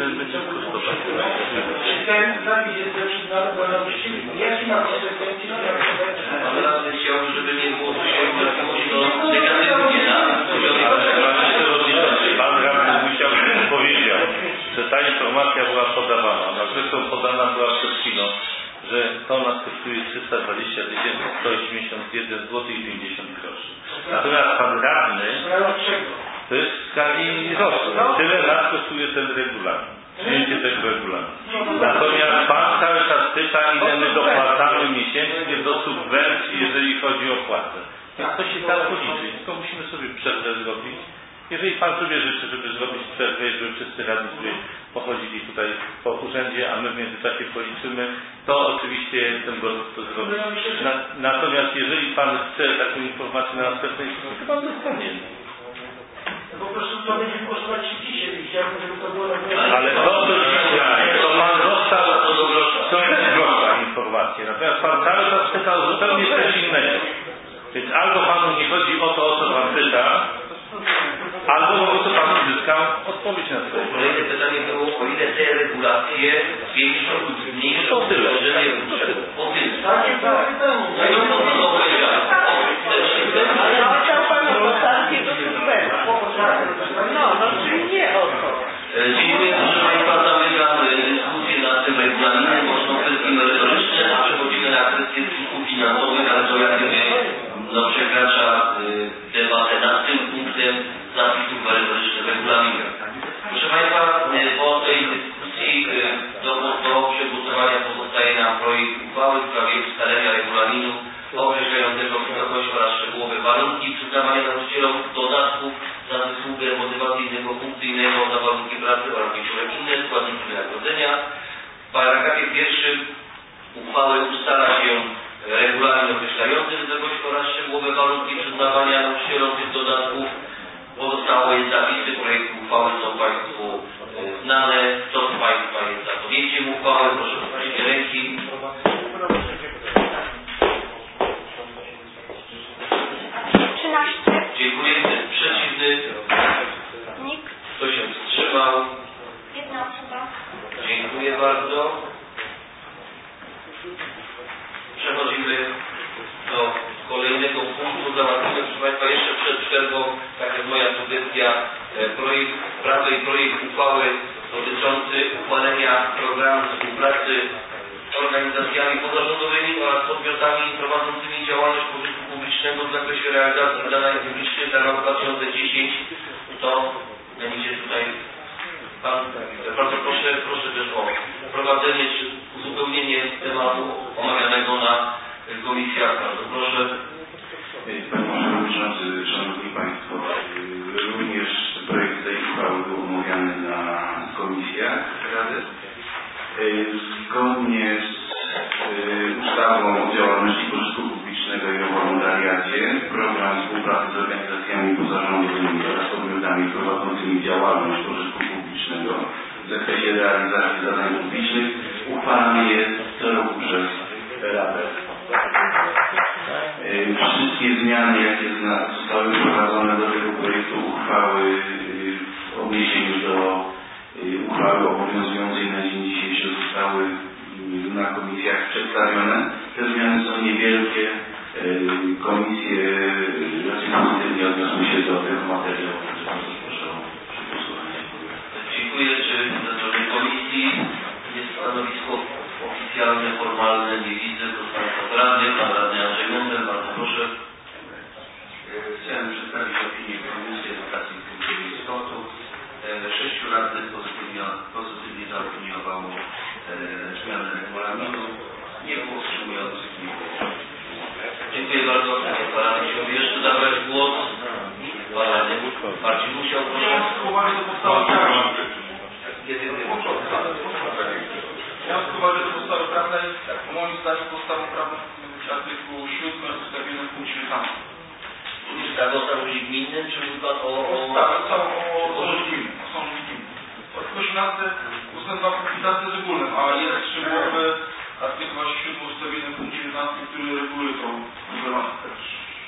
czy ten zapis jest lepszy dla nauczycieli. Jakie ma konsekwencje dla nauczycieli? Pan radny chciał, żeby nie było tu się odnosi do negatywnie na poziomie. Pan radny musiał powiedział, że ta informacja była podawana. Na zresztą podana była przed chwilą, że to nas kosztuje trzysta dwadzieścia tysięcy sto osiemdziesiąt jeden złotych i pięćdziesiąt groszy. Natomiast pan radny to jest w skali roku. Tyle nas kosztuje ten regulamin. Przyjęcie tego regulaminu. Natomiast pan cały czas pyta, ile my dopłacamy miesięcznie do subwencji, jeżeli chodzi o płacę. Więc to się da policzyć, tylko musimy sobie przerwę zrobić. Jeżeli pan sobie życzy, żeby zrobić przerwę, żeby wszyscy radni sobie pochodzili tutaj po urzędzie, a my w międzyczasie policzymy, to oczywiście jestem gotów to zrobić. Na, natomiast jeżeli pan chce taką informację na następnej sesji, to pan dostanie. Po prostu to będzie głosować się dzisiaj. Chciałbym, żeby to było... Ale to do dzisiaj, to pan dostał, to jest grosza informacje. Natomiast pan cały czas pytał zupełnie coś innego. Więc albo panu nie chodzi o to, o co pan pyta, Albo po prostu Pan uzyskał odpowiedź na to. Kolejne pytanie było, o ile te regulacje zwiększą lub zmniejszą to tyle. wdrożenie budżetu. O tyle. Takie pytanie temu. No i to co powiedziałem. Ale pytał Pan o dotarcie do systemu. No, no czyli nie o to. Dziękuję, proszę Państwa, zamykam dyskusję nad tym regulaminem, bo są kwestie merytoryczne, a przechodzimy na kwestie skutków finansowych, ale to jak gdyby no, przekracza y, debatę nad tym punktem zapisów merytorycznych regulaminu. Proszę Państwa, y, po tej dyskusji y, do, do przegłosowania pozostaje nam projekt uchwały w sprawie ustalenia regulaminu określającego wysokość oraz szczegółowe warunki przyznawania nauczycielom dodatków za wysługę motywacyjnego, funkcyjnego, za warunki pracy oraz niektóre inne składniki wynagrodzenia. W paragrafie pierwszym uchwały ustala się regulamin określający wysokość oraz szczegółowe warunki przyznawania nauczycielom tych dodatków. Pozostałe zapisy projektu uchwały są Państwu znane. Kto z Państwa jest za podjęciem uchwały? Proszę o podniesienie ręki. trzynaście. Dziękuję. Kto jest przeciwny? Nikt. Kto się wstrzymał? Jedna osoba. Dziękuję bardzo. Przechodzimy do kolejnego punktu. Załatwimy, proszę Państwa, jeszcze przed przerwą, tak jak moja sugestia, projekt sprawy i projekt uchwały dotyczący uchwalenia programu współpracy z organizacjami pozarządowymi oraz podmiotami prowadzącymi działalność pożytku publicznego w zakresie realizacji zadań publicznych na rok dwa tysiące dziesiąty. To będzie tutaj Pan, bardzo proszę, proszę też o prowadzenie czy uzupełnienie tematu omawianego na komisjach. Bardzo proszę. Panie Przewodniczący, Szanowni Państwo, również projekt tej uchwały był omawiany na komisjach Rady. Zgodnie z ustawą o działalności pożytku publicznego i o wolontariacie program współpracy z organizacjami pozarządowymi oraz podmiotami prowadzącymi działalność pożytku publicznego w zakresie realizacji zadań publicznych uchwalany jest co roku przez Radę. Wszystkie zmiany, jakie zostały wprowadzone do tego projektu uchwały w odniesieniu do uchwały obowiązującej na dzień dzisiejszy zostały na komisjach przedstawione. Te zmiany są niewielkie. Komisje raczej pozytywnie odniosły się do tego materiału. Bardzo proszę o przegłosowanie. Dziękuję. Czy ze strony komisji jest stanowisko oficjalne, formalne? Nie widzę. To z Państwa radny, Pan radny Andrzej Mądel. Bardzo proszę. Chciałem przedstawić opinię Komisji Edukacji, Kultury i Sportu. Sześciu radnych pozytywnie, pozytywnie zaopiniowało e, zmianę regulaminu. Nie było wstrzymujących, nie było. Dziękuję bardzo. Pan radny chciałby jeszcze zabrać głos. Pan radny Marcin Musiał. Uwagę do podstawy prawnej. Kiedy Miałem uwagę do podstawy prawnej. Moim zdaniem podstawą prawną artykuł siódmy ustawiony w punkcie dziewiętnastym. Ustawa o samorządzie gminnym, czy mówi Pan o... Ustawa o samorządzie gminnym. Artykuł osiemnasty ustęp dwa publikacji jest ogólnym, a jest szczegółowy artykuł siódmy ustawiony w punkcie dziewiętnastym, który reguluje tą problematykę też.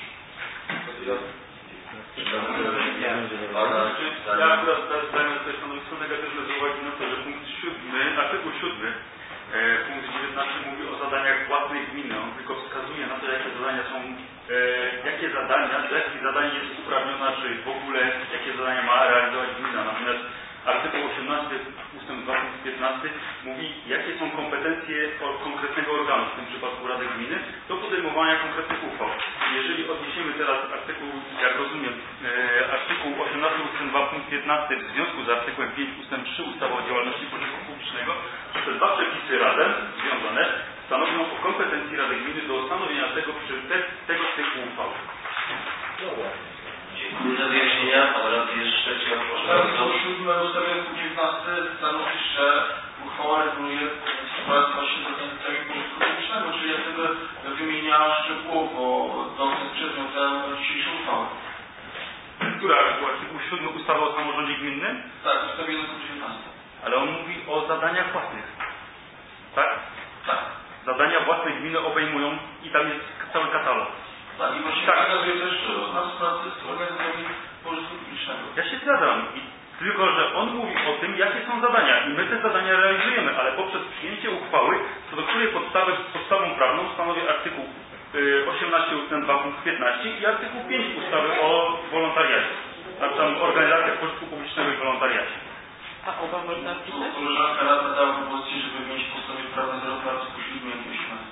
Ja akurat zdałem tutaj stanowisko negatywne z uwagi na to, że punkt siódmy, artykuł siódmy, e, punkt dziewiętnasty mówi o zadaniach płatnych gminy. On tylko wskazuje na to, jakie zadania są, e, jakie zadania, do jakich zadań jest uprawniona, czy w ogóle jakie zadania ma realizować gmina. Natomiast artykuł osiemnasty ustęp dwa punkt piętnasty mówi, jakie są kompetencje konkretnego organu, w tym przypadku Rady Gminy, do podejmowania konkretnych uchwał. Jeżeli odniesiemy teraz artykuł, jak rozumiem, e, artykuł osiemnasty ustęp dwa punkt piętnasty w związku z artykułem pięć ustęp trzy ustawy o działalności pożytku publicznego, to te dwa przepisy razem związane stanowią o kompetencji Rady Gminy do stanowienia tego, przy te, tego typu uchwał. Dziękuję za wyjaśnienia. Pan radny jeszcze chciał proszę. Artykuł siódmy ustawiony w dziewiętnasty stanowi, że uchwała reguluje współpracę właśnie z organizacjami pożytku publicznego, czyli jak gdyby wymienia szczegółowo to, co jest przedmiotem dzisiejszej uchwały. Która artykuł? Artykuł siódmy ustawy o samorządzie gminnym? Tak, ustawiony w dziewiętnastym. Ale on mówi o zadaniach własnych. Tak? Tak. Zadania własne gminy obejmują i tam jest cały katalog. Tak, i właśnie tak. Pokazuje też nas pracy z organizacjami pożytku publicznego. Ja się zgadzam. I tylko, że on mówi o tym, jakie są zadania i my te zadania realizujemy, ale poprzez przyjęcie uchwały, co do której podstawę, podstawą prawną stanowi artykuł osiemnaście ustęp dwa punkt piętnaście i artykuł pięć ustawy o wolontariacie, a tam organizacjach pożytku publicznego i wolontariacie. A oba można wpisać? Koleżanka Rada dała propozycję, żeby mieć w podstawie prawnej zarówno artykuł siódmy, jak i osiemnasty.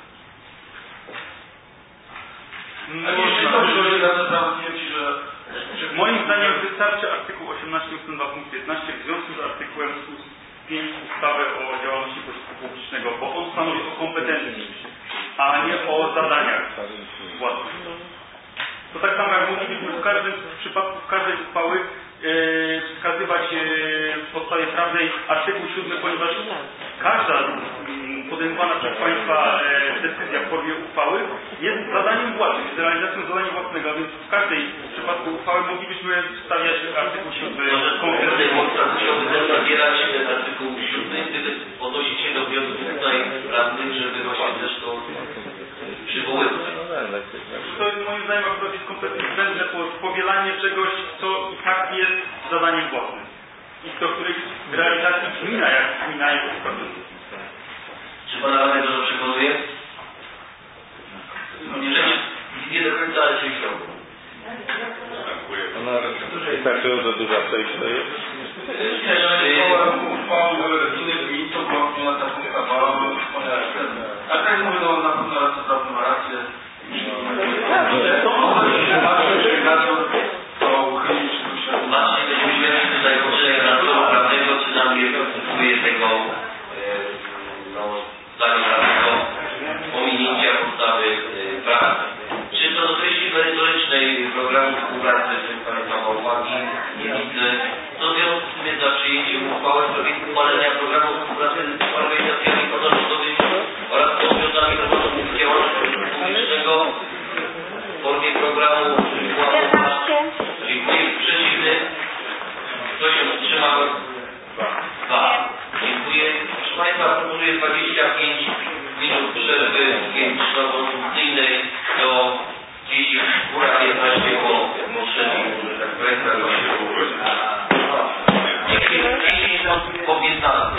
Ale jeżeli dobrze, że Rada Prawa twierdzi, że moim zdaniem wystarczy artykuł osiemnaście ustęp dwa punkt piętnaście w związku z artykułem pięć ustawy o działalności pożytku publicznego, bo on stanowi o kompetencji, a nie o zadaniach własnych. To tak samo jak moglibyśmy w każdym przypadku, w każdej uchwały yy, wskazywać yy, w podstawie prawnej artykuł siódmy, ponieważ każda yy, podejmowana przez Państwa yy, decyzja w formie uchwały jest zadaniem własnym, jest realizacją zadania własnego, a więc w każdej przypadku uchwały moglibyśmy wstawiać artykuł siódmy. Konkretnej mocy chciałby też zabierać artykuł siódmy, gdyby odnosić się do wniosków tutaj radnych, żeby właśnie też to przywoływać. To jest moim zdaniem akurat jest kompletnie zbędne powielanie czegoś, co i tak jest zadaniem własnym. I do której realizacji gmina, jak gmina jest sprawdzona. Czy Pana radnego to przekonuje? No nie, nie do końca, ale się chciałbym. Ona wystarczająco duża przejść to jest? uchwał innych gmin, to była wpływa ta ustawa, a tak mówię, no na pewno radca prawny ma rację. Właśnie byśmy mieli tutaj potrzebę nadzoru prawnego, czy nam nie występuje tego no, zdaniem radnego pominięcia podstawy prawnej. Czy to do treści merytorycznej programu współpracy Państwa ma uwagi? Nie widzę. Co w związku z tym jest za przyjęciem uchwały w sprawie uchwalenia programu współpracy z organizacjami pozarządowymi oraz podmiotami prowadzącymi działalność publicznego w formie programu Dziękuję. Przeciwny. Kto się wstrzymał? Dwa. Dziękuję. Proszę Państwa, proponuję dwadzieścia pięć minut przerwy konstytucyjnej.